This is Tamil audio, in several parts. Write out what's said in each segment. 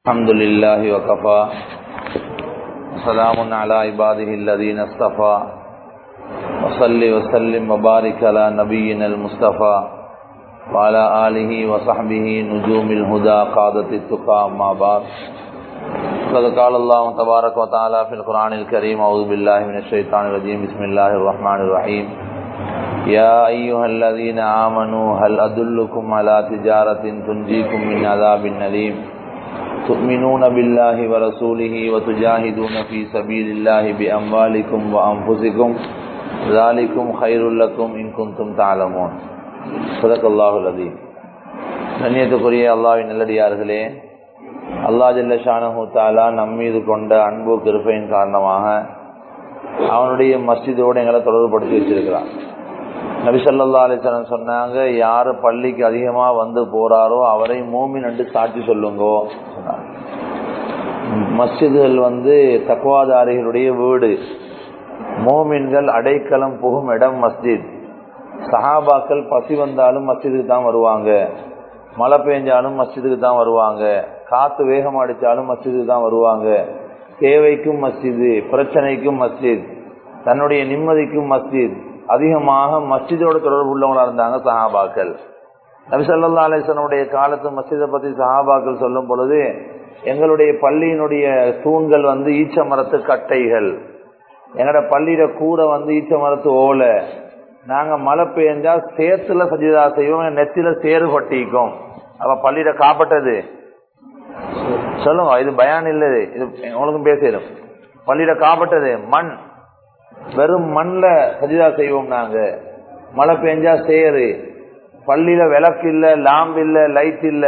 الحمد لله وكفى وسلام على عباده الذين اصطفى وصل وسلم وبارك على نبينا المصطفى وعلى آله وصحبه نجوم الهدى قادة التقى أما بعد قد قال الله تبارك وتعالى في القرآن الكريم أعوذ بالله من الشيطان الرجيم بسم الله الرحمن الرحيم يا أيها الذين آمنوا هل أدلكم على تجارة تنجيكم من عذاب أليم تؤمنون بالله ورسوله وتجاهدون في سبيل الله بأموالكم وأنفسكم ذلكم خير لكم إن كنتم تعلمون صدق الله العظيم. கண்ணியத்துக்குரிய அல்லாஹ்வின் நல்லடியார்களே, அல்லாஹ் ஜல்ல ஷானஹு தஆலா நம்மீது கொண்ட அன்பு கிருபையின் காரணமாக அவனுடைய மஸ்ஜிதோடு எங்களை தொடர்புபடுத்தி வச்சிருக்கிறான். நபி ஸல்லல்லாஹு அலைஹி வஸல்லம் சொன்னாங்க, யார் பள்ளிக்கு அதிகமாக வந்து போறாரோ அவரை மூமின் என்று சாட்சி சொல்லுங்கோ. மஸ்ஜிதுகள் தக்வாதாரிகளுடைய வீடு, மூமின்கள் அடைக்கலம் புகும் இடம் மஸ்ஜித். சஹாபாக்கள் பசி வந்தாலும் மஸ்ஜிதுக்கு தான் வருவாங்க, மழை பெஞ்சாலும் மஸ்ஜிதுக்கு தான் வருவாங்க, காத்து வேகம் அடித்தாலும் மஸ்ஜிதுக்கு தான் வருவாங்க. தேவைக்கும் மஸ்ஜிது, பிரச்சனைக்கும் மஸ்ஜித், தன்னுடைய நிம்மதிக்கும் மஸ்ஜித், அதிகமாக மஸ்ஜிதோட தொடர்பு உள்ளவங்களா இருந்தாங்க சஹாபாக்கள். நபி ஸல்லல்லாஹு அலைஹி வஸல்லம் காலத்து மஸ்ஜிதை பத்தி சஹாபாக்கள் சொல்லும் பொழுது, எங்களுடைய பள்ளியினுடைய தூண்கள் ஈச்ச மரத்து கட்டைகள், எங்களோட பள்ளியில கூரை ஈச்ச மரத்து ஓலை, நாங்க மழை பெய்ஞ்சா சேத்துல சஜிதா செய்வோம், நெத்தில சேறு கொட்டிக்கும். அப்ப பள்ளியில காப்பட்டது சொல்லுங்க, இது பயான் இல்லை, இது உங்களுக்கும் பேசிடும். பள்ளியில காப்பட்டது மண், வெறும் மண்ல சஜிதா செய்வோம். நாங்க மழை பெஞ்சா சேரு, பள்ளியில விளக்கு இல்ல, லாம்பு இல்ல, லைட் இல்ல,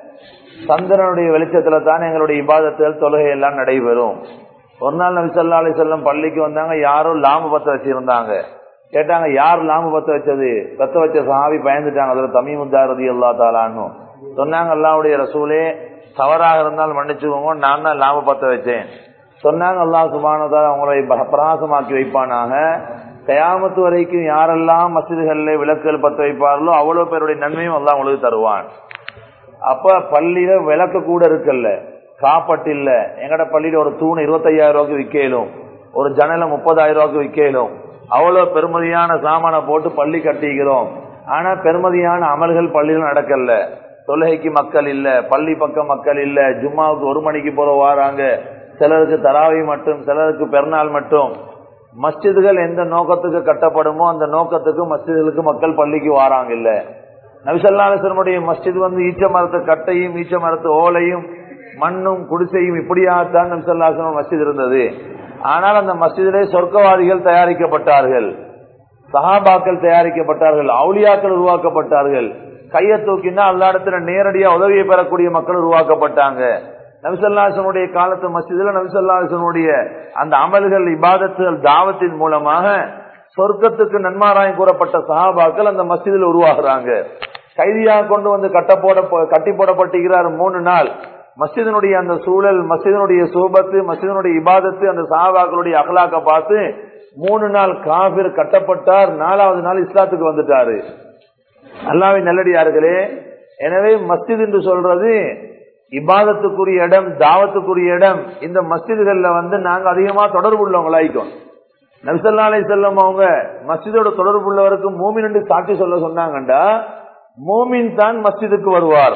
சந்திரனுடைய வெளிச்சத்துல தான் எங்களுடைய இபாதத்துகள் தொழுகை எல்லாம் நடைபெறும். ஒரு நாள் நபி ஸல்லல்லாஹு அலைஹி வஸல்லம் பள்ளிக்கு வந்தாங்க, யாரும் லாம்பு பத்த வச்சிருந்தாங்க. கேட்டாங்க, யார் லாம்பு பத்த வச்சது? பத்த வச்ச சஹாபி பயந்துட்டாங்க. அதுல தமீமுத்தார் ரலியல்லாஹு தஆலா அன்ஹு சொன்னாங்க, அல்லாஹ்வுடைய ரசூலே, தவறாக இருந்தால் மன்னிச்சுக்கோங்க, நான் தான் லாம்பு பத்த வச்சேன். சொன்னாங்க, அல்லாஹ் சுப்ஹானஹு வ தஆலா உங்களை பிரகாசமாக்கி வைப்பானாக. கயாமத்து வரைக்கும் யாரெல்லாம் மஸ்ஜிதுகளிலே விளக்குகள் பத்த வைப்பார்களோ அவ்வளவு பேருடைய நன்மையும் அல்லாஹ் உங்களுக்கு தருவான். அப்ப பள்ளியில விளக்கு கூட இருக்குல்ல, காப்பட்டு இல்ல. எங்கட பள்ளியில ஒரு தூண் 25,000 ரூபாய்க்கு விற்கலும், ஒரு ஜன்னல 30,000 ரூபாய்க்கு விற்கலும். அவ்வளவு பெருமதியான சாமான போட்டு பள்ளி கட்டிக்கிறோம். ஆனா பெருமதியான அமல்கள் பள்ளியில நடக்கல. தொழுகைக்கு மக்கள் இல்ல, பள்ளி பக்கம் மக்கள் இல்ல, ஜும்மாவுக்கு 1 மணிக்கு போற வாராங்க, சிலருக்கு தராவி மட்டும், சிலருக்கு பெருநாள் மட்டும். மஸ்ஜிதுகள் எந்த நோக்கத்துக்கு கட்டப்படுமோ அந்த நோக்கத்துக்கு மஸ்ஜிதுகளுக்கு மக்கள் பள்ளிக்கு வாராங்க இல்ல. நபி ஸல்லல்லாஹு அலைஹி வஸல்லம் மஸ்ஜித் ஈச்ச மரத்து கட்டையும், ஈச்ச மரத்து ஓலையும், மண்ணும், குடிசையும், இப்படியாகத்தான் நபி ஸல்லல்லாஹு அலைஹி வஸல்லம் மஸ்ஜித் இருந்தது. ஆனால் அந்த மஸ்ஜிதிலே சொர்க்கவாதிகள் தயாரிக்கப்பட்டார்கள், சஹாபாக்கள் தயாரிக்கப்பட்டார்கள், அவுலியாக்கள் உருவாக்கப்பட்டார்கள். கையை தூக்கினா அல்லாஹ்விடத்துல நேரடியா உதவியை பெறக்கூடிய மக்கள் உருவாக்கப்பட்டாங்க. நபி ஸல்லல்லாஹு அலைஹி வஸல்லம் காலத்து மஸ்ஜிதுல நபி ஸல்லல்லாஹு அலைஹி வஸல்லம் அந்த அமல்கள், இபாதத்துகள், தாவத்தின் மூலமாக சொர்க்கத்துக்கு நன்மாராயம் கூறப்பட்ட சஹாபாக்கள் அந்த மஸ்ஜிதில் உருவாகிறாங்க. கைதியாக கொண்டு கட்டி போடப்பட்டிருக்கிறார் 3 நாள். மஸ்ஜிதினுடைய அந்த சூழல், மஸ்ஜிதினுடைய சூபத்து, மஸ்ஜிதினுடைய இபாதத்து, அந்த சஹாபாக்களுடைய அக்லாக்க பார்த்து 3 நாள் காபிர் கட்டப்பட்டார். 4வது நாள் இஸ்லாத்துக்கு வந்துட்டாரு. அல்லாஹ்வின் நல்லடியார்களே, எனவே மஸ்ஜித் என்று சொல்றது இபாதத்துக்குரிய இடம், தாவத்துக்குரிய இடம். இந்த மஸ்ஜிதுகள்ல நாங்க அதிகமா தொடர்பு உள்ளவங்களாய்க்கும். நபி ஸல்லல்லாஹு அலைஹி வஸல்லம் அவங்க மஸ்ஜிதோட தொடர்பு உள்ளவருக்கு மூமின் என்று சாட்சி சொல்ல சொன்னாங்கண்டா, மூமின் தான் மஸ்ஜிதுக்கு வருவார்,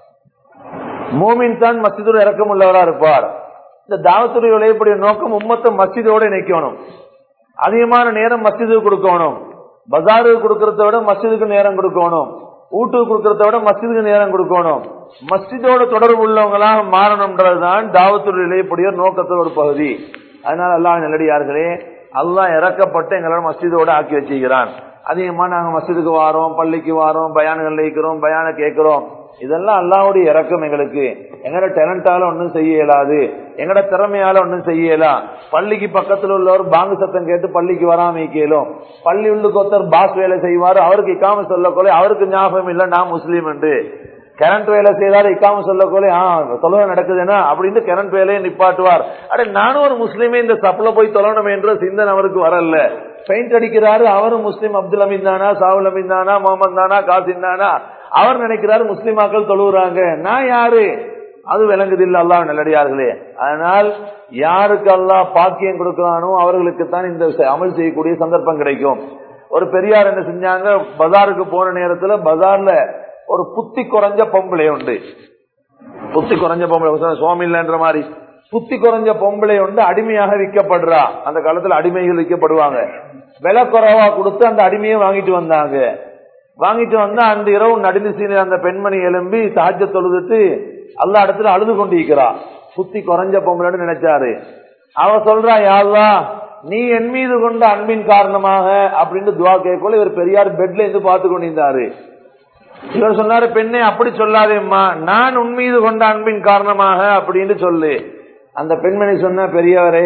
மூமின் தான் மஸ்ஜிதோட இறக்கம் உள்ளவரா இருப்பார். இந்த தாவத்துடைய விளையக்கூடிய நோக்கம் உம்மத்தை மஸ்ஜிதோட இணைக்கணும். அதிகமான நேரம் மஸ்ஜிதுக்கு கொடுக்கணும். பஜாருக்கு கொடுக்கறத விட மஸ்ஜிதுக்கு நேரம் கொடுக்கணும். வீட்டுக்கு கொடுக்கறத விட மஸ்ஜிதுக்கு நேரம் கொடுக்கணும். மஸ்ஜிதோட தொடர்பு உள்ளவங்களாக மாறணும்ன்றதுதான் தாவத்துடைய விளையக்கூடிய நோக்கத்தில் ஒரு பகுதி. அதனால அல்லாஹ் நல்லடியார்களே, அல்லாஹ் இறக்கப்பட்டு எங்களோட மஸ்ஜிதோட ஆக்கி வச்சுக்கிறான். அதிகமா நாங்க மஸ்ஜிதுக்கு வாரோம், பள்ளிக்கு வாரோம், பயான்கள் இருக்கிறோம், பயான கேட்கிறோம். இதெல்லாம் அல்லாஹ்வுடைய இறக்கம். எங்களுக்கு எங்கட டேலண்டால ஒன்னும் செய்ய இயலாது, எங்கட திறமையால ஒன்னும் செய்ய இயலா. பள்ளிக்கு பக்கத்துல உள்ளவர் பாங்கு சத்தம் கேட்டு பள்ளிக்கு வராம கேளும். பள்ளி உள்ளுக்கு ஒருத்தர் பாஸ் வேலை செய்வாரு, அவருக்கு இக்காம சொல்லக்கொள்ள அவருக்கு ஞாபகம் இல்ல நான் முஸ்லீம் என்று. கரண்ட் வேலை செய்தாரு, இக்காம சொல்லக்கொள்ள தொழுகை நடக்குதுன்னா அப்படின்னு கரண்ட் வேலையை நிப்பாட்டுவார். அட நானும் ஒரு முஸ்லீமே, இந்த சப்ல போய் தொழணும் என்ற சிந்தனை அவருக்கு வரல. பெயிண்ட் அடிக்கிறாரு, அவரும் முஸ்லீம், அப்துல் அமீன் தானா, சாவுல் அமீன் தானா, முகமது தானா, காசிம் தானா, அவர் நினைக்கிறாரு முஸ்லிமாக்கள் தொழுகிறாங்க. நான் யாரு? அது விளங்குது இல்ல அல்லாஹ் நல்லடியார்களே. அதனால் யாருக்கு அல்லாஹ் பாக்கியம் கொடுக்கிறானோ அவர்களுக்கு தான் இந்த அமல் செய்யக்கூடிய சந்தர்ப்பம் கிடைக்கும். ஒரு பெரியார் என்ன செஞ்சாங்க, பஜாருக்கு போன நேரத்துல பஜார்ல ஒரு புத்தி குறைஞ்ச பொம்பளை உண்டு. புத்தி குறைஞ்ச பொம்பளை சோமில்ன்ற மாதிரி புத்தி குறைஞ்ச பொம்பளை உண்டு அடிமையாக விற்கப்படுறா. அந்த காலத்துல அடிமைகள் விற்கப்படுவாங்க. விலை குறைவா கொடுத்து அந்த அடிமையை வாங்கிட்டு வந்தாங்க. வாங்கிட்டு வந்தா அந்த இரவு நடுநிசையில அந்த பெண்மணி எழும்பி சாஜ்ஜ தொழுதுட்டு அல்லா இடத்துல அழுது கொண்டிருக்கிறா. புத்தி குறைஞ்ச பொம்பளைன்னு நினைச்சாரு. அவ சொல்றா, யா அல்லாஹ் நீ என் மீது கொண்ட அன்பின் காரணமாக அப்படின்னு துவா கேட்கல. இவர் பெரியார் பெட்ல இருந்து பார்த்து கொண்டிருந்தாரு. இவர் சொன்னாரு, பெண்ணே அப்படி சொல்லாதேம்மா, நான் உன் மீது கொண்ட அன்பின் காரணமாக அப்படின்னு சொல்லு. அந்த பெண்மணி சொன்ன, பெரியவரே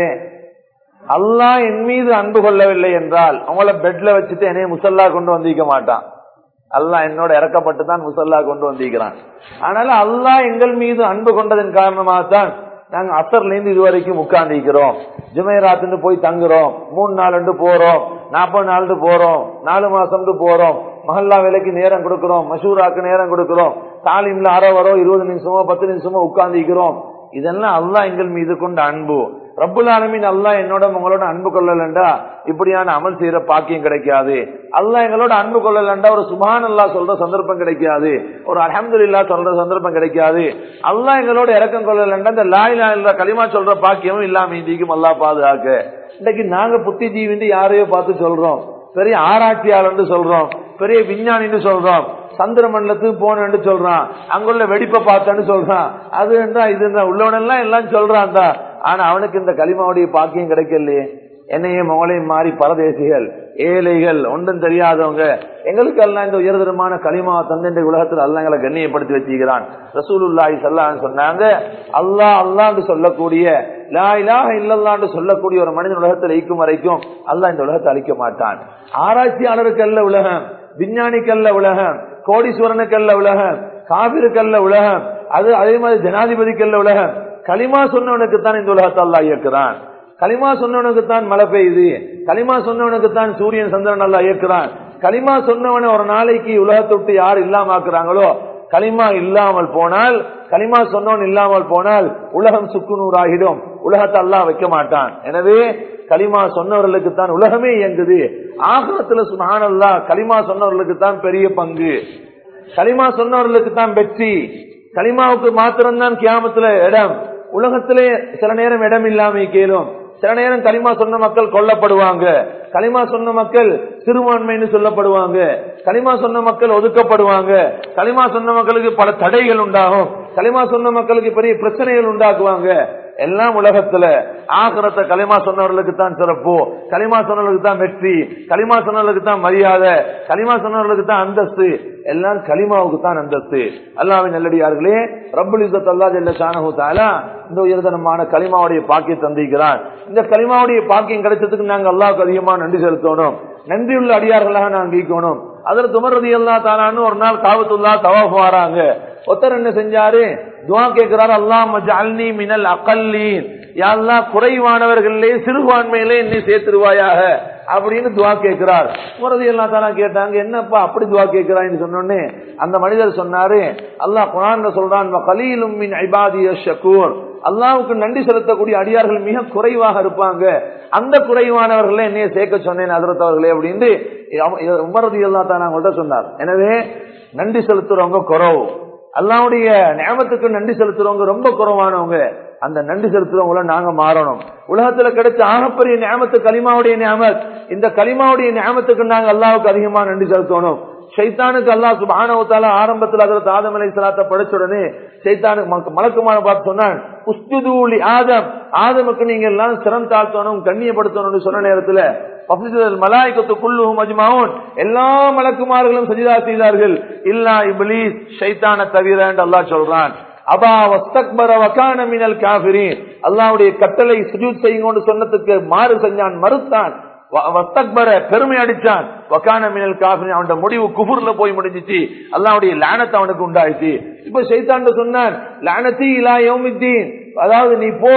அல்லாஹ் என் மீது அன்பு கொள்ளவில்லை என்றால் அவங்கள பெட்ல வச்சுட்டு என்னைய முசல்லா கொண்டு வந்திருக்க மாட்டான். அல்லாஹ் என்னோட இறக்கப்பட்டு தான் முசல்லா கொண்டு வந்திருக்கிறான். அதனால அல்லாஹ் எங்கள் மீது அன்பு கொண்டதன் காரணமாகத்தான் நாங்க அசர்ல இருந்து இதுவரைக்கும் உட்கார்ந்திருக்கிறோம். ஜுமைராத்து போய் தங்குறோம், 3 நாள் போறோம், 40 நாள் போறோம், 4 மாசம் போறோம், மஹல்லா வேலைக்கு நேரம் கொடுக்கிறோம், மஷூராக்கு நேரம் கொடுக்கிறோம், தாலிம்ல அரை வரோ 20 நிமிஷமோ 10 நிமிஷமோ உட்கார்ந்திருக்கிறோம். இதெல்லாம் அல்லாஹ் எங்கள் மீது கொண்ட அன்பு. ரப்புல் ஆலமீன் அல்லாஹ் என்னோட உங்களோட அன்பு கொள்ளலண்டா இப்படியான அமல் செய்யற பாக்கியம் கிடைக்காது. அல்லாஹ் எங்களோட அன்பு கொள்ளலண்டா ஒரு சுப்ஹானல்லாஹ் சொல்ற சந்தர்ப்பம் கிடைக்காது, ஒரு அல்ஹம்துலில்லாஹ் சொல்ற சந்தர்ப்பம் கிடைக்காது. அல்லாஹ் எங்களோட இரக்கம் கொள்ளலண்டா இந்த லா இலாஹா இல்லல்லாஹ் கலிமா சொல்ற பாக்கியமும் இல்லாம இந்திக்கும் அல்லாஹ் பாதுகாக்க. இன்னைக்கு நாங்க புத்திஜீவின்னு யாரையோ பார்த்து சொல்றோம், பெரிய ஆராய்ச்சியாளர் சொல்றோம், பெரிய விஞ்ஞானின்னு சொல்றோம், சந்திர மண்டலத்துக்கு போனேன்னு சொல்றான், அங்குள்ள வெடிப்பை பார்த்தேன்னு சொல்றான், அது இது உள்ளவனெல்லாம் எல்லாம் சொல்றான் தான். ஆனா அவனுக்கு இந்த களிமாவுடைய பாக்கியம் கிடைக்கலையே. என்னையும் மகளையும் மாறி பரதேசிகள், ஏழைகள், ஒன்றும் தெரியாதவங்க எங்களுக்கு எல்லாம் இந்த உயர்தரமான களிமாவை தந்து இந்த உலகத்தில் அல்லாஹ் எங்களை கண்ணியப்படுத்தி வச்சுக்கிறான். ரசூலுல்லாஹி ஸல்லல்லாஹு அலைஹி சொன்னாங்க, அல்லாஹ் அல்லாஹ்னு சொல்லக்கூடிய லா இலாஹா இல்லல்லாஹ்னு சொல்லக்கூடிய ஒரு மனிதன் உலகத்தில் ஈக்கும் வரைக்கும் அல்லாஹ் இந்த உலகத்தை அழிக்க மாட்டான். ஆராய்ச்சியாளருக்கு அல்ல உலகம், விஞ்ஞானிக்கல்ல உலகம், கோடீஸ்வரனுக்கல்ல உலகம், காபிருக்கல்ல உலகம், அது அதே மாதிரி ஜனாதிபதிக்கல்ல உலகம். களிமா சொன்னவனுக்கு தான் இந்த உலகத்தை அல்லாஹ் இயக்குறான். களிமா சொன்னவனுக்கு தான் மழை பெய்யுது, களிமா சொன்னவனுக்கு தான் சூரியன் சந்திரன் அல்லாஹ் இயக்குறான். களிமா சொன்னவனை ஒரு நாளைக்கு உலகத்தை விட்டு யார் இல்லாம ஆக்குறாங்களோ, களிமா இல்லாமல் போனால், களிமா சொன்னவன் இல்லாமல் போனால் உலகம் சுக்குநூறாகிடும், உலகத்தை அல்லாஹ் வைக்க மாட்டான். எனவே களிமா சொன்னவர்களுக்கு தான் உலகமே இயங்குது. ஆகிரத்துல சுப்ஹானல்லாஹ் களிமா சொன்னவர்களுக்கு தான் பெரிய பங்கு, களிமா சொன்னவர்களுக்கு தான் வெற்றி. களிமாவுக்கு மாத்திரம்தான் கியாமத்துல இடம். உலகத்திலே சில நேரம் இடம் இல்லாம கேளும், சில நேரம் களிமா சொன்ன மக்கள் கொல்லப்படுவாங்க, களிமா சொன்ன மக்கள் சிறுபான்மைன்னு சொல்லப்படுவாங்க, களிமா சொன்ன மக்கள் ஒதுக்கப்படுவாங்க, களிமா சொன்ன மக்களுக்கு பல தடைகள் உண்டாகும், களிமா சொன்ன மக்களுக்கு பெரிய பிரச்சனைகள் உண்டாக்குவாங்க. எல்லாம் உலகத்துல. ஆகிரத்தை களிமா சொன்னவர்களுக்கு தான் சிறப்பு, களிமா சொன்னவர்களுக்கு தான் வெற்றி, களிமா சொன்னவர்களுக்கு தான் மரியாதை, களிமா சொன்னவர்களுக்கு தான் அந்தஸ்து, எல்லாம் களிமாவுக்கு தான் அந்தஸ்து. அல்லாஹ்வின் நல்லடியார்களே, ரப்புல் இஸ்ஸத் அல்லாஹ் ஜல்ல ஷானஹு தஆலா இந்த உயர்தரமான களிமாவுடைய பாக்கியம் தந்திருக்கிறான். இந்த களிமாவுடைய பாக்கியம் கிடைச்சதுக்கு நாங்க அல்லாஹ்வுக்கு அதிகமா நன்றி செலுத்தணும், நன்றியுள்ள அடியார்களாக நாங்க இருக்கணும். அதற்கு உமர் ரலியல்லாஹு தஆலான்னு ஒரு நாள் காபத்துல்லாஹ் தவாஃப் வராங்க. ஒருத்தர் என்ன செஞ்சாரு, துஆ கேட்கிறார், அல்லாஹும்ம ஜஅல்னி மினல் அகல்லீன், யா அல்லாஹ் குறைவானவர்களே சிறுபான்மையிலே என்னை சேர்த்துருவாயாக அப்படின்னு துஆ கேட்கிறார். உமர் ரலியல்லாஹு தஆலா கேட்டாங்க, என்னப்பா அப்படி துஆ கேட்கிறாய்ன்னு சொன்னோடனே அந்த மனிதர் சொன்னாரு, அல்லாஹ் குர்ஆன்ல சொல்றான், வ கலீலும் மின் இபாதியஷ் ஷக்கூர், அல்லாஹ்வுக்கு நன்றி செலுத்தக்கூடிய அடியார்கள் மிக குறைவாக இருப்பாங்க, அந்த குறைவானவர்களை என்னைய சேர்க்க சொன்னேன் ஹஜ்ரத் அவர்களே அப்படின்னு உமர் ரலியல்லாஹு தஆலா அவங்கள்ட்ட சொன்னார். எனவே நன்றி செலுத்துறவங்க குறவு, அல்லாஹ்வுடைய நியமத்துக்கு நன்றி செலுத்துறவங்க ரொம்ப குறைவானவங்க. அந்த நன்றி செலுத்துறவங்கள நாங்க மாறணும். உலகத்துல கிடைச்ச ஆகப்பெரிய நியமத்து கலிமாவுடைய நியமத், இந்த கலிமாவுடைய நியமத்துக்கு நாங்க அல்லாஹ்வுக்கு அதிகமா நன்றி செலுத்தணும். ஷைத்தானுக்கு அல்லாஹ் சுப்ஹானஹு வ தஆலா ஆரம்பத்தில் ஹஜ்ரத் ஆதம் அலைஹிஸ்ஸலாத்தை படைச்ச உடனே ஷைத்தானுக்கு மலக்குமார பார்த்து சொன்னான், உஸ்ஜுது லி ஆதம், ஆதமுக்கு நீங்க எல்லாம் சிரம் தாழ்த்தணும், கண்ணியப்படுத்தணும்னு சொன்ன நேரத்துல ஃபஸ்ஜதல் மலாயிகத்து குல்லுஹும் அஜ்மஊன், எல்லா மலக்குமார்களும் சஜிதா செய்தார்கள், இல்லா இப்லீஸ், ஷைத்தானை தவிர என்று அல்லாஹ் சொல்றான். அபா வஸ்தக்பர வகான மினல் காஃபிரீன், அல்லாஹ்வுடைய கட்டளை சுஜூத் செய்யுங்கன்னு சொன்னதுக்கு மாறு செஞ்சான், மறுத்தான். வஸ்தக்பர பெருமை அடிச்சான், வகான மினல் காஃபிரீன், அவனோட முடிவு குஃப்ர்ல போய் முடிஞ்சிச்சு, அல்லாஹ்வுடைய லானத் அவனுக்கு உண்டாயிச்சு. இப்ப ஷைத்தான் சொன்னான், லானதி இலா யௌமித்தீன், அதாவது நீ போ,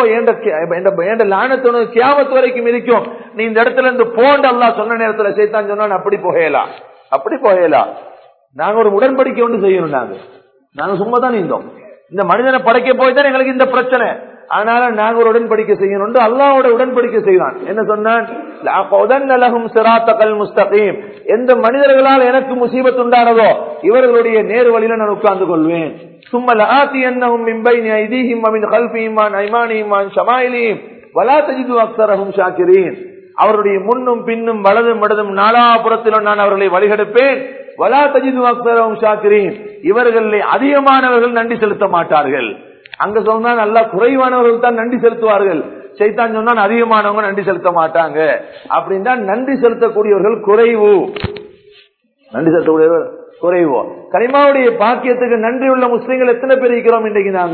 என்ற லானத்து உனக்கு கியாமத் வரைக்கும் இருக்கும், நீ இந்த இடத்துல இருந்து போன்னு அல்லாஹ் சொன்ன நேரத்துல ஷைத்தான் சொன்னான், அப்படி போகலாம், அப்படி போகலாம், நாங்க ஒரு உடன்படிக்கை ஒன்று செய்யணும், நாங்க சும்மா தான் இருந்தோம், இந்த மனிதனை படைக்க போய் தான் எங்களுக்கு இந்த பிரச்சனை. அதனால நாங்க ஒரு உடன்படிக்கை செய்யணும். அல்லாஹ்வோட உடன்படிக்கை செய்தான். என்ன சொன்னான்? எந்த மனிதர்களால் எனக்கு முசீபத் உண்டானதோ இவர்களுடைய நேரு வழியில நான் உட்கார்ந்து கொள்வேன். அவருடைய முன்னும் பின்னும் வலதும் இடதும் நாலாபுரத்திலும் நான் அவர்களை வழிகெடுப்பேன். வலா தஜிது அக்ஸரஹும் ஷாக்கிரீன், இவர்களில் அதிகமானவர்கள் நன்றி செலுத்த மாட்டார்கள். அங்க சொன்னா நல்லா குறைவானவர்கள் தான் நன்றி செலுத்துவார்கள். சைத்தான் சொன்னா அதிகமானவங்க நன்றி செலுத்த மாட்டாங்க. அப்படின்னா நன்றி செலுத்தக்கூடியவர்கள் குறைவு, நன்றி செலுத்தக்கூடியவர்கள் குறைவு. கலிமாவுடைய பாக்கியத்துக்கு நன்றி உள்ள முஸ்லிம்கள் எத்தனை பேர் இருக்கிறோம் இன்றைக்கு? நாங்க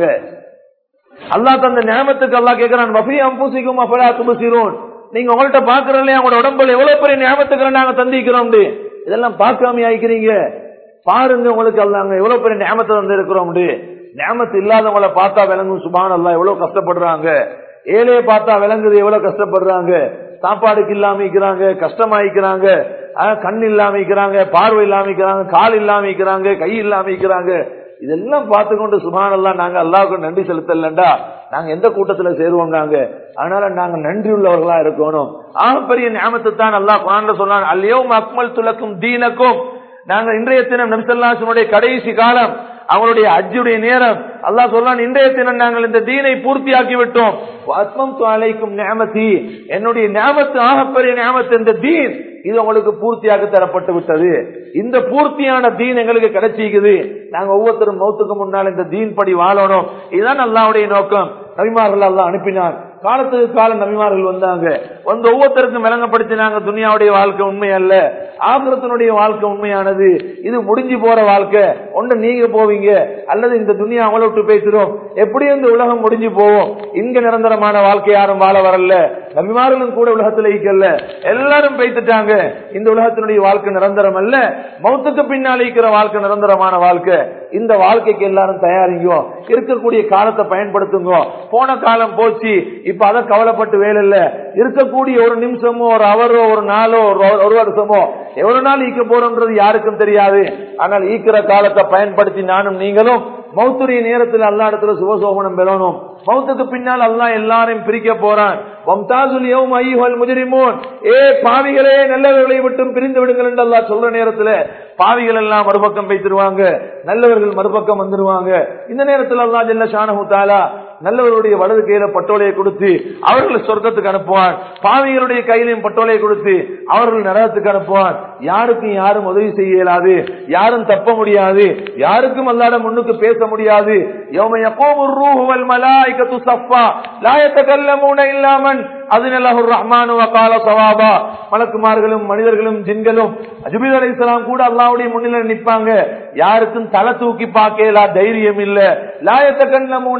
அல்லாஹ் தந்த நியமத்துக்கு அல்லாஹ் கேட்கிறான், வஃபி அன்ஃபுசிகும் அஃபலா துப்சிரூன், நீங்க உங்கள்ட்ட பாக்குறீங்களே உங்களோட உடம்புல எவ்வளவு பெரிய நியமத்துக்கு நாங்க தந்திக்கிறோம், இதெல்லாம் பார்க்காம ஆயிக்கிறீங்க. பாருங்க உங்களுக்கு அல்லாஹ் எவ்வளவு பெரிய நியமத்தை தந்து இருக்கிறோம். நியமத்து இல்லாதவங்களை பார்த்தா விளங்கும் சுப்ஹானல்லாஹ் எவ்வளவு கஷ்டப்படுறாங்க. ஏழையை பார்த்தா விளங்குது எவ்வளவு கஷ்டப்படுறாங்க. சாப்பாடுக்கு இல்லாம இருக்கிறாங்க, கஷ்டமாயிக்கிறாங்க, கண் இல்லாம இருக்கிறாங்க, பார்வை இல்லாம இருக்கிறாங்க, கால் இல்லாம இருக்கிறாங்க, கை இல்லாம இருக்கிறாங்க. இதெல்லாம் பார்த்துக்கொண்டு சுப்ஹானல்லாஹ் நாங்க அல்லாஹ்வுக்கு நன்றி செலுத்தலண்டா நாங்க எந்த கூட்டத்துல சேருவோம்? நாங்க அதனால நாங்க நன்றி உள்ளவர்களா இருக்கணும். பெரிய நியமத்தை தான் அல்லாஹ் குர்ஆன்ல சொன்னான், அல்யௌம அக்மல்து லக்கும் தீனக்கும். நாங்க இன்றைய தினம் நபி ஸல்லல்லாஹு அலைஹி வஸல்லம் கடைசி காலம், அவங்களுடைய ஹஜ்ஜுடைய நேரம், அல்லாஹ் சொல்றான் இன்றைய தினம் நாங்கள் இந்த தீனை பூர்த்தியாக்கி விட்டோம். வஅத்மம்து அலைக்கும் நிஅமதி, என்னுடைய நியமத்து ஆகப்பெரிய நியமத்து இந்த தீன், இது உங்களுக்கு பூர்த்தியாக தரப்பட்டு விட்டது. இந்த பூர்த்தியான தீன் எங்களுக்கு கிடைச்சிக்குது. நாங்க ஒவ்வொருத்தரும் மௌத்துக்கு முன்னால் இந்த தீன் படி வாழணும். இதுதான் அல்லாஹ்வுடைய நோக்கம். நபிமார்கள் அல்லாஹ் அனுப்பினான். காலத்துக்கு காலம் நபிமார்கள் வந்தாங்க, வந்து ஒவ்வொருத்தருக்கும் விளங்கப்படுத்தினாங்க துனியாவுடைய வாழ்க்கை உண்மை அல்ல, ஆகிரத்தினுடைய வாழ்க்கை உண்மையானது. இது முடிஞ்சு போற வாழ்க்கை, ஒன்று நீங்க போவீங்க அல்லது இந்த துனியா அவங்கள விட்டு பேசுறோம். எப்படி இந்த உலகம் முடிஞ்சு போவோம்? இங்க நிரந்தரமான வாழ்க்கை யாரும் வாழ வரல, நபிமார்களும் கூட உலகத்துல இருக்கல, எல்லாரும் பேசிட்டாங்க. இந்த உலகத்தினுடைய வாழ்க்கை நிரந்தரம் அல்ல, மௌத்துக்கு பின்னால் இருக்கிற வாழ்க்கை நிரந்தரமான வாழ்க்கை. இந்த வாழ்க்கைக்கு எல்லாரும் தயாரிங்கோ, இருக்கக்கூடிய காலத்தை பயன்படுத்துங்க. போன காலம் போச்சு, இப்ப அதை கவலைப்பட்டு வேலை இல்ல. இருக்கக்கூடிய ஒரு நிமிஷமோ ஒரு அவரோ ஒரு நாளோ ஒரு வருஷமோ எவ்வளவு நாள் ஈக்க போறோம்ன்றது யாருக்கும் தெரியாது. ஆனால் ஈக்கிற காலத்தை பயன்படுத்தி நானும் நீங்களும் மௌத்துடைய நேரத்தில் அல்லாஹ் இடத்துல சுபசோபனம் பெறணும். மௌத்துக்கு பின்னால் அல்லாஹ் எல்லாரையும் பிரிக்க போறான். வம்தாசுல் யௌம அய்யுஹல் முஜ்ரிமூன், ஏ பாவிகளே நல்லவர்களை விட்டும் பிரிந்து விடுங்கள் என்று அல்லாஹ் சொல்ற நேரத்துல பாவிகள் எல்லாம் மறுபக்கம் வைத்திருவாங்க, நல்லவர்கள் மறுபக்கம் வந்துருவாங்க. இந்த நேரத்தில் அல்லாஹ் ஜல்ல ஷானஹு தஆலா நல்லவர்களுடைய வலது கையில பட்டோலையை கொடுத்து அவர்களை சொர்க்கத்துக்கு அனுப்புவான். பாவிகளுடைய கையிலையும் பட்டோலையை கொடுத்து அவர்கள் நரகத்துக்கு அனுப்புவான். யாருக்கும் யாரும் உதவி செய்ய இயலாது, யாரும் தப்ப முடியாது, யாருக்கும் அல்லாஹ்விடம் முன்னுக்கு பேச முடியாது. யௌம யகூமுர் ரூஹு வல் மலாயிகத்து ஸஃபா லா யதகல்லமூன இல்லா மன் அஸினலஹுர் ரஹ்மானு வ கால ஸவாபா. மலக்குமார்களும் மனிதர்களும் ஜின்களும் ஜிப்ரீல் அலைஹிஸ்ஸலாம் கூட அல்லாஹ்வுடைய முன்னிலையில் நிற்பாங்க. யாருக்கும் தலை தூக்கி பார்க்கல தைரியம் இல்ல. லா யதகல்லமூன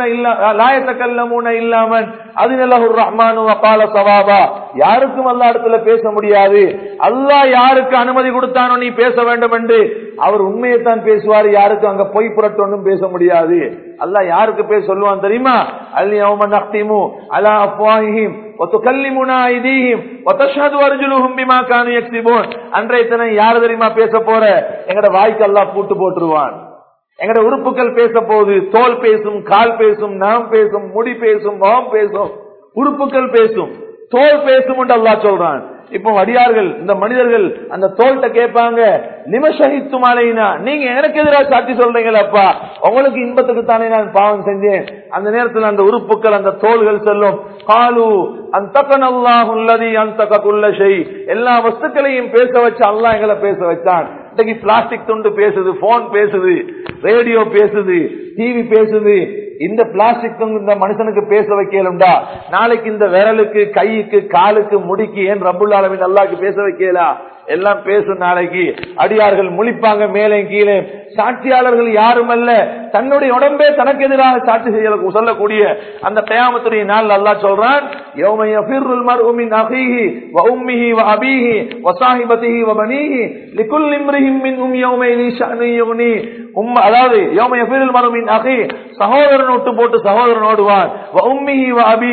இல்லா மன் அஸினலஹுர் ரஹ்மானு வ கால ஸவாபா. யாருக்கும் அல்லாஹ் இடத்துல பேச முடியாது. அல்லாஹ் யாருக்கு அனுமதி கொடுத்தானோ நீ பேச வேண்டும் என்று அவர் உண்மையை தான் பேசுவார். யாருக்கும் அங்க பொய் புரட்டொன்னும் பேச முடியாது. அல்லாஹ் யாருக்கு பேச சொல்லுவான் தெரியுமா? அல் யௌம நக்திமு அலா அஃப்வாஹிஹிம் வ துகல்லிமுனா ஐதீஹிம் வ தஷ்ஹது அர்ஜுலுஹும் பிமா கானூ யக்ஸிபூன். அன்றைய தினம் யார் தெரியுமா பேச போற? எங்கட வாய்க்கு அல்லாஹ் பூட்டு போட்டுருவான். எங்கட உறுப்புகள் பேச போகுது. தோல் பேசும், கால் பேசும், நாம் பேசும், முடி பேசும், முகம் பேசும், உறுப்புகள் பேசும், தோல் பேசும் என்று அல்லாஹ் சொல்றான். இப்போ அடியார்கள் இந்த மனிதர்கள் அந்த தோல்ட்ட கேட்பாங்க, லிமஷஹித்தும் அலைனா, நீங்க எனக்கு எதிராக சாட்சி சொல்றீங்களப்பா, உங்களுக்கு இன்பத்துக்கு தானே நான் பாவம் செஞ்சேன். அந்த நேரத்தில் அந்த உறுப்புகள் அந்த தோள்கள் சொல்லும், காலு அன்தகனல்லாஹு அல்லதி அன்தக குல்ல ஷை, எல்லா வஸ்துக்களையும் பேச வச்ச அல்லாஹ் எங்களை பேச வச்சான். இன்னைக்கு பிளாஸ்டிக் துண்டு பேசுது, போன் பேசுது, ரேடியோ பேசுது, டிவி பேசுது. இந்த பிளாஸ்டிக் இந்த மனுஷனுக்கு பேச வைக்கலும்டா, நாளைக்கு இந்த விரலுக்கு, கைக்கு, காலுக்கு, முடிக்கு ஏன் ரப்புல் ஆலமீன் அல்லாஹ்க்கு பேச வைக்கலா? எல்லாம் பேசும். நாளைக்கு அடியார்கள் முழிப்பாங்க மேலே கீழே. சாட்சியாளர்கள் யாரும் அல்ல, தன்னுடைய உடம்பே தனக்கு எதிராக சாட்சி சொல்லக்கூடிய அந்த கியாமத்துடைய நாள் அல்லாஹ் சொல்றான், யௌம யஃபிருல் மர்உ மின் அஹீஹி வ உம்மிஹி வ அபீஹி வ ஸாஹிபதிஹி வ பனீஹி லிகுல்லி இம்ரிஹின் மின்ஹும் யௌமைதி ஷஅனு யுக்னி. அதாவது யௌம யஃபிருல் மர்உ மின் அஹீ, சகோதரன் விட்டு போட்டு சகோதரன் ஓடுவான், வ உம்மிஹி வ அபீ,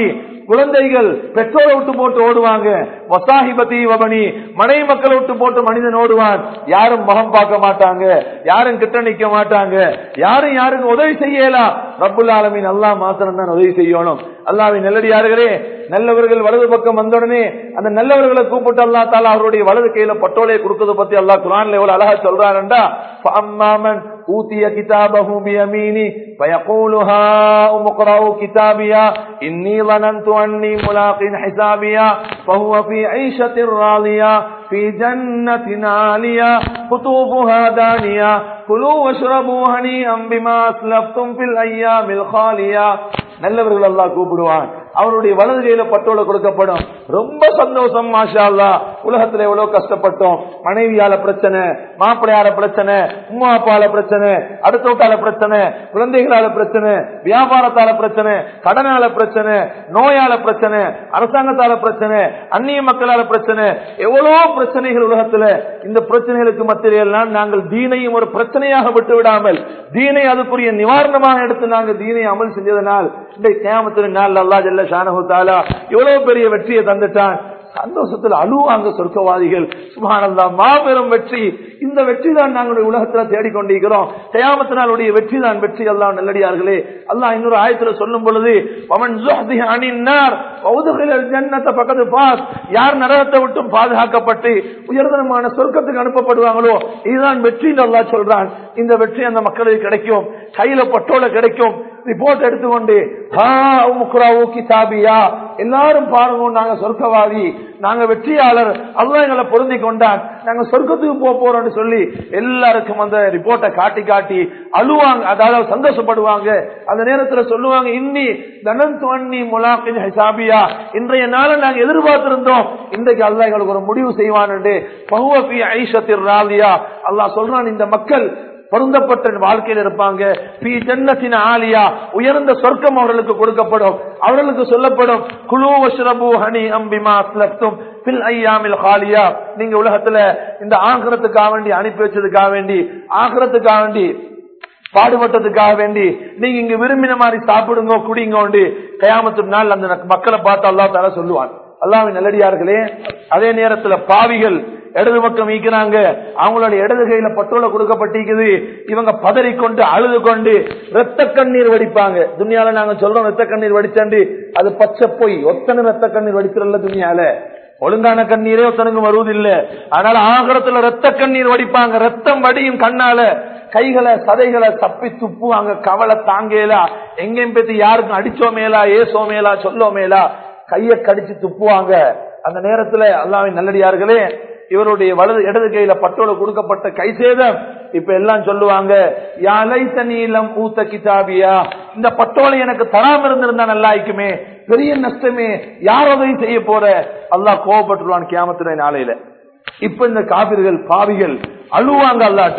குழந்தைகள் பெற்றோரை விட்டு போட்டு ஓடுவாங்க. வசாஹிபதி வபனி, மனைவி மக்களை விட்டு போட்டு மனிதன் ஓடுவான். யாரும் முகம் பார்க்க மாட்டாங்க, யாரும் கிட்ட நிக்க மாட்டாங்க, யாரும் யாருக்கு உதவி செய்யலாம். ரப்புல் ஆலமீன் அல்லாஹ் மாத்திரம் தான் உதவி செய்யணும். அல்லாஹ்வின் நல்லடியார்களே, நல்லவர்கள் வலது பக்கம் வந்தோடனே அந்த நல்லவர்களை கூப்பிட்டு அல்லாஹ் தஆலா அவருடைய வலது கையில பட்டோலையை கொடுக்கறத பத்தி அல்லாஹ் குர்ஆன்ல எவ்வளவு அழகா சொல்றாருண்டா, ஃபஅம்மாமன் ஊதிய கிதாபஹு பியமீனி ஃபயகூலு ஹாஉம் இக்ராஉ கிதாபியா இன்னி ظننت أني ملاق حسابيا فهو في عيشة راضية في جنة عالية قطوفها دانية كلوا واشربوا هنيئا بما أسلفتم في الأيام الخالية. நல்லவர்கள் அல்லாஹ் கூப்பிடுவான், அவருடைய வலது கையில பட்டோலை கொடுக்கப்படும். ரொம்ப சந்தோஷம், மாஷா அல்லாஹ். உலகத்துல எவ்வளவு கஷ்டப்பட்டோம், மனைவியால பிரச்சனை, மாப்பிள்ளையால பிரச்சனை, உம்மா அப்பால பிரச்சனை, அடுத்தோட்டால பிரச்சனை, குழந்தைகளால பிரச்சனை, வியாபாரத்தால பிரச்சனை, கடனால பிரச்சனை, நோயால பிரச்சனை, அரசாங்கத்தால பிரச்சனை, அந்நிய மக்களால பிரச்சனை, எவ்வளவு பிரச்சனைகள் உலகத்துல. இந்த பிரச்சனைகளுக்கு மத்தியிலெல்லாம் நாங்கள் தீனையும் ஒரு பிரச்சனையாக விட்டு விடாமல் தீனை அதுக்குரிய நிவாரணமாக எடுத்து நாங்கள் தீனை அமல் செஞ்சதனால் இந்த கியாமத்தின் நாள் அல்லாஹ் ஜல்ல ஷானஹு தஆலா எவ்வளவு பெரிய வெற்றியை தந்துட்டான். சந்தோஷத்தில் அழுவாங்க சொர்க்கவாதிகள். சுப்ஹானல்லாஹ், மாபெரும் வெற்றி. இந்த வெற்றி தான் நாங்களுடைய உலகத்துல தேடிக்கொண்டிருக்கிறோம். கியாமத்தினுடைய வெற்றி தான் வெற்றி. அல்லாஹ் நல்லடியார்களே, அல்லாஹ் இன்னொரு ஆயத்துல சொல்லும் பொழுது, வமன் ஸுஹ்திஹ அனின் நார் வஉத்கிலல் ஜன்னத ஃபகத் ஃபாஸ், யார் நரகத்தை விட்டு பாதுகாக்கப்பட்டு உயர்தரமான சொர்க்கத்துக்கு அனுப்பப்படுவாங்களோ இதுதான் வெற்றி என்று அல்லாஹ் சொல்றான். இந்த வெற்றி அந்த மக்களுக்கு கிடைக்கும், கையில பட்டோல கிடைக்கும். ரிப்போர்ட் எடுத்துக்கொண்டு எல்லாரும் பாருங்க, நாங்க சொர்க்கவாதி, நாங்க வெற்றியாளர், அல்லாஹ் எங்களை பொருந்தி கொண்டான், நாங்க சொர்க்கத்துக்கு போறோம்னு சொல்லி எல்லாருக்கும் அந்த ரிப்போர்ட்டை காட்டி காட்டி அழுவாங்க, அதாவது சந்தோஷப்படுவாங்க. அந்த நேரத்தில் சொல்லுவாங்க, இன்னி தனந்து அன்னி முலாக்கின் ஹிசாபியா, இன்றைய நாளை நாங்க எதிர்பார்த்திருந்தோம், இன்றைக்கு அல்லாஹ் எங்களுக்கு ஒரு முடிவு செய்வான் என்று. பஹுவ ஃபீ ஐஷத்திர் ராதியா, அல்லாஹ் சொல்றான், இந்த மக்கள் பொருந்தப்பட்ட வாழ்க்கையில் இருப்பாங்க. உயர்ந்த சொர்க்கம் அவர்களுக்கு கொடுக்கப்படும். அவர்களுக்கு சொல்லப்படும், குலு வஷ்ரபு ஹனீஅம் பிமா அஸ்லஃப்தும் ஃபில் அய்யாமில் காலியா, நீங்க உலகத்துல இந்த ஆகிரத்துக்காக வேண்டி அனுப்பி வச்சதுக்காக வேண்டி, ஆகிரத்துக்காக வேண்டி பாடுபட்டதுக்காக வேண்டி நீங்க இங்க விரும்பின மாதிரி சாப்பிடுங்க, குடிங்க. கயாமத்து நாள் அந்த மக்களை பார்த்து அல்லாஹ் தஆலா சொல்லுவான். அல்லாஹ்வின் நல்லடியார்களே, அதே நேரத்துல பாவிகள் இடது பக்கம் ஈக்கிறாங்க, அவங்களோட இடது கையில பட்டோல கொடுக்கப்பட்டிருக்குது. இவங்க பதறிக்கொண்டு அழுது கொண்டு ரத்த கண்ணீர் வடிப்பாங்க. துனியால நாங்க சொல்றோம் ரத்த கண்ணீர் வடிச்சாண்டு, அது பச்சை போய் ஒத்தனை ரத்த கண்ணீர் வடிக்கிறல்ல துனியால, ஒழுங்கான கண்ணீரே ஒத்தனுக்கு வருவதில்லை. அதனால ஆகரத்துல ரத்த கண்ணீர் வடிப்பாங்க. ரத்தம் வடியும் கண்ணால, கைகளை சதைகளை தப்பி துப்புவாங்க. கவலை தாங்கேலா, எங்கேயும் பேத்து யாருக்கும் அடிச்சோமேலா, ஏசோமேலா, சொல்லோமேலா, கையை கடிச்சு துப்புவாங்க. அந்த நேரத்துல அல்லாஹ்வின் நல்லடியார்களே, இவருடைய வலது இடது கையில பட்டோல கொடுக்கப்பட்ட கை சேதம். இப்ப எல்லாம் சொல்லுவாங்க, யா லைத்தனி லம் ஊத கிதாபியா, இந்த பட்டோலை எனக்கு தராம இருந்திருந்தா நல்லா இருக்குமே, பெரிய நஷ்டமே, யார் உதவி செய்ய போற. அல்லாஹ் கோபப்பட்டுருவான் கியாமத்துடைய நாளையில. இப்ப இந்த காபிர்கள் பாவிகள் அழுவாங்க அல்லாஹ்ட்ட.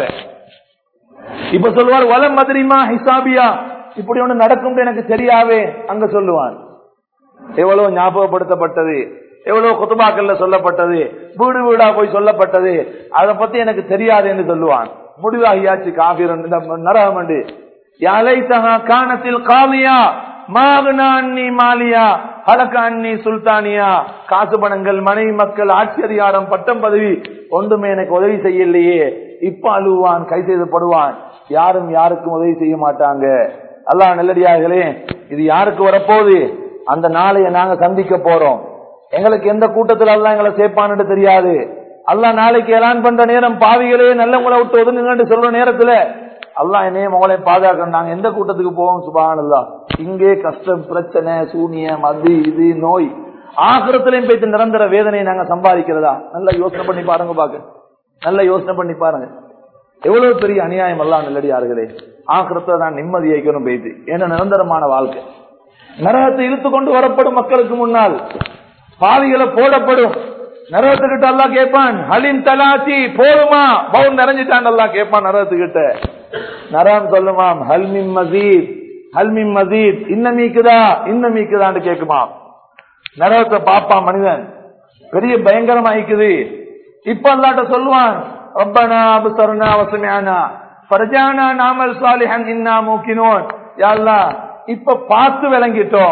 இப்ப சொல்லுவார், வலம் மதுரிமா ஹிசாபியா, இப்படி ஒண்ணு நடக்கும் எனக்கு தெரியாவே. அங்க சொல்லுவான், எவ்வளவு ஞாபகப்படுத்தப்பட்டது, எவ்வளவு குத்துபாக்கள்ல சொல்லப்பட்டது, வீடு வீடா போய் சொல்லப்பட்டது, அதை பத்தி எனக்கு தெரியாது என்று சொல்லுவான். முடிவாகியாச்சு காபிரன் இந்த நரகம். யாலைதஹா கானத்தில் காலியா மாகனா அன்னி மாலியா ஹலக அன்னி சுல்தானியா, காசு பணங்கள், மனைவி மக்கள், ஆட்சி அதிகாரம், பட்டம் பதவி ஒன்றுமே எனக்கு உதவி செய்யலையே. இப்ப அழுவான், கை செய்தப்படுவான். யாரும் யாருக்கும் உதவி செய்ய மாட்டாங்க. அல்லாஹ் நல்லடியார்களே, இது யாருக்கு வரப்போகுது? அந்த நாளைய நாங்க சந்திக்க போறோம். எங்களுக்கு எந்த கூட்டத்தில் அல்லாஹ் எங்களை சேர்ப்பான்னு தெரியாது. அல்லாஹ் நாளைக்கு எலான் பண்ற நேரம், பாவிகளே நல்லவங்களை விட்டு ஒதுங்குங்கன்னு சொல்ற நேரத்துல அல்லாஹ் என்னையும் உங்களை பாதுகாக்கணும். நாங்க எந்த கூட்டத்துக்கு போவோம்? சுப்ஹானல்லாஹ். இங்கே கஷ்டம், பிரச்சனை, சூனியம், அது இது நோய், ஆகிரத்திலையும் போயிட்டு நிரந்தர வேதனையை நாங்க சம்பாதிக்கிறதா? நல்லா யோசனை பண்ணி பாருங்க. நல்ல யோசனை பண்ணி பாருங்க. எவ்வளவு பெரிய அநியாயம் அல்லாஹ் நல்லடியார்களே. ஆகிரத்தை தான் நிம்மதியாக்கணும் போயிட்டு, ஏன்னா நிரந்தரமான வாழ்க்கை. நரகத்தை இழுத்து கொண்டு வரப்படும் மக்களுக்கு முன்னால் பாவிகளை போடப்படும். நரகத்துக்கிட்ட அல்லாஹ் கேட்பான், ஹலின் தலாசி போதுமா, பவுன் நிறைஞ்சிட்டான் அல்லாஹ் கேட்பான் நரகத்துக்கிட்ட. நரகம் சொல்லுமாம், ஹல்மிம் மசீத், ஹல்மிம் மசீத், இன்னமீக்குதா, இன்னமீக்குதான்னு கேட்குமா. நரகத்தை பாப்பான் மனிதன், பெரிய பயங்கரமாயிக்குது. இப்ப அல்லாஹ்ட்ட சொல்லுவான், ரப்பனா அப்சர்னா வஸமிஅனா ஃபர்ஜானா நஅமல் சாலிஹன் இன்னா மூகினூன். யா அல்லாஹ், இப்ப பார்த்து விளங்கிட்டோம்,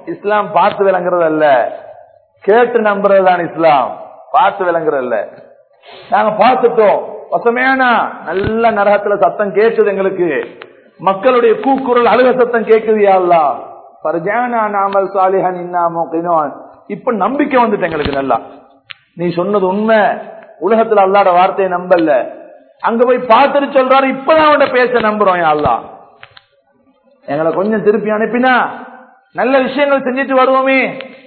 இஸ்லாம் பார்த்து விளங்குறது அல்ல, கேட்டு நம்புறதுதான் இஸ்லாம். பார்த்து விளங்குறது அல்ல. நாங்க பார்த்துட்டோம், வசமையான நல்ல நரகத்துல சத்தம் கேட்குது, எங்களுக்கு மக்களுடைய கூக்குரல் அழுக சத்தம் கேட்குது. யா அல்லாஹ் ஃபர்ஜானா நஅமல் சாலிஹன் இன்னா மூகினூன். இப்ப நம்பிக்கை வந்துட்டு எங்களுக்கு நல்லா, நீ சொன்னது உண்மை, உலகத்துல அல்லாஹ்வோட வார்த்தையை நம்பல, அங்க போய் பார்த்துட்டு சொல்றாரு, இப்பதான் அவன்கிட்ட பேச நம்புறோம். யா அல்லாஹ் எங்களை கொஞ்சம் திருப்பி அனுப்பினா நல்ல விஷயங்கள் செஞ்சுட்டு வருவோமே.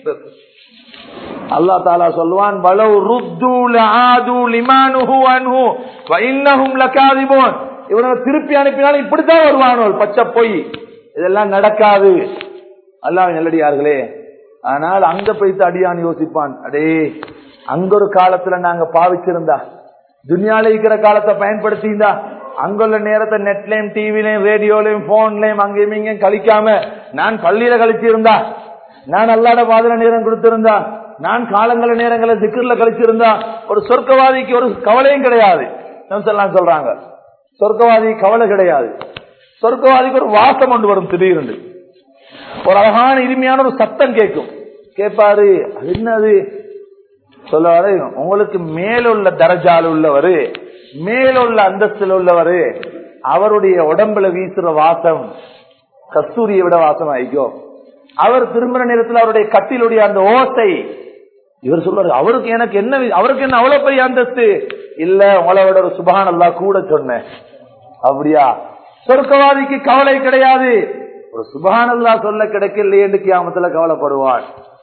அல்லாஹ் தஆலா சொல்வான், வலவ் ருத்து லஆது லிமானுஹு அன்ஹு வ இன்னஹும் லகாதிபூன். இவனை திருப்பி அனுப்பினாலும் இப்படித்தான் வருவானோ, பச்சை போய் இதெல்லாம் நடக்காது. அல்லாஹ்வின் நல்லடியார்களே, ஆனால் அங்க போய்த்து அடியான் யோசிப்பான், அடே அங்க ஒரு காலத்துல நாங்க பாவிச்சிருந்தா, துனியால இருக்கிற காலத்தை பயன்படுத்தியிருந்தா, அங்குள்ள நேரத்தை நெட்லயும் டிவிலையும் ரேடியோலையும் போன்லயும் அங்கேயும் இங்கேயும் கழிக்காம நான் பள்ளியில கழிச்சிருந்தா, நான் அல்லாஹ்வோட பாதல நேரம் கொடுத்திருந்தா, நான் காலங்கள நேரங்களை திக்ர்ல கழிச்சிருந்தா, ஒரு சொர்க்கவாதிக்கு ஒரு கவலையும் கிடையாது. சொல்றாங்க சொர்க்கவாதி கவலை கிடையாது. சொர்க்கவாதிக்கு ஒரு வாசம் கொண்டு வரும், திடீர்னு ஒரு அழகான இனிமையான ஒரு சத்தம் கேட்கும். கேட்பாரு, என்னது சொல்லுவாரு, உங்களுக்கு மேலுள்ள தரஜால் உள்ளவரு, மேலுள்ள அந்தஸ்தில் உள்ளவரு, அவருடைய உடம்புல வீசுற வாசம் கஸ்தூரியை விட வாசம் ஆயிக்கும். அவர் திரும்புற நேரத்தில் அவருடைய கட்டிலுடைய அந்த ஓசை, இவர் சொல்றாரு, அவருக்கு எனக்கு என்ன, அவருக்கு என்ன அவ்வளவு பெரிய அந்தஸ்து இல்ல, உங்களோட ஒரு சுப்ஹான் அல்லாஹ் கூட சொன்னேன். அப்படியா? சொர்க்கவாதிக்கு கவலை கிடையாது, ஒரு சுப்ஹான் அல்லாஹ் சொல்ல கிடைக்கலையே என்று கியாமத்துல கவலைப்படுவான்.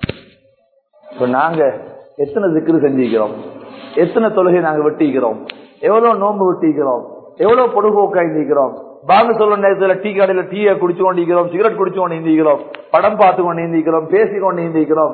இப்ப நாங்க எத்தனை திக்ரு செஞ்சிக்கிறோம், எத்தனை தொழுகை நாங்க வெட்டிக்கிறோம், எவ்வளவு நோன்பு வெட்டிக்கிறோம், எவ்வளவு பொடுபோக்காய் நீக்கிறோம், பாங்க சொல்ற நேரத்தில் டீ கடையில டீயை குடிச்சு கொண்டிருக்கிறோம், சிகரெட் குடிச்சு கொண்டு நீந்திக்கிறோம், படம் பார்த்து கொண்டு நீந்திக்கிறோம், பேசி கொண்டு நீந்திக்கிறோம்.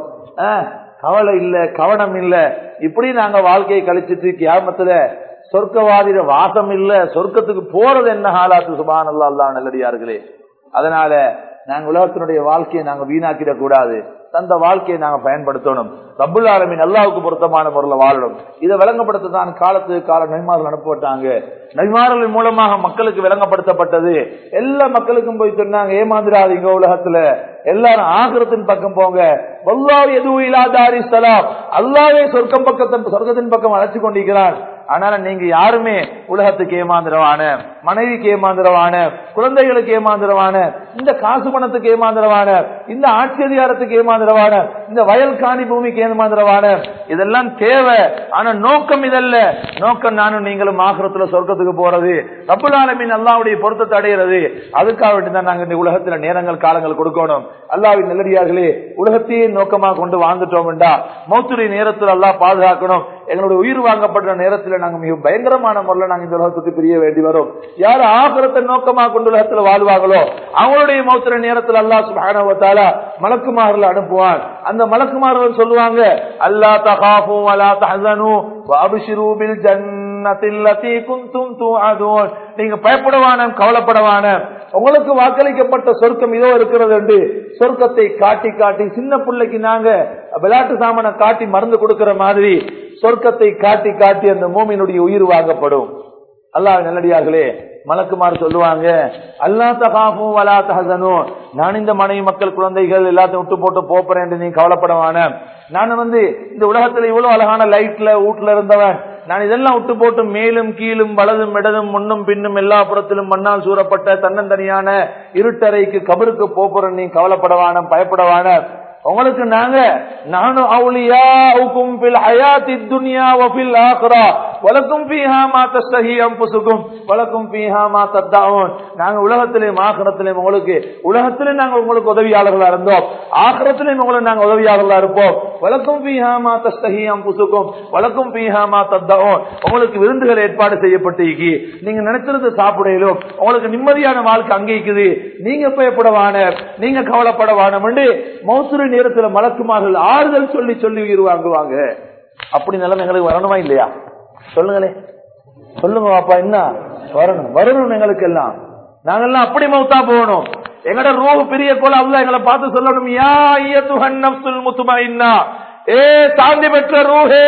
கவலை இல்ல, கவனம் இல்ல, இப்படி நாங்க வாழ்க்கையை கழிச்சிட்டு கியாமத்துல சொர்க்கவாதிர வாசம் இல்ல, சொர்க்கத்துக்கு போறது என்ன ஹாலாத்து. சுப்ஹானல்லாஹ், அல்லாஹ் நல்லடியார்களே, அதனால நாங்க உலகத்தினுடைய வாழ்க்கையை நாங்க வீணாக்கிட கூடாது, தந்த வாழ்க்கையை நாங்க பயன்படுத்தணும், ரப்புல் ஆலமீன் அல்லாஹ்வுக்கு பொருத்தமான முறையில் வாழணும். இதை விளங்கப்படுத்ததான் காலத்துக்கு கால நபிமார்கள் அனுப்பப்பட்டாங்க. நபிமார்கள் மூலமாக மக்களுக்கு விளங்கப்படுத்தப்பட்டது. எல்லா மக்களுக்கும் போய் சொன்னாங்க, ஏமாந்துடாதீங்க, உலகத்துல எல்லாரும் ஆகிரத்தின் பக்கம் போங்க, வல்லாஹு யதுஉ இலா தாரிஸ் ஸலாம், அல்லாஹ்வே சொர்க்கத்தின் பக்கம் அழைச்சு கொண்டிருக்கிறான். ஆனால நீங்க யாருமே உலகத்துக்கு ஏமாந்துறவான, மனைவிக்கு ஏமாந்துறவான, குழந்தைகளுக்கு ஏமாந்துறவான, இந்த காசு பணத்துக்கு ஏமாந்துறவான, இந்த ஆட்சி அதிகாரத்துக்கு ஏமாந்துறவான, இந்த வயல் காணி பூமிக்கு ஏமாந்துறவான, இதெல்லாம் தேவை. ஆனா நோக்கம் இதல்ல. நோக்கம் நானும் நீங்களும் ஆகிரத்துல சொர்க்கத்துக்கு போறது, ரப்புல் ஆலமீன் அல்லாஹ்வுடைய பொருத்தத்தை அடைகிறது. அதுக்காக வேண்டிதான் நாங்க இந்த உலகத்துல நேரங்கள் காலங்கள் கொடுக்கணும். அல்லாஹ்வின் நல்லடியார்களே, உலகத்தையே நோக்கமாக கொண்டு வாழ்ந்துட்டோம் என்றா மௌத்துடைய நேரத்தில் அல்லாஹ் பாதுகாக்கணும். எங்களுடைய உயிர் வாங்கப்படுற நேரத்தில் நாங்க மிக பயங்கரமான முறையில் நாங்க இந்த உலகத்துக்கு பிரிய வேண்டி வரும். யார் ஆகிரத்தை நோக்கமாக கொண்டு உலகத்தில் வாழ்வாங்களோ அவங்களுடைய மௌத்துற நேரத்தில் அல்லாஹ் சுப்ஹானஹு வ தஆலா மலக்குமார்கள் அனுப்புவான். அந்த மலக்குமார்கள் சொல்லுவாங்க, அல்லா தகாஃபு வலா தஹ்ஸனு வ அப்ஷிரு பில் ஜன்னத்தில் லதி குன்தும் துஅதுன். நீங்க பயப்படவான, கவலைப்படவான, உங்களுக்கு வாக்களிக்கப்பட்ட சொர்க்கம் இதோ இருக்கிறது என்று சொர்க்கத்தை காட்டி காட்டி, சின்ன பிள்ளைக்கு நாங்க விளையாட்டு சாமான காட்டி மருந்து கொடுக்கிற மாதிரி சொர்க்கத்தை காட்டி காட்டி அந்த மூமினுடைய உயிர் வாங்கப்படும். அல்லாஹ் நல்லடியார்களே, மலக்குமார் சொல்லுவாங்க, அல்லா தகாஃபு வலா தஹ்ஸனு, நான் இந்த மனைவி மக்கள் குழந்தைகள் எல்லாத்தையும் விட்டு போட்டு போறேன் என்று நீ கவலைப்படவான, நான் இந்த உலகத்துல இவ்வளவு அழகான லைட்ல வீட்டுல இருந்தவன், நான் இதெல்லாம் விட்டு போட்டு மேலும் கீழும் வலதும் இடதும் முன்னும் பின்னும் எல்லா புறத்திலும் மண்ணால் சூறப்பட்ட தன்னந்தனியான இருட்டறைக்கு கபருக்கு போறேன் நீ கவலைப்படவான, பயப்படவான. உங்களுக்கு நாங்க நானு அவுலியாஉக்கும் ஃபில் ஹயாத்தித் துன்யா வ ஃபில் ஆখিরা வலக்கும் ஃபீஹா மா தஸ்தஹி அன்ஃபுசுக்கும் வலக்கும் ஃபீஹா மா தத்தஊன். நாங்க உலகத்திலேயும் ஆখিরাத்திலேயும் உங்களுக்கு, உலகத்திலே நாங்க உங்களுக்கு உதவியாளர்களா இருந்தோம், ஆখিরাத்திலேயும் உங்களுக்கு நாங்க உதவியாளர்களா இருப்போம். வலக்கும் ஃபீஹா மா தஸ்தஹி அன்ஃபுசுக்கும் வலக்கும் ஃபீஹா மா தத்தஊன். உங்களுக்கு விருந்துகள் ஏற்பாடு செய்யப்பட்டிருக்கு, நீங்க நினைச்சது சாப்பிடலும், உங்களுக்கு நிம்மதியான வாழ்க்கை அங்கே இருக்குது, நீங்க பயப்படவான, நீங்க கவலைப்படவான என்று மௌத்துரை நேரத்துல மலக்குமார்கள் ஆறுதல் சொல்லி சொல்லி உயிர் வாங்குவாங்க. அப்படி நிலைமை எங்களுக்கு வரணுமா இல்லையா? சொல்லுங்களே, சொல்லுங்க பாப்பா, என்ன வரணும்? வரணும் எங்களுக்கு எல்லாம். நாங்கெல்லாம் அப்படி மௌத்தா போகணும். எங்கட ரூஹ் பெரிய கோல அல்லாஹ் எங்களை பார்த்து சொல்லணும், யா அய்யத்துஹன் நஃப்ஸுல் முத்மஇன்னா, ஏ சாந்தி பெற்ற ரூஹே.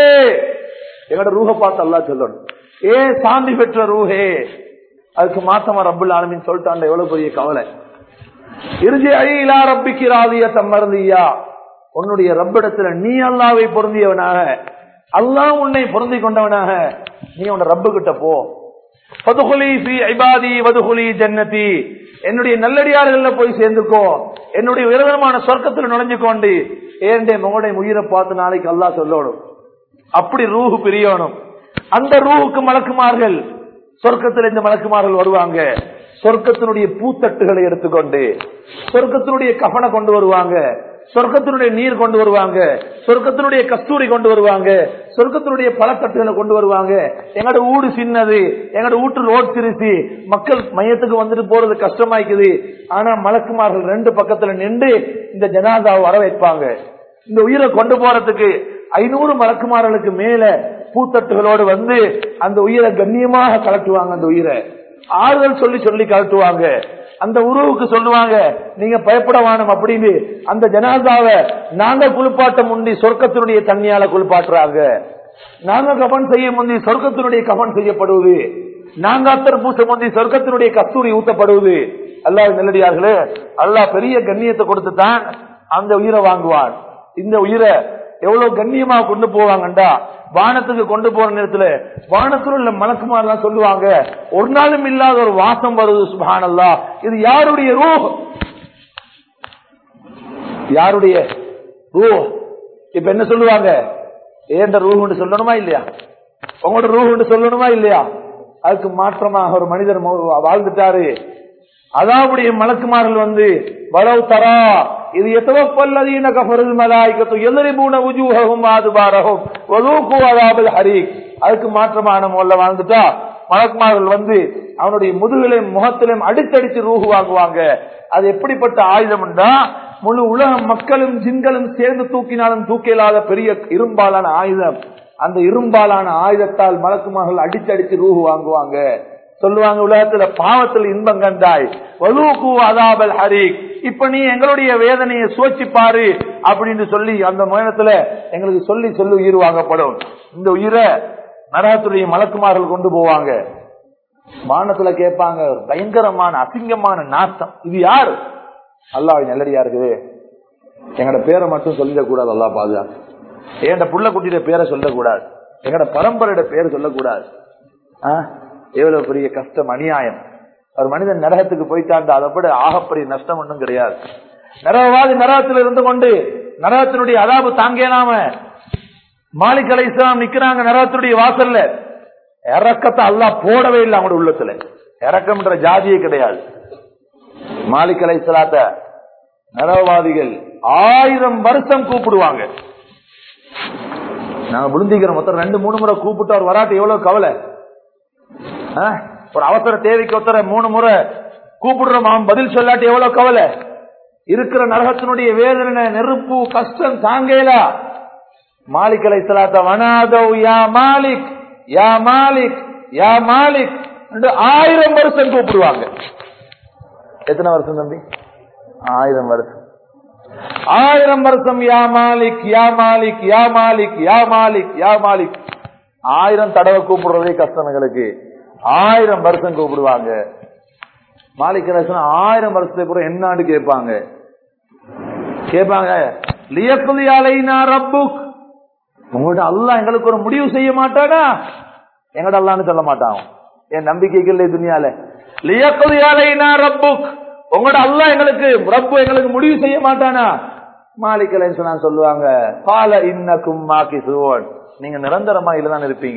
எங்கட ரூஹ பார்த்து அல்லாஹ் சொல்லணும், ஏ சாந்தி பெற்ற ரூஹே. அதுக்கு மாத்தமா ரப்புல் ஆலமீன் சொல்லிட்டான், எவ்வளவு பெரிய கவலை. இர்ஜிஇ இலா ரப்பிகி ராதியத்தம் மர்தியா, உன்னுடைய ரப்பிடத்துல நீ அல்லாஹ்வை பொருந்தியவனாக, அல்லாஹ் உன்னை பொருந்தி கொண்டவனாக நீ உன் ரப்பு கிட்ட போ. ஃபதுகுலி ஃபீ இபாதி வதுகுலி ஜன்னதி, என்னுடைய நல்லடியார்கள்ல போய் சேர்ந்துக்கோ, என்னுடைய உயர்தரமான சொர்க்கத்தில் நுழைஞ்சு கொண்டு ஏண்டே மகனுடைய உயிரை பார்த்து நாளைக்கு அல்லாஹ் சொல்லணும். அப்படி ரூஹு பிரியணும். அந்த ரூஹுக்கு மலக்குமார்கள், சொர்க்கத்தில் இந்த மலக்குமார்கள் வருவாங்க. சொர்க்கத்தினுடைய பூத்தட்டுகளை எடுத்துக்கொண்டு சொர்க்கத்தினுடைய கஃனை கொண்டு வருவாங்க, சொர்க்கத்தினுடைய நீர் கொண்டு வருவாங்க, சொர்க்கத்தினுடைய கஸ்தூரி கொண்டு வருவாங்க, சொர்க்கத்தினுடைய பழத்தட்டுகளை கொண்டு வருவாங்க. எங்கட ஊடு சின்னது, எங்கட வீட்டு ரோட் சிரிசி, மக்கள் மையத்துக்கு வந்துட்டு போறது கஷ்டமாய்க்குது. ஆனா மலக்குமார்கள் ரெண்டு பக்கத்துல நின்று இந்த ஜனாதாவை வர வைப்பாங்க. இந்த உயிரை கொண்டு போறதுக்கு 500 மலக்குமார்களுக்கு மேல பூத்தட்டுகளோடு வந்து அந்த உயிரை கண்ணியமாக கலட்டுவாங்க. அந்த உயிரை ஆறுதல் சொல்லி சொல்லி கலட்டுவாங்க. அந்த உருவுக்கு சொல்லுவாங்க, நீங்க பயப்பட வேணும் அப்படின்னு. அந்த ஜனாதாவை நாங்க குளிப்பாட்ட முந்தி சொர்க்கத்தினுடைய தண்ணியால குளிப்பாட்டுறாங்க. நாங்க கபன் செய்ய முந்தி சொர்க்கத்தினுடைய கபன் செய்யப்படுவது, நாங்க அத்தர் பூச முந்தி சொர்க்கத்தினுடைய கஸ்தூரி ஊத்தப்படுவது. அல்லாஹ் நல்லடியார்களே, அல்லாஹ் பெரிய கண்ணியத்தை கொடுத்துதான் அந்த உயிரை வாங்குவான். இந்த உயிரை எவ்வளவு கண்ணியமா கொண்டு போவாங்கண்டா, வானத்துக்கு கொண்டு போற நேரத்துல வானத்துல உள்ள மலக்குமாரெல்லாம் சொல்லுவாங்க, ஒரு நாளும் இல்லாத ஒரு வாசம் வருது, சுப்ஹானல்லாஹ், இது யாருடைய ரூஹ், யாருடைய ரூஹ். இப்ப என்ன சொல்லுவாங்க, ஏண்ட ரூஹ் சொல்லணுமா இல்லையா, உங்களோட ரூஹ் சொல்லணுமா இல்லையா? அதுக்கு மாற்றமாக ஒரு மனிதர் வாழ்ந்துட்டாரு, அதாவுடைய மலக்குமார்கள் வந்து வலவ் தரா இது எத்தவப்பல்லதீன கஃபருல் மலாயிகத்து யضربون وجوههم وادبارهم وذوقوا عذاب الحريق. அதுக்கு மாற்றமான முறையில் வாழ்ந்துட்டா மலக்குமார்கள் வந்து அவனுடைய முதுகிலும் முகத்திலும் அடித்தடித்து ரூஹு வாங்குவாங்க. அது எப்படிப்பட்ட ஆயுதம்னா, முழு உலக மக்களும் ஜின்களும் சேர்ந்து தூக்கினாலும் தூக்கிலாத பெரிய இரும்பாலான ஆயுதம். அந்த இரும்பாலான ஆயுதத்தால் மலக்குமார்கள் அடித்தடித்து ரூஹு வாங்குவாங்க. சொல்லுவாங்க, உலகத்துல பாவத்தில் இன்பம் கண்டாய், வதூகு அதாபல் ஹரீக், இப்ப நீ எங்களுடைய வேதனையை சுவைச்சு பாரு அப்படின்னு சொல்லி அந்த நேரத்துல எங்களுக்கு சொல்லி சொல்லி உயிர் வாங்கப்படும். இந்த உயிரை நரகத்துடைய மலக்குமார்கள் கொண்டு போவாங்க. வானத்துல கேட்பாங்க, பயங்கரமான அசிங்கமான நாசம், இது யாரு? அல்லாஹ் நல்லடியா இருக்குது, எங்கட பேரை மட்டும் சொல்லிடக்கூடாது, அல்லாஹ் பாதுகாப்பு. எங்கட புள்ள குட்டியோட பேரை சொல்லக்கூடாது, எங்கட பரம்பரையோட பேரை சொல்லக்கூடாது. எவ்வளவு பெரிய கஷ்டம், அநியாயம். ஒரு மனிதன் நரகத்துக்கு போயிட்டாண்டா அதை விட ஆகப்பெரிய நஷ்டம் ஒன்றும் கிடையாது. நரகவாதி நரகத்தில் இருந்து கொண்டு நரகத்தினுடைய அதாபு தாங்கேனாம மாலிக் அலைஹிஸ்ஸலாம் நிக்கிறாங்க நரகத்துடைய வாசல்ல. இறக்கத்தை அல்லாஹ் போடவே இல்லை அவங்களோட உள்ளத்துல, இறக்கம்ன்ற ஜாதியே கிடையாது. மாலிக் அலைஹிஸ்ஸலாத்த நரகவாதிகள் 1000 வருஷம் கூப்பிடுவாங்க. நாங்க புரிஞ்சுக்கிறோம், மொத்தம் 2-3 முறை கூப்பிட்டு அவர் வராட்டு எவ்வளவு கவலை. ஒரு அவசர தேவைக்கு ஒருத்தர 3 முறை கூப்பிடுறோம், அவன் பதில் சொல்லாட்டி எவ்வளவு கவலை. இருக்கிற நரகத்தினுடைய வேதனை, நெருப்பு, கஷ்டம் தாங்கேலா. மாலிக் அலைஹிஸ்ஸலாத்த வனாதவ் யா மாலிக் யா மாலிக் யா மாலிக் 1000 வருஷம் கூப்பிடுவாங்க. எத்தனை வருஷம் தம்பி? 1000 வருஷம். 1000 வருஷம் யா மாலிக் யா மாலிக் யா மாலிக் யா மாலிக் யா மாலிக். 1000 தடவை கூப்பிடுறதே கஷ்டம் எங்களுக்கு. 1000 வருஷம் கூப்பிடுவாங்க. மாலிக் அலைஹிஸ்ஸலாம் 1000 வருஷத்துக்கு அப்புறம் என்னான்னு கேட்பாங்க. லியக்தி அலைனா ரப்புக், உங்களோட அல்லாஹ் எங்களுக்கு ஒரு முடிவு செய்ய மாட்டானா? எங்கட அல்லாஹ்னு சொல்ல மாட்டான், என் நம்பிக்கைக்கு இல்லை துனியால. லியக்தி அலைனா ரப்புக், உங்களோட அல்லாஹ் எங்களுக்கு ரப்பு எங்களுக்கு முடிவு செய்ய மாட்டானா? மாலிக் அலைஹிஸ்ஸலாம் சொல்லுவாங்க, கால இன்னக்கும் மாகிஸூன், நீங்க நிரந்தரமா இல்லதான் இருப்பீங்க.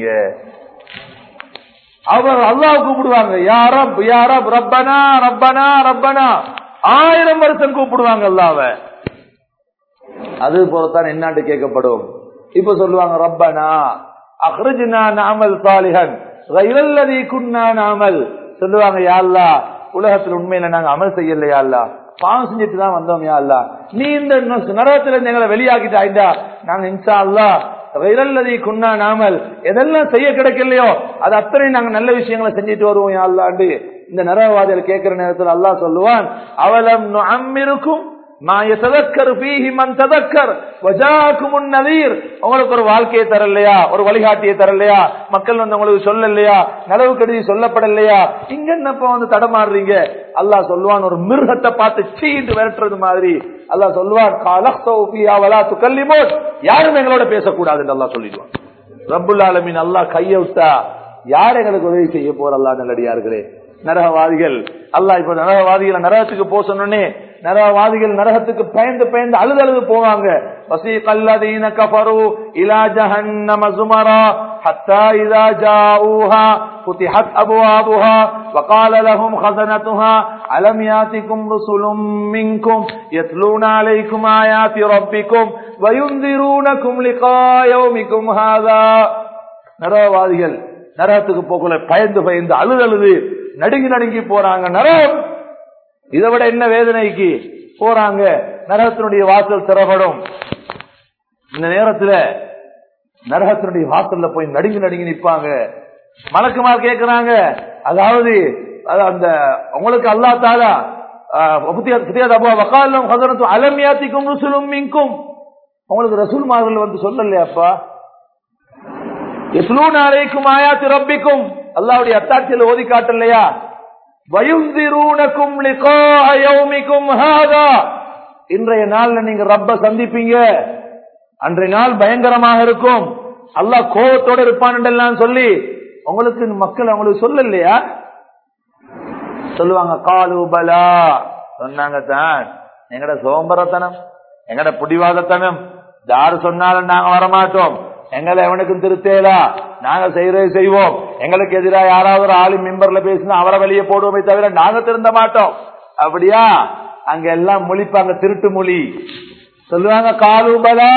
அவர் அல்லாஹ் கூப்பிடுவாங்க, யா ரப் யா ரப் ரப்பனா ரப்பனா ரப்பனா. 1000 வருஷம் கூப்பிடுவாங்க அல்லாஹ்வ. அது போலத்தான் என்னாட்டு கேட்கப்படும். இப்ப சொல்லுவாங்க, ரப்பனா அக்ரிஜ்னா நஅமல் சாலிஹன் கைரல்லதி குன்னா நஅமல். சொல்லுவாங்க, யா அல்லாஹ் உலகத்துல உண்மையில நாங்க அமல் செய்யல, யா அல்லாஹ் பாவம் செஞ்சுட்டு தான் வந்தோம், யா அல்லாஹ் நீ இந்த நரகத்துல இருந்து எங்களை வெளியாக்கிட்டாய்டா, நாங்க இன்ஷா அல்லாஹ் குன்னா நாமல் எதெல்லாம் செய்ய கிடைக்கலையோ அது அத்தனை நாங்க நல்ல விஷயங்களை செஞ்சுட்டு வருவோம் யா அல்லாஹ். இந்த நரகவாதிகள் கேட்கிற நேரத்தில் அல்லாஹ் சொல்லுவான், அவலம் நுஅம்மிருக்கும் உங்களுக்கு ஒரு வாழ்க்கையை தரலையா, ஒரு வழிகாட்டியை தரலையா, மக்கள் உங்களுக்கு சொல்லலையா, நலவு கருதி சொல்லப்படலையா, இங்க என்னப்ப தடமாடுறீங்க? அல்லாஹ் சொல்லுவான், ஒரு மிருகத்தை பார்த்து சீண்டு விரட்டுறது மாதிரி அல்லாஹ் சொல்லுவான், யாரும் எங்களோட பேசக்கூடாது என்று அல்லாஹ் சொல்லிடுவான். ரப்புல் ஆலமீன் அல்லாஹ் கையை விட்டா யார் எங்களுக்கு உதவி செய்ய போற? அல்லாஹ் நல்லடியார்களே, நரகவாதிகள் அல்லாஹ் இப்ப நரகவாதிகளை நரகத்துக்கு போக சொன்னே, நரகவாதிகள் நரகத்துக்கு பயந்து பயந்து அழுது போவாங்க. வஸீகல்லதீன கஃபரு இலா ஜஹன்னம ஸுமரா ஹத்தா இதா ஜாஊஹா ஃபுதிஹத் அப்வாபுஹா வகால லஹும் ஹஸனத்துஹா அலம் யாதிகும் ருசுலும் மின்கும் யத்லூனா அலைக்கும் ஆயாத்தி ரப்பிக்கும் வயுன்திரூனகும் லிகா யௌமிக்கும் ஹாதா. நரகவாதிகள் நரகத்துக்கு போகல பயந்து பயந்து அழுது நடுங்கி நடுங்கி போறாங்க. நரகம் இதை விட என்ன வேதனைக்கு போறாங்க? நரகத்தினுடைய வாசல் திறப்படும். இந்த நேரத்துல நரகத்தினுடைய வாசல்ல போய் நடுங்கி நடுங்கி நிற்பாங்க. மலக்குமார் கேட்கிறாங்க, அதாவது அந்த உங்களுக்கு அல்லாஹ் தஆலா அலம் யாத்திக்கும் ருசுலும் மின்கும், உங்களுக்கு ரசூல்மார்கள் சொல்லலையாப்பா? யஸ்லூனா அலைக்கும் ஆயாத்தி ரப்பிக்கும், அல்லாஹ்வுடைய அத்தாட்சியில ஓதி காட்டலையா? வயுன்திரூனகும் லிகா யௌமிக்கும் ஹாதா, இன்றைய நாள்ல நீங்க ரப்ப சந்திப்பீங்க, அன்றைய நாள் பயங்கரமாக இருக்கும், அல்லாஹ் கோபத்தோட இருப்பான் என்றெல்லாம் சொல்லி உங்களுக்கு மக்கள் அவங்களுக்கு சொல்லலையா? சொல்லுவாங்க, காலு பலா, சொன்னாங்க தான். எங்கட சோம்பரத்தனம், எங்கட புடிவாதத்தனம், யாரு சொன்னாலும் நாங்க வரமாட்டோம், எங்களை எவனுக்கும் திருத்தேலா, நாங்க செய்யறதை செய்வோம், எங்களுக்கு எதிராக யாராவது ஒரு ஆளு மெம்பர்ல பேசினா அவரை வெளியே போடுவோமே தவிர நாங்க திருந்த மாட்டோம். அப்படியா? அங்க எல்லாம் மொழிப்பாங்க, திருட்டு மொழி. சொல்லுவாங்க காலூபலா,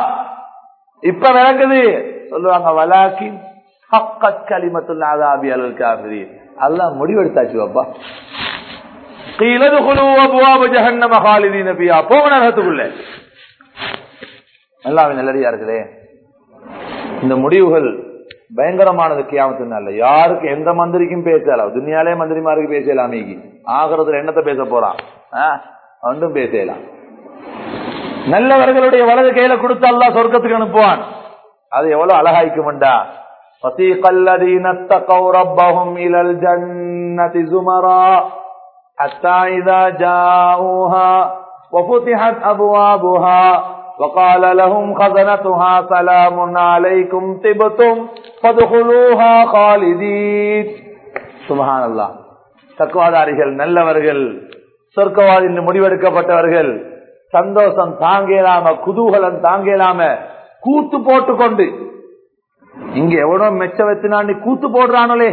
இப்ப விளங்குது. சொல்லுவாங்க வலாக்கின் ஹக்கத் கலிமத்துல் அஸாபி அலல் காஃபிரீன், அல்லாஹ் முடிவெடுத்தாச்சு. அப்பா கீல துகுலு அப்வாப ஜஹன்னம ஹாலிதீன ஃபிஹா, போங்க நரகத்துக்குள்ள. அல்லாஹ்வின் நல்லடியார்களே, இந்த முடிவுகள் பயங்கரமானது. கியாமத்து நாள்ல யாருக்கு எந்த மந்திரிக்கும் பேசலாம், துனியாலே மந்திரிமாருக்கு பேசலாம், ஆகிறதுல என்னத்தை பேச போறான்? ஒன்றும் பேசலாம். நல்லவர்களுடைய வலது கையில கொடுத்து அல்லாஹ் சொர்க்கத்துக்கு அனுப்புவான். அது எவ்வளவு அழகாய்க்கும்டா. வஸீகல்லதீன தகவ் ரப்பஹும் இலல் ஜன்னதி ஸுமரா ஹத்தா இதா ஜாஊஹா வஃபுதிஹத் அப்வாபுஹா وقال لهم خزنتها سلام عليكم طبتم فادخلوها خالدين. சுப்ஹான் அல்லாஹ். தக்வாதாரிகள், நல்லவர்கள், சொர்க்கவாதி என்று முடிவெடுக்கப்பட்டவர்கள் சந்தோஷம் தாங்கலாம, குதூகலம் தாங்கலாம கூத்து போட்டுக்கொண்டு, இங்க எவ்வளவு மெச்ச வச்சுனாண்டி கூத்து போடுறானே,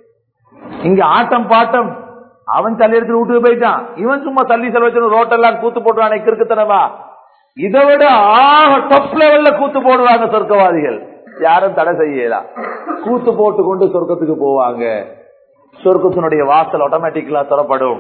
இங்க ஆட்டம் பாட்டம், அவன் தள்ளி எடுத்து வீட்டுக்கு போயிட்டான், இவன் சும்மா தள்ளி செலவச்சு ரோட்டெல்லாம் கூத்து போடுறானே, கிறுக்குத்தனமா. இதை விட டாப் லெவல்ல கூத்து போடுவாங்க சொர்க்கவாதிகள், யாரும் தடை செய்யலாம். கூத்து போட்டு கொண்டு சொர்க்கத்துக்கு போவாங்க. சொர்க்கத்தினுடைய வாசல் ஆட்டோமேட்டிக்கலா திறப்படும்.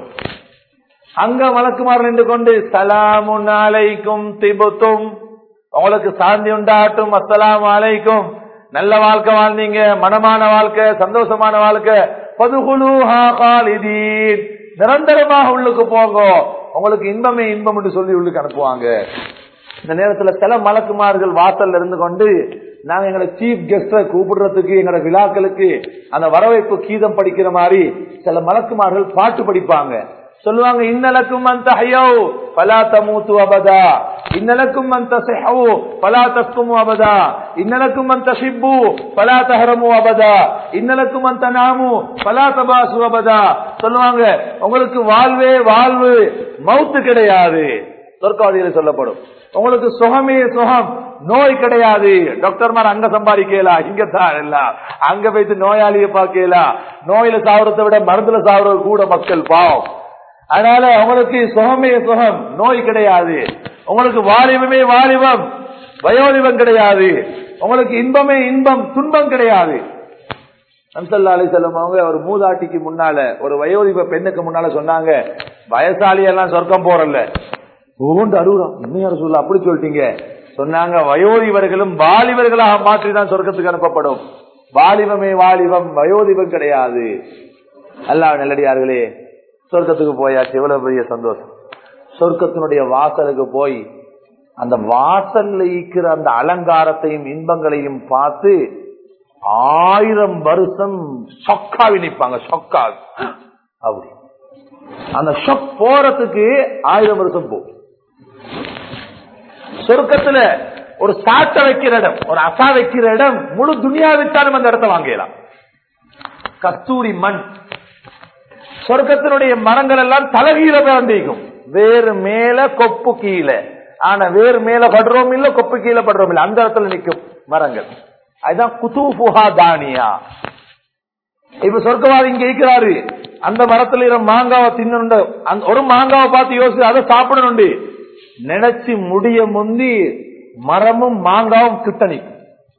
அங்க மலக்குமார் நின்று கொண்டு சலாமுன் அலைக்கும் திபுத்தும், உங்களுக்கு சாந்தி உண்டாட்டும், அஸ்ஸலாமு அலைக்கும், நல்ல வாழ்க்கை வாழ்ந்தீங்க, மனமான வாழ்க்கை, சந்தோஷமான வாழ்க்கை, ஃபதுகுலூஹா காலிதீன், நிரந்தரமாக உள்ளுக்கு போங்க, உங்களுக்கு இன்பமே இன்பம் என்று சொல்லி உள்ளுக்கு அனுப்புவாங்க. இந்த நேரத்துல சில மலக்குமார்கள் வாசல்ல இருந்து கொண்டு, நாங்க எங்களை சீஃப் கெஸ்ட கூப்பிடுறதுக்கு, எங்களோட விழாக்களுக்கு அந்த வரவேற்பு கீதம் படிக்கிற மாதிரி சில மலக்குமார்கள் பாட்டு படிப்பாங்க. சொல்லுவாங்க, இன்னலக்கும் மன் தஹயௌ ஃபலா தமூது அபதா, இன்னலக்கும் மன் தஸஹு ஃபலா தஸ்குமு அபதா, இன்னலக்கும் மன் தஷிப்பு ஃபலா தஹரமு அபதா, இன்னலக்கும் மன் தனாமு ஃபலா தபாசு அபதா. சொல்லுவாங்க, உங்களுக்கு வாழ்வே வாழ்வு, மௌத்து கிடையாது. சொர்க்கவாதிகளை சொல்லப்படும். உங்களுக்கு சுகமே சுகம், நோய் கிடையாது. டாக்டர்மார் அங்க சம்பாதிக்கலாம், இங்க தான் எல்லாம், அங்க போயிட்டு நோயாளியை பார்க்கலாம். நோயில சாவறதை விட மருந்துல சாவறது கூட மக்கள் பாவம். அதனால உங்களுக்கு சுகமே சுகம், நோய் கிடையாது. உங்களுக்கு வாலிபமே வாலிபம், வயோதிபம் கிடையாது. உங்களுக்கு இன்பமே இன்பம், துன்பம் கிடையாது. ஸல்லல்லாஹு அலைஹி வஸல்லம் அவங்க ஒரு மூதாட்டிக்கு முன்னால, ஒரு வயோதிப பெண்ணுக்கு முன்னால சொன்னாங்க, வயசாளி எல்லாம் சொர்க்கம் போறல்ல. ஒவ்வொன்று அருவம், இன்னும் சொல்ல அப்படி சொல்லிட்டீங்க. சொன்னாங்க, வயோதிபர்களும் வாலிபர்களாக மாற்றிதான் சொர்க்கத்துக்கு அனுப்பப்படும். வாலிபமே வாலிபம், வயோதிபம் கிடையாது. அல்லாஹ் நல்லடியார்களே, சொர்க்கத்துக்கு போயாச்சு, எவ்வளவு பெரிய சந்தோஷம். சொர்க்கத்தினுடைய வாசலுக்கு போய் அந்த வாசல்ல இருக்கிற அந்த அலங்காரத்தையும் இன்பங்களையும் பார்த்து 1000 வருஷம் ஷொக்காவி நிற்பாங்க. ஷொக்காவி அப்படி அந்த ஷொக் போறதுக்கு 1000 வருஷம் போகும். சொர்க்கத்துல ஒரு சாட்ட வைக்கிற இடம், ஒரு அசா வைக்கிற இடம் முழு துனியா விட்டாலும் அந்த இடத்தை வாங்கலாம். கஸ்தூரி மண். சொர்க்கத்தினுடைய மரங்கள் எல்லாம் தலகீழ பிறந்திருக்கும். வேறு மேல கொப்பு கீழே. ஆனா வேறு மேல படுறோம் இல்ல, கொப்பு கீழே படுறோம் இல்ல, அந்த இடத்துல நிற்கும் மரங்கள். அதுதான் குதூஃபுஹா தானியா. இப்ப சொர்க்கவாதி இங்க இருக்கிறாரு, அந்த மரத்துல இருக்கிற மாங்காவை தின்னு, ஒரு மாங்காவை பார்த்து யோசிச்சு அதை சாப்பிடணும் நினைச்சு முடிய முந்தி மரமும் மாங்காவும் கிட்ட நிற்கும்.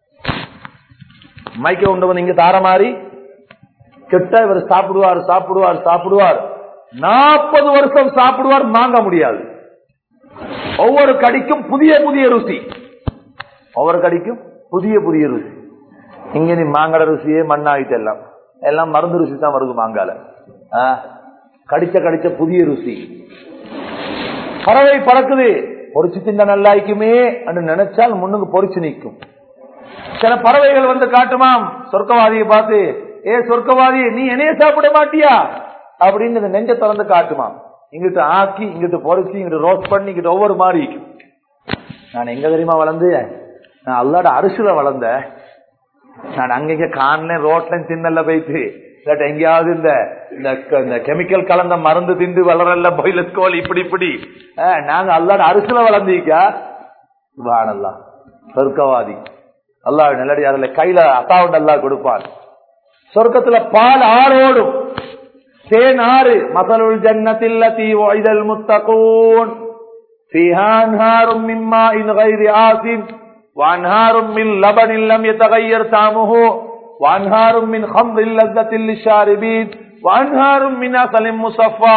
மைக்க கொண்டு வந்து இங்க தார மாதிரி கிட்ட இவர் சாப்பிடுவார் சாப்பிடுவார் சாப்பிடுவார். 40 வருஷம் சாப்பிடுவார், மாங்க முடியாது. ஒவ்வொரு கடிக்கும் புதிய புதிய ருசி, ஒவ்வொரு கடிக்கும் புதிய புதிய ருசி. இங்க நீ மாங்கட ருசியே மண்ணாயிட்டு எல்லாம் எல்லாம் மருந்து ருசி தான் வருது மாங்கால. கடிச்ச கடிச்ச புதிய ருசி. பறவை பறக்குது, பொறிச்சு தின்ன நல்லாய்க்குமே நினைச்சால் முன்னுக்கு பொறிச்சு நிற்கும். சில பறவைகள் வந்து காட்டுமாம் சொர்க்கவாதியை பார்த்து, ஏ சொர்க்கவாதி நீ என்னைய சாப்பிட மாட்டியா அப்படின்னு நெஞ்ச திறந்து காட்டுமாம். இங்கிட்டு ஆக்கி, இங்கிட்டு பொறிச்சு, இங்கிட்டு ரோஸ்ட் பண்ணி, இங்கிட்டு ஒவ்வொரு மாதிரி. நான் எங்க தெரியுமா வளர்ந்து, நான் அல்லாட அரிசில வளர்ந்த. நான் அங்க கான்ல ரோட்ல தின்னல போயிட்டு, இல்லாட்ட எங்கேயாவது இந்த கெமிக்கல் கலந்த மருந்து திண்டு வளரல பாய்லட் கோல் இப்படி இப்படி. நாங்க அல்லாட அரிசில வளர்ந்தீக்கா. சுப்ஹானல்லாஹ். சொர்க்கவாதி அல்லாஹ் நல்லடியார்ல கையில அசாவுண்ட் அல்லாஹ் கொடுப்பான். சொர்க்கத்துல பால் ஆறோடும், தேன் ஆறு. மஸலுல் ஜன்னத்தில் லதீ வஇதல் முத்தகூன் ஃபீஹா அன்ஹாரும் மின் மாஇன் கைரி ஆஸின் வஅன்ஹாரும் மின் லபனின் லம் யதகய்யர் தஅமுஹு வஅன்ஹாரும் மின் ஹம்ரில் லஸ்ஸத்தில் லிஷாரிபீன் வஅன்ஹாரும் மின் அஸலின் முஸஃபா.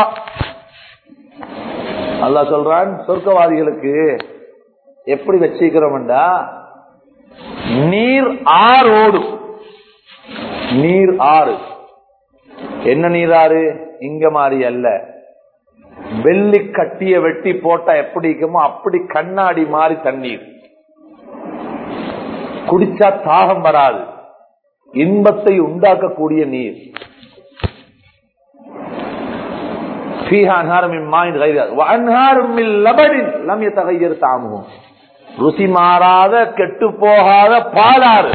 அல்லாஹ் சொல்றான், சொர்க்கவாதிகளுக்கு எப்படி வச்சிக்கிறோம்டா, நீர் ஆறோடும். நீர் ஆறு. என்ன நீராறு? இங்க மாதிரி அல்ல, வெள்ளி கட்டிய வெட்டி போட்டா எப்படி இருக்குமோ அப்படி கண்ணாடி மாதிரி தண்ணீர். குடிச்சா தாகம் வராது, இன்பத்தை உண்டாக்கக்கூடிய நீர். ருசி மாறாத கெட்டு போகாத பாலாறு.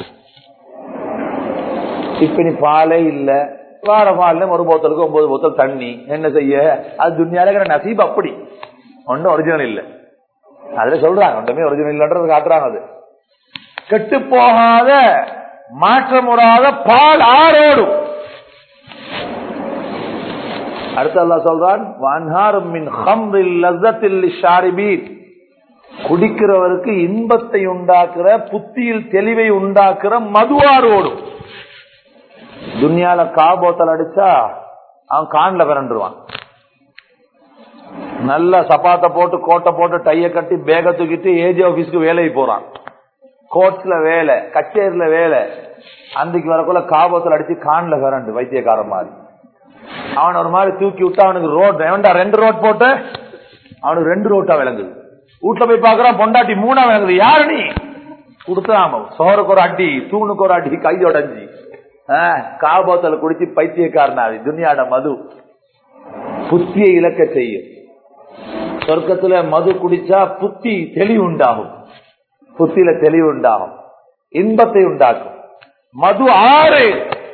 இப்ப நீ பாலே இல்ல, வார பால்ல ஒரு போத்தலுக்கு 9 போத்தல் தண்ணி, என்ன செய்ய? அது துன்யால நசீப். அப்படி ஒன்னும் ஒரிஜினல் இல்ல, அதுல சொல்றாங்க ஒன்றுமே ஒரிஜினல் இல்லன்றது காட்டுறாங்க. அது கெட்டு போகாத மாற்றமுறாத பால் ஆறோடும். அடுத்து அல்லாஹ் சொல்றான், வஅன்ஹாரும் மின் ஹம்ரில் லஸ்ஸத்தில் லிஷாரிபீன். குடிக்கிறவருக்கு இன்பத்தை உண்டாக்குற, புத்தியில் தெளிவை உண்டாக்குற மதுவாரோடும். துன்யால காபோத்தல் அடிச்சா அவன் கான்ல பிறண்டுருவான். நல்ல சப்பாத்த போட்டு, கோட்டை போட்டு, டைய கட்டி, பேக தூக்கிட்டு ஏஜி ஆபீஸ்க்கு வேலைக்கு போறான். கோர்ட்ஸ்ல வேலை, கச்சேரியில வேலை. அன்றைக்கு வரக்குள்ள காபோத்தல் அடிச்சு கான்ல பிறண்டு வைத்தியக்காரன் மாதிரி. அவன் ஒரு மாதிரி தூக்கி விட்டா அவனுக்கு ரோட் வேண்டா, 2 ரோட் போட்டு அவனுக்கு 2 ரோட்டா விளங்குது. வீட்டுல போய் பாக்குறான், பொண்டாட்டி 3ஆ விளங்குது. யாரு நீ? கொடுத்தாம சோறுக்கு ஒரு அடி, தூணுக்கு ஒரு அடி, கையோட அஞ்சு. காபோத்தல் குடிச்சு பைத்தியக்காரனாது. துன்யாட மது புத்தியை இழக்க செய்யும். சொர்க்கத்துல மது குடிச்சா புத்தி தெளிவு உண்டாகும், புத்தியில தெளிவு உண்டாகும், இன்பத்தை உண்டாக்கும். மது ஆறு.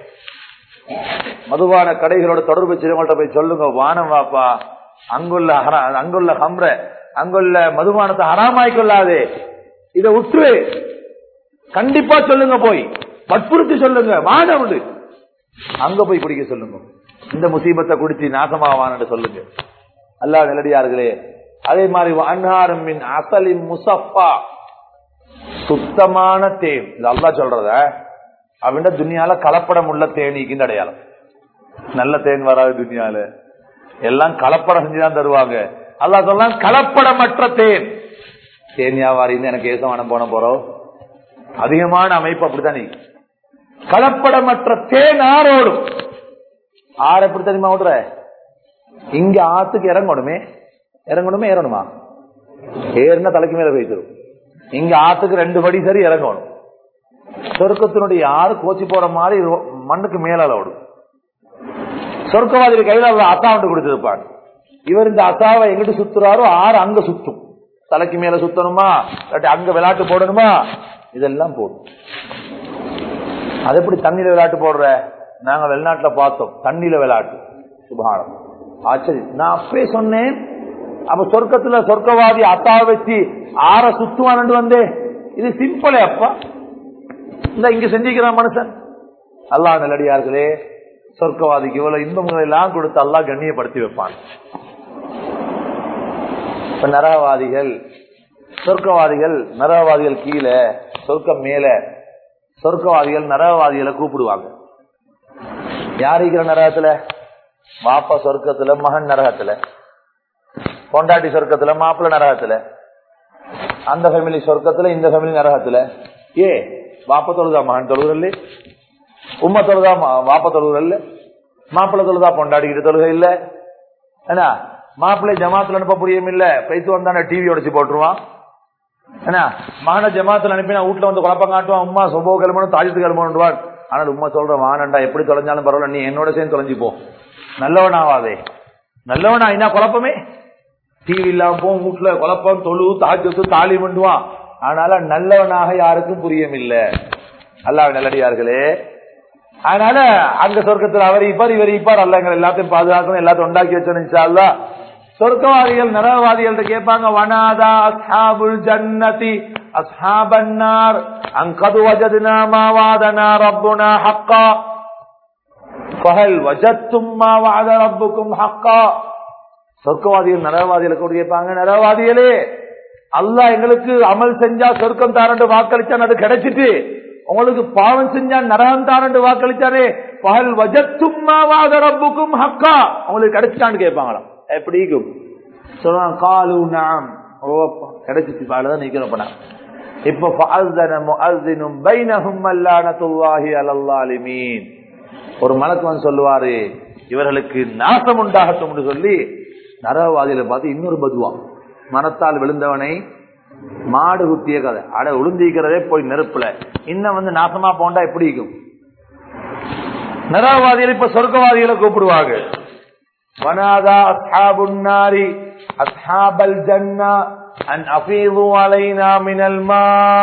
மதுவான கடைகளோட தொடர்பு செய்யவங்கள்ட்ட போய் சொல்லுங்க, வானம் வாப்பா, அங்குள்ள ஹம்ர, அங்குள்ள மதுபானத்தை ஹராமாய் கொள்ளாதே, இதை உற்று கண்டிப்பா சொல்லுங்க, போய் வற்புறுத்தி சொல்லுங்க, வானம் உண்டு, அங்க போய் குடிக்க சொல்லுங்க. இந்த முசீபத்தை குடிச்சு நாசமாவான்னு சொல்லுங்க. அல்லாஹ் நல்லடியார்களே, அதே மாதிரி அன்ஹாரும் மின் அஸலின் முஸஃபா, சுத்தமான தேன். இது அல்லாஹ் சொல்றத அப்படின்னா துன்யால கலப்படம் உள்ள தேனீக்கு அடையாளம். நல்ல தேன் வராது துன்யால, எல்லாம் கலப்படம் செஞ்சுதான் தருவாங்க. அல்லாஹ் சொல்லலாம் கலப்படமற்ற தேன். தேன் வியாபாரின்னு எனக்கு ஏசமானம் போறோம். அதிகமான அமைப்பு அப்படித்தான். நீ கலப்படமற்ற தேன் ஆறோடும். ஆறு எப்படி தெரியுமா ஓடுற? இங்க ஆத்துக்கு இறங்கணுமே, இறங்கணுமே ஏறணுமா? ஏறினா தலைக்கு மேல போய்த்திரும். இங்க ஆத்துக்கு 2 படி சரி இறங்கணும். சொர்க்கத்தினுடைய ஆறு கோச்சி போற மாதிரி மண்ணுக்கு மேலால ஓடும். சொர்க்கவாதி கையில அசா வந்து கொடுத்திருப்பாங்க. இவர் இந்த அசாவை எங்கிட்டு சுத்துறாரோ ஆறு அங்க சுத்தும். தலைக்கு மேல சுத்தணுமா, அங்க விளையாட்டு போடணுமா, இதெல்லாம் போடும். அது எப்படி தண்ணியில விளையாட்டு போடுற? நாங்க வெளிநாட்டுல பார்த்தோம் தண்ணியில விளையாட்டு. சுபஹானம், ஆச்சரியம். நான் அப்பவே சொன்னேன், அப்ப சொர்க்கத்துல சொர்க்கவாதி அசாவை வச்சு ஆற சுத்துவான் வந்து இது சிம்பிளே. அப்பா இந்த இங்க செஞ்சுக்கிறான் மனுஷன். அல்லாஹ் நல்லடியார்களே, சொர்க்கவாதிக்கு இவ்வளவு இன்பங்களை எல்லாம் கொடுத்து அல்லாஹ் கண்ணியப்படுத்தி வைப்பான். இப்ப நரகவாதிகள் சொர்க்கவாதிகள், நரகவாதிகள் கீழே, சொர்க்கம் மேல. சொர்க்கவாதிகள் நரகவாதிகளை கூப்பிடுவாங்க. யார் இருக்கிற நரகத்துல? மாப்பா சொர்க்கத்துல, மகன் நரகத்துல, பொண்டாட்டி சொர்க்கத்துல, மாப்பிள்ள நரகத்துல, அந்த ஃபேமிலி சொர்க்கத்துல, இந்த ஃபேமிலி நரகத்துல. ஏ வாப்ப தொழுதா மகன் தொழுகிறல்ல, உம்மா தொழுதா வாப்ப தொழுகிறல்ல, மாப்பிள்ள தொழுதா பொண்டாடிக்கிட்டு தொழுகை இல்ல. ஏன்னா மாப்பிள்ளை ஜமாத்துல அனுப்ப புரியும் இல்ல, பைத்து வந்தான டிவி உடைச்சு போட்டுருவான். ஏன்னா மகனை ஜமாத்துல அனுப்பினா வீட்டுல வந்து குழப்பம் காட்டுவான். உமா சுபோ கிளம்பணும், தாஜத்து கிளம்பணுவான். ஆனால் உமா சொல்ற வானண்டா எப்படி தொலைஞ்சாலும் பரவாயில்ல, நீ என்னோட சேர்ந்து தொலைஞ்சிப்போ, நல்லவனாவாதே. நல்லவனா என்ன குழப்பமே, டிவி இல்லாம போம், வீட்டுல குழப்பம், தொழு தாஜத்து தாலி பண்ணுவான். ஆனால நல்லவனாக யாருக்கும் புரியும் இல்ல. அல்லாஹ் நல்லடியார்களே, அதனால அங்க சொர்க்கத்தில் அவர் இப்பார் இவர் இப்பார், அல்ல எங்களை எல்லாத்தையும் பாதுகாக்கணும், எல்லாத்தையும் உண்டாக்கி வச்சோம் இன்ஷா அல்லாஹ். சொர்க்கவாதிகள் நரகவாதிகள்ட்ட கேட்பாங்க, வனாதா அஸ்ஹாபுல் ஜன்னதி அஸ்ஹாபன் நார் அன் கத் வஜத்னா மா வஅதனா ரப்புனா ஹக்கா ஃபஹல் வஜத்தும் மா வஅத ரப்புக்கும் ஹக்கா. சொர்க்கவாதிகள் நரகவாதிகளுக்கு கேட்பாங்க, நரகவாதிகளே, அல்லாஹ் எங்களுக்கு அமல் செஞ்சா சொர்க்கம் தாரண்டு வாக்களிச்சான், அது கிடைச்சிட்டு உங்களுக்கு பாவம் செஞ்சா நரகம் தாரண்டு வாக்களிச்சாரே, பகல் வஜத்தும் மா வஅத ரப்புக்கும் ஹக்கா, உங்களுக்கு கிடைச்சிட்டான்னு கேட்பாங்களாம். எப்படி சொல்லுவாங்க, காலு நாம், ஓ கிடைச்சிச்சு, பாலதான் நீக்கிறப்ப. இப்ப ஃபஅஸன முஅஸினும் பைனஹும் லஅனத்துல்லாஹி அலல் ஸாலிமீன். ஒரு மலக்கு வந்து சொல்லுவாரு, இவர்களுக்கு நாசம் உண்டாகட்டும் என்று சொல்லி நரகவாதிகளை பார்த்து இன்னொரு பதுவா, மரத்தால் விழுந்தவனை மாடு குத்திய கதை, அட உளுந்திக்கிறதே போய் நெருப்புல, இன்னும் வந்து நாசமா போண்டா எப்படி இருக்கும். நரகவாதிகள் இப்ப சொர்க்கவாதிகளை கூப்பிடுவாங்க, வனாதா அஸ்ஹாபுன் நாரி அஸ்ஹாபல் ஜன்னா அன் அஃபீது அலைனா மினல் மா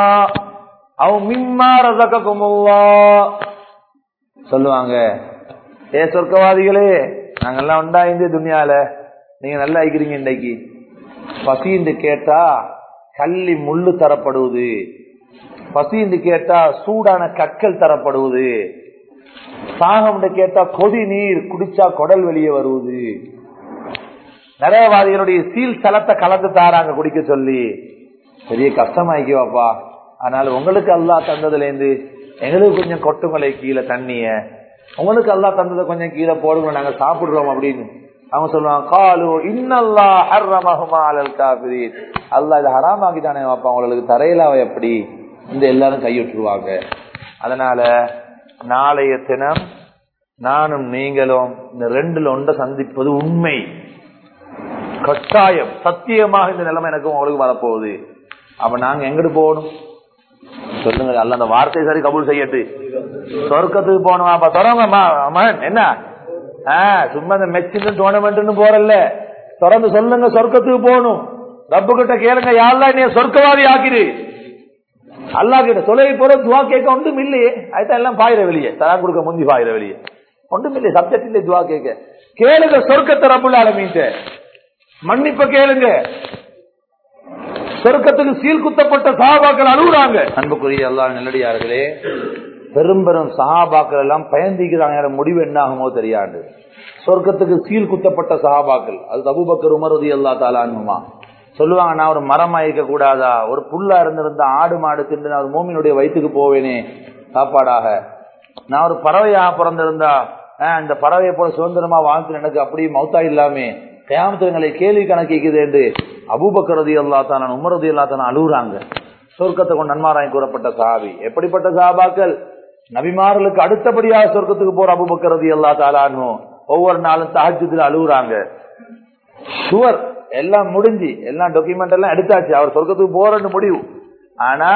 அவ் மிம்மா ரஸககுமுல்லாஹ். சொல்லுவாங்க, ஏ சொர்க்கவாதிகளே, நாங்கெல்லாம் உண்டா இந்த துன்யால, நீங்க நல்லா ஆயிக்கிறீங்க, இன்றைக்கு பசின்னு கேட்டா கள்ளி முள்ளு தரப்படுவது, பசின்னு கேட்டா சூடான கற்கள் தரப்படுவது, சாகம் கேட்டா கொதி நீர் குடிச்சா குடல் வெளியே வருவது. நரகவாதிகளுடைய சீல் தலத்தை கலந்து தாராங்க குடிக்க சொல்லி. பெரிய கஷ்டமாயிக்குவாப்பா, அதனால உங்களுக்கு அல்லாஹ் தந்ததுல இருந்து எங்களுக்கு கொஞ்சம் கொட்டுமலை கீழே தண்ணிய, உங்களுக்கு அல்லாஹ் தந்ததை கொஞ்சம் கீழே போடுங்க, நாங்க சாப்பிடுறோம் அப்படின்னு அவங்க சொல்லுவாங்க. காலு இன்னல்லாஹ் ஹர்ரமஹுமா அலல் காஃபிரீன். அல்லாஹ் இத ஹராம் ஆக்கிட்டானே வாப்பா, உங்களுக்கு தரையில எப்படி, இந்த எல்லாரும் கையிட்டுருவாங்க. அதனால நாளைய தினம் நானும் நீங்களும் இந்த 2ல் ஒன்றை சந்திப்பது உண்மை, கட்டாயம், சத்தியமாக இந்த நிலைமை எனக்கு உங்களுக்கு வரப்போகுது. அப்ப நாங்க எங்கிட்டு போகணும் சொல்லுங்க, அல்ல அந்த வார்த்தை சரி கபூல் செய்யட்டு. சொர்க்கத்துக்கு போகணும். அப்ப தொடங்க மகன் என்ன சும்மா இந்த மெச்சின் டோர்னமெண்ட் போறல்ல, தொடர்ந்து சொல்லுங்க, சொர்க்கத்துக்கு போகணும். ரப்பு கிட்ட கேளுங்க, யா அல்லாஹ் என்னைய சொர்க்கவாதி ஆக்கிடு. அல்லாஹ் கிட்ட தொலை போற துவா கேட்க ஒன்றும் இல்லையே, அதுதான் எல்லாம் பாயிர வெளியே, தரா கொடுக்க முந்தி பாயிர வெளியே, ஒன்றும் இல்லையே, சப்ஜெக்ட் இல்லை துவா கேட்க. கேளுங்க சொர்க்கத்தை ரப்புல் ஆலமீன் மன்னிப்ப கேளுங்க. சொர்க்கத்துக்கு சீல் குத்தப்பட்ட சஹாபாக்கள் அழுகுறாங்க. அன்புக்குரிய அல்லாஹ் நல்லடியார்களே, பெரும் பெரும் சஹாபாக்கள் எல்லாம் பயந்திக்கிறாங்க, முடிவு என்ன ஆகுமோ தெரியாது. சொர்க்கத்துக்கு சீல் குத்தப்பட்ட சஹாபாக்கள், அது அபூபக்கர் உமர் ரலியல்லாஹு தஆலா அன்ஹுமா சொல்லுவாங்க, நான் ஒரு மரமா இருக்க கூடாதா, ஒரு புல்லா இருந்திருந்தா ஆடு மாடு தின்று நான் ஒரு மூமினுடைய வயிற்றுக்கு போவேனே சாப்பாடாக, நான் ஒரு பறவையாக பிறந்திருந்தா இந்த பறவையை போல சுதந்திரமா வாழ்த்து எனக்கு அப்படியே மௌத்தா இல்லாமே கியாமத்துகளை கேள்வி கணக்கிக்குது என்று அபூபக்கர் ரலியல்லாஹு தஆலா உமர் ரலியல்லாஹு தஆலா அழுகுறாங்க. சொர்க்கத்தை கொண்டு நன்மாராய் கூறப்பட்ட சஹாபி. எப்படிப்பட்ட சஹாபாக்கள், நபிமார்களுக்கு அடுத்தபடியாக சொர்க்கத்துக்கு போற அபூபக்கர் ரலியல்லாஹு தஆலா அன்ஹு ஒவ்வொரு நாளும் தஹஜ்ஜுதுல அழுகுறாங்க. சுவர் எல்லாம் முடிஞ்சு எல்லாம் டாக்குமெண்ட் எல்லாம் எடுத்தாச்சு, அவர் சொர்க்கத்துக்கு போறன்னு முடிவு. ஆனா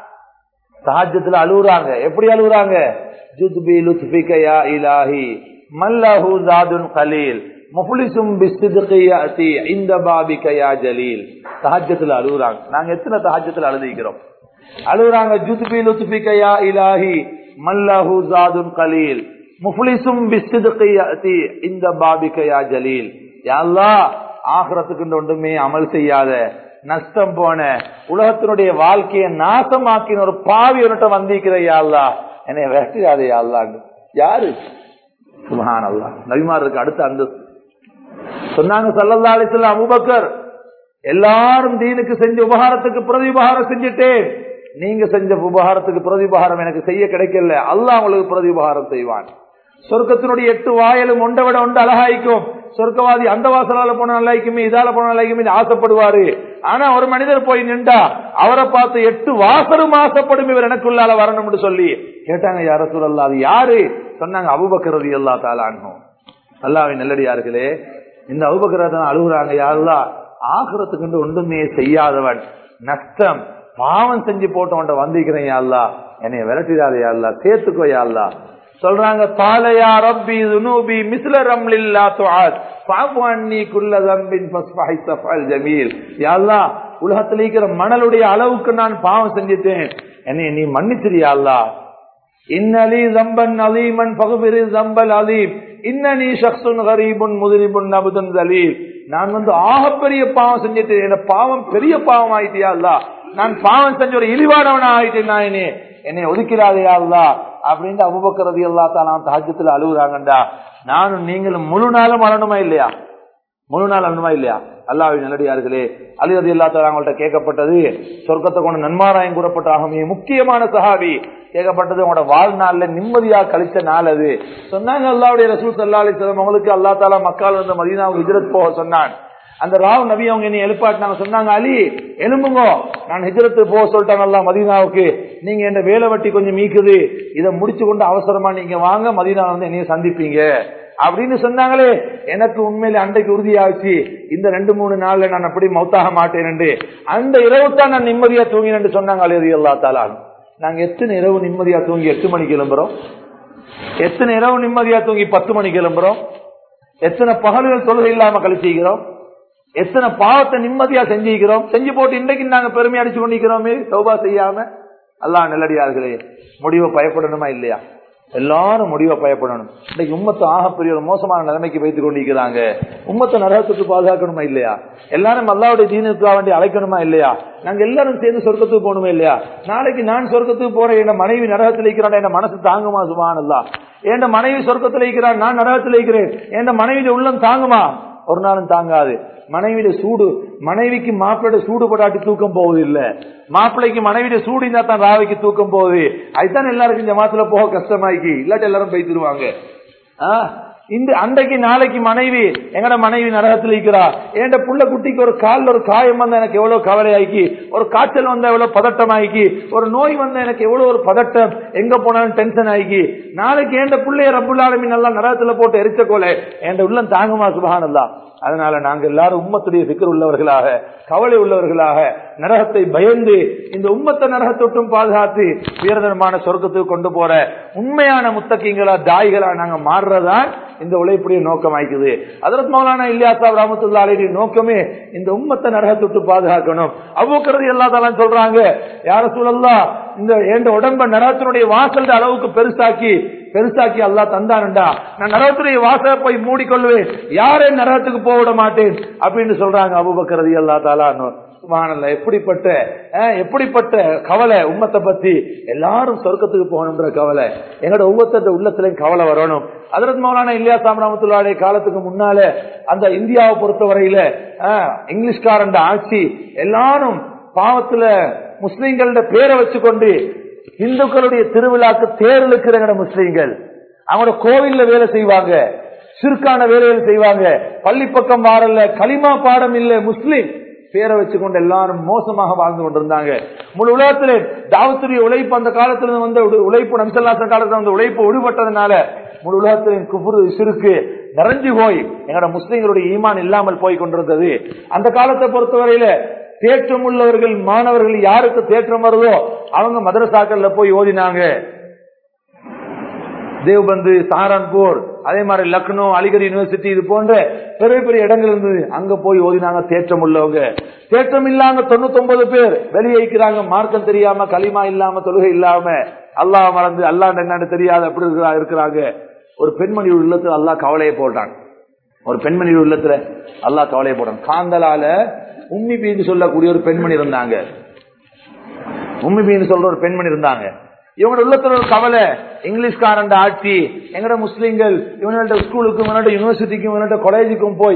தஹஜ்ஜுதுல அழுகுறாங்க. எப்படி அழுகுறாங்க? ஜுத்பி லுத்ஃபிக யா இலாஹி மல்லஹு ஜாதுன் கலீல் முஃப்லிசும் பிஸ்ஸித்கி யாதி இன்த பாபிக யா ஜலீல். தஹஜ்ஜுதுல அழுகுறாங்க. நாங்க எத்தனை தஹஜ்ஜுதுல அழுதிக்கிறோம்? அழுகுறாங்க. ஜுத்பி லுத்ஃபிக யா இலாஹி மல்லஹு ஜாதுன் கலீல் முஃப்லிசும் பிஸ்ஸித்கி யாதி இன்த பாபிக யா ஜலீல். யா அல்லாஹ், ஆகிரத்துக்கு ஒன்றுமே அமல் செய்யாத, நஷ்டம் போன, உலகத்தினுடைய வாழ்க்கையை நாசமாக்கின ஒரு பாவி ஒருட்ட வந்திருக்கிற யா அல்லாஹ், என்னை விரட்டிடாதே யா அல்லாஹ். யாரு? சுப்ஹானல்லாஹ். நபிமாருக்கு அடுத்த அந்தஸ்து. சொன்னாங்க ஸல்லல்லாஹு அலைஹி வஸல்லம், அபூபக்கர், எல்லாரும் தீனுக்கு செஞ்ச உபகாரத்துக்கு பிரதிபகாரம் செஞ்சுட்டேன், நீங்க செஞ்ச உபகாரத்துக்கு பிரதிபகாரம் எனக்கு செய்ய கிடைக்கல, அல்லாஹ் உங்களுக்கு பிரதிபகாரம் செய்வான். சொர்க்கத்தினுடைய 8 வாயிலும் ஒன்றை விட ஒன்று அழகாய்க்கும். சொர்க்கவாதி அந்த வாசலால போன நல்லாய்க்குமே, இதால போன நல்லாய்க்குமே ஆசைப்படுவாரு. ஆனா ஒரு மனிதர் போய் நின்றா அவரை பார்த்து 8 வாசலும் ஆசைப்படும், இவர் எனக்குள்ளால வரணும்னு சொல்லி கேட்டாங்க. யா ரசூலல்லாஹ், அது யாரு? சொன்னாங்க, அபூபக்கர் ரலியல்லாஹு தஆலா அன்ஹு. அல்லாஹ்வின் நல்லடியார்களே, இந்த அபூபக்கர் தான் அழுகுறாங்க. யா அல்லாஹ், ஆகிரத்துக்கு ஒன்றுமே செய்யாதவன், நஷ்டம் பாவம் செஞ்சு போட்டவன்ட்ட வந்திருக்கிறேன் யா அல்லாஹ், என்னை விரட்டிடாதே யா அல்லாஹ், சேர்த்துக்கோ யா அல்லாஹ். சொல்றாங்க, தாலயா ரப்பி ذنوبي مثل رمل لا تعاد فاعف عني كل ذنب فاصفح الصفح الجميل. யா அல்லாஹ், உலகத்துல இருக்கிற மணலுடைய அளவுக்கு நான் பாவம் செஞ்சிட்டேன், என்னை நீ மன்னிச்சிரியா அல்லாஹ். இன்னலி ஸம்பன் அலீமன் ஃபக்ஃபிர் ஸம்பல் அலீம் இன்னனி ஷக்ஸுன் கரீபுன் முذنبுன் நபதுன் ஸலீல். நான் ஆகப்பெரிய பாவம் செஞ்சிட்டேன், என்ன பாவம் பெரிய பாவம் ஆயிட்டியா அல்லாஹ், நான் பாவம் செஞ்ச ஒரு இழிவானவனா ஆயிட்டேன், நான் என்னை ஒதுக்கிறாதையா அல்லாஹ் அப்படின்னு அபூபக்கர் ரலியல்லாஹு தஆலா தஹஜ்ஜுதுல அழுகுறாங்கடா. நானும் நீங்களும் முழு நாளும் அழணுமா இல்லையா? முழு நாள் அழணுமா இல்லையா? அல்லாஹ்வின் நல்லடியார்களே, அலி ரலியல்லாஹு தஆலா அவங்கள்ட்ட கேட்கப்பட்டது, சொர்க்கத்தை கொண்டு நன்மாராயம் கூறப்பட்ட ஆகமே முக்கியமான சஹாபி கேட்கப்பட்டது, உங்களோட வாழ்நாள்ல நிம்மதியா கழிச்ச நாள் அது. சொன்னாங்க, அல்லாஹ்வுடைய ரசூல் ஸல்லல்லாஹு அலைஹி வஸல்லம் அவங்களுக்கு அல்லாஹ் தஆலா மக்கால இருந்து மதீனாவுக்கு ஹிஜ்ரத் போக சொன்னான். அந்த ராவ் நபி அவங்க என்னை எழுப்பாட்டினாங்க. சொன்னாங்க, அலி எழும்புங்க, நான் ஹிஜ்ரத்து போக சொல்லிட்டாங்க அல்லாஹ் மதீனாவுக்கு, நீங்க என்ன வேலை வட்டி கொஞ்சம் மீக்குது, இதை முடிச்சு கொண்டு அவசரமா நீங்க வாங்க, மதீனா வந்து என்னைய சந்திப்பீங்க அப்படின்னு சொன்னாங்களே. எனக்கு உண்மையில அன்றைக்கு உறுதியாச்சு, இந்த 2-3 நாள்ல நான் அப்படி மௌத்தாக மாட்டேன் என்று. அந்த இரவு தான் நான் நிம்மதியா தூங்கினேன் சொன்னாங்க அலி ரலியல்லாஹு தஆலா. நாங்க எத்தனை இரவு நிம்மதியா தூங்கி 8 மணிக்கு கிளம்புறோம்? எத்தனை இரவு நிம்மதியா தூங்கி 10 மணிக்கு கிளம்புறோம்? எத்தனை பகல்கள் தொழுகை இல்லாம கழிச்சிக்கிறோம்? எத்தனை பாவத்தை நிம்மதியா செஞ்சுக்கிறோம்? செஞ்சு போட்டு இன்றைக்கு நாங்க பெருமை அடிச்சு கொண்டிருக்கிறோமே தௌபா செய்யாம. அல்லாஹ் நல்லடியார்களே, முடிவை பயப்படணுமா இல்லையா? எல்லாரும் முடிவை பயப்படணும். இன்னைக்கு உம்மத்தை ஆகப்பெரிய ஒரு மோசமான நிலைமைக்கு வைத்துக் கொண்டிருக்கிறாங்க. உம்மத்தை நரகத்துக்கு பாதுகாக்கணுமா இல்லையா? எல்லாரும் அல்லாஹ்வுடைய தீனுக்காக வேண்டி அழைக்கணுமா இல்லையா? நாங்க எல்லாரும் சேர்ந்து சொர்க்கத்துக்கு போகணுமா இல்லையா? நாளைக்கு நான் சொர்க்கத்துக்கு போறேன், என் மனைவி நரகத்தில் இருக்கிறான், என் மனசு தாங்குமா? சுப்ஹானல்லாஹ். என் மனைவி சொர்க்கத்தில் இருக்கிறான், நான் நரகத்தில் இருக்கிறேன், என் மனைவி உள்ளம் தாங்குமா? ஒரு நாளும் தாங்காது. மனைவிட சூடு, மனைவிக்கு மாப்பிள்ளை சூடு படாட்டி தூக்கம் போகுது இல்ல, மாப்பிள்ளைக்கு மனைவிட சூடு இருந்தா தான் ராவைக்கு தூக்கம் போகுது. அதுதான் எல்லாருக்கும் ஜமாத்துல போக கஷ்டமாக்கி, இல்லாட்டி எல்லாரும் போய்த்துருவாங்க. இந்த அன்றைக்கு நாளைக்கு மனைவி, எங்கட மனைவி நரகத்தில் இருக்கிறா, என் புள்ள குட்டிக்கு ஒரு காலில் ஒரு காயம் வந்தா எனக்கு எவ்வளவு கவலையாக்கி, ஒரு காய்ச்சல் வந்தா எவ்வளவு பதட்டம் ஆகி, ஒரு நோய் வந்தா எனக்கு எவ்வளவு ஒரு பதட்டம், எங்க போனாலும் டென்ஷன் ஆகி, நாளைக்கு என் பிள்ளைய ரப்புல் ஆலமீன் நல்லா நரகத்துல போட்டு எரிச்ச கோல என் உள்ளம் தாங்குமா? சுப்ஹானல்லாஹ். அதனால நாங்கள் எல்லாரும் உம்மத்துடைய ஃபிக்ர் உள்ளவர்களாக, கவலை உள்ளவர்களாக, நரகத்தை பயந்து இந்த உம்மத்தை நரகத்தொட்டும் பாதுகாத்து உயர்தரமான சொர்க்கத்துக்கு கொண்டு போற உண்மையான முத்தகீங்களா, தாய்களா நாங்க மாறுறதான் இந்த உழைப்புடைய நோக்கம் ஆயிக்குது. ஹஜ்ரத் மௌலானா இல்யாஸ் சாஹிப் ரஹ்மத்துல்லாஹி அலைஹி நோக்கமே இந்த உம்மத்தை நரகத்தொட்டு பாதுகாக்கணும். அபூபக்கர் ரலியல்லாஹு தஆலா சொல்றாங்க, யா ரசூலல்லாஹ், இந்த என் உடம்ப நரகத்தினுடைய வாசல் அளவுக்கு பெருசாக்கி அல்லாஹ் தந்தான்டா, நான் நரகத்துடைய வாசலை போய் மூடிக்கொள்வேன், யாரையும் நரகத்துக்கு போக விட மாட்டேன் அப்படின்னு சொல்றாங்க அபூபக்கர் ரலியல்லாஹு தஆலா. சுப்ஹானல்லாஹ். எப்படிப்பட்ட கவலை உம்மத்தை பத்தி. எல்லாரும் சொர்க்கத்துக்கு போகணும்ன்ற கவலை எங்களோட ஒவ்வொருத்தர உள்ளத்திலையும் கவலை வரணும். ஹஜ்ரத் மௌலானா இல்யாஸ் சாஹிப் ரஹ்மத்துல்லாஹி அலைஹி காலத்துக்கு முன்னால அந்த இந்தியாவை பொறுத்தவரையில இங்கிலீஷ்காரன் ஆட்சி, எல்லாரும் பாவத்துல முஸ்லிம்களோட பேரை வச்சுக்கொண்டு இந்துக்களுடைய திருவிழாக்கு தேர் இழுக்கிற முஸ்லிம்கள் அவங்களோட கோவில்ல வேலை செய்வாங்க, சிறுக்கான வேலைகள் செய்வாங்க, பள்ளி பக்கம் வாரல்ல, களிமா பாடம் இல்ல, முஸ்லிம் பேரை வச்சுக்கொண்டு எல்லாரும் மோசமாக வாழ்ந்து கொண்டிருந்தாங்க. முழு உலகத்திலே தாவத்துடைய உழைப்பு அந்த காலத்துல வந்த உழைப்பு, நபிசல்லாஹு காலத்துல வந்து உழைப்பு விடுபட்டதுனால முழு உலகத்திலே குஃப்ர் ஷிர்க் நிறைஞ்சு போய் எங்களோட முஸ்லிம்களுடைய ஈமான் இல்லாமல் போய் கொண்டிருந்தது. அந்த காலத்தை பொறுத்தவரையில தேற்றம் உள்ளவர்கள் மாணவர்கள் யாருக்கு தேற்றம் வருதோ அவங்க மதரசாக்கள்ல போய் ஓதினாங்க. தேவ்பந்து, சஹாரன்பூர், அதே மாதிரி லக்னோ, அலிகர் யூனிவர்சிட்டி, இது போன்ற பெரிய பெரிய இடங்கள் இருந்தது. அங்க போய் ஓதினாங்க தேற்றம் உள்ளவங்க. தேற்றம் இல்லாம 99 பேர் வெளியே இருக்கிறாங்க. மார்க்கம் தெரியாம, களிமா இல்லாம, தொழுகை இல்லாம, அல்லாஹ் மறந்து அல்லாஹ் என்னன்னு தெரியாது அப்படி இருக்கிறாங்க. ஒரு பெண்மணி உள்ளத்துல அல்லாஹ் கவலையை போட்டான். ஒரு பெண்மணி உள்ளத்துல அல்லாஹ் கவலையை போட்டான். காந்தலால உம்மி பீன்னு சொல்லக்கூடிய ஒரு பெண்மணி இருந்தாங்க. உம்மி பீன்னு சொல்ற ஒரு பெண்மணி இருந்தாங்க. இவங்களோட உள்ளத்துல ஒரு கவலை, இங்கிலீஷ்காரன் ஆட்சி, எங்கட முஸ்லிம்கள் இவங்கள்ட்ட ஸ்கூலுக்கும், இவங்கள்ட்ட யூனிவர்சிட்டிக்கும், இவங்கள்ட்ட காலேஜுக்கும் போய்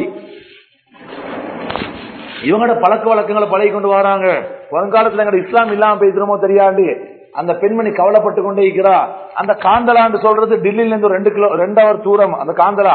இவங்களோட பழக்க வழக்கங்களை பழகி கொண்டு வராங்க. வருங்காலத்துல எங்கட இஸ்லாம் இல்லாம பேசுறோமோ தெரியாது. அந்த பெண்மணி கவலைப்பட்டு கொண்டே இருக்கிறா. அந்த காந்தலான்னு சொல்றது டெல்லியில இருந்து 2 ஹவர் தூரம். அந்த காந்தலா,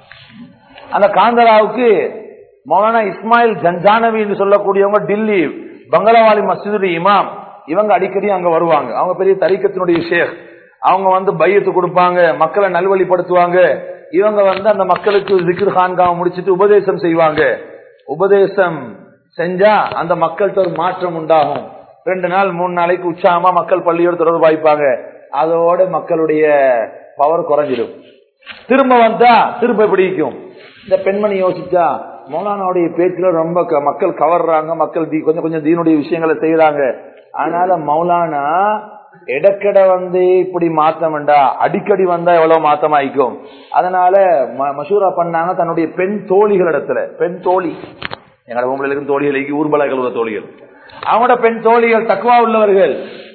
அந்த காந்தலாவுக்கு மௌலானா இஸ்மாயில் ஜன்ஜானவி என்று சொல்லக்கூடியவங்க டில்லி பங்களாவாலி மஸ்ஜிது இமாம், இவங்க அடிக்கடி அங்க வருவாங்க. அவங்க பெரிய தரீக்கத்தினுடைய ஷேக். அவங்க வந்து பையத்து கொடுப்பாங்க, மக்களை நல்வழிப்படுத்துவாங்க. இவங்க வந்து அந்த மக்களுக்கு ஜிக்ர் கான்காவை முடிச்சிட்டு உபதேசம் செய்வாங்க. உபதேசம் செஞ்சா அந்த மக்கள்கிட்ட ஒரு மாற்றம் உண்டாகும். 2 நாள் 3 நாளைக்கு உற்சாகமா மக்கள் பள்ளியோடு தொடர்பு வாய்ப்பாங்க. அதோட மக்களுடைய பவர் குறைஞ்சிடும். திரும்ப வந்தா திரும்ப பிடிக்கும். இந்த பெண்மணி யோசிச்சா, மௌலானாவுடைய பேச்சுல ரொம்ப மக்கள் கவர்றாங்க, மக்கள் கொஞ்சம் கொஞ்சம் தீனுடைய விஷயங்களை செய்யறாங்க. அதனால மௌலானா இடக்கடை வந்து இப்படி மாத்தம்டா, அடிக்கடி வந்தா எவ்வளவு மாத்தம் ஆயிக்கும். அதனால மஷூரா பண்ணாங்க தன்னுடைய பெண் தோழிகளிடத்துல. பெண் தோழி, எங்களோட பொம்பளைக்கும் தோழிகளுக்கு ஊர்வலங்கள் உள்ள தோழிகள், அவங்களோட பெண் தோழிகள் தக்வா உள்ளவர்கள்.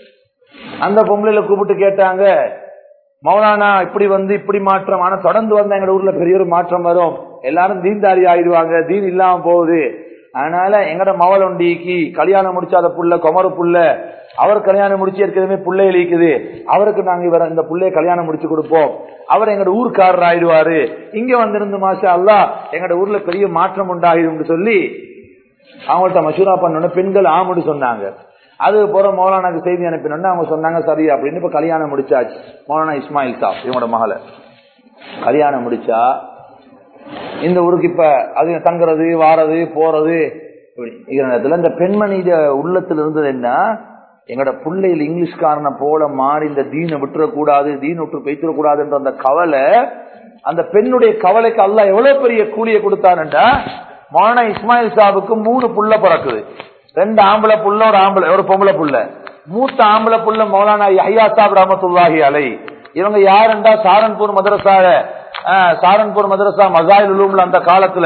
அந்த பொம்பளையில கூப்பிட்டு கேட்டாங்க, மௌலானா இப்படி வந்து இப்படி மாற்றம், ஆனா தொடர்ந்து வந்தா எங்க ஊர்ல பெரிய ஒரு மாற்றம் வரும், எல்லாரும் தீன்தாரி ஆயிடுவாங்க, தீன் இல்லாம போகுது. அதனால எங்கட மவள் ஒண்டிக்கு கல்யாணம் முடிச்சாத புள்ள குமரு புள்ள, அவர் கல்யாணம் முடிச்சு ஏற்கனவே புள்ளை இருக்குது, அவருக்கு நாங்க இவர இந்த புள்ளைய கல்யாணம் முடிச்சு கொடுப்போம், அவர் எங்கட ஊர்க்காரர் ஆயிடுவாரு, இங்க வந்திருந்து மாஷா அல்லாஹ் எங்கட ஊர்ல பெரிய மாற்றம் உண்டாகிடும் சொல்லி அவங்கள்ட்ட மஷூரா பண்ணோன்னு பெண்கள் ஆமுன்னு சொன்னாங்க. அது போற மௌலானாக்கு செய்தி அனுப்பினோன்னு அவங்க சொன்னாங்க சரி அப்படின்னு. இப்ப கல்யாணம் முடிச்சாச்சு. மௌலானா இஸ்மாயில் சாப் இவங்களோட மகளை கல்யாணம் முடிச்சா இந்த ஊருக்கு இப்ப அது தங்குறது வாரது போறது நேரத்துல இந்த பெண்மணிய உள்ளத்துல இருந்தது என்ன, எங்கட பிள்ளைகள் இங்கிலீஷ்காரனை போல மாறி இந்த தீனை விட்டுறக்கூடாது, தீன் விட்டு பேசிடக்கூடாதுன்ற அந்த கவலை, அந்த பெண்ணுடைய கவலைக்கு அல்லாஹ் எவ்வளவு பெரிய கூலியை கொடுத்தான்டா. மௌலானா இஸ்மாயில் சாபுக்கு 3 புள்ள பிறக்குது. 2 ஆம்பளை புள்ள, ஒரு பொம்பளை புள்ள. மூத்த ஆம்பளை புள்ள மௌலானா யஹ்யா சாப் ரஹ்மத்துல்லாஹி அலை. இவங்க யாருண்டா சாரன்பூர் மதரசா மஸாயில் உலூம்ல அந்த காலத்துல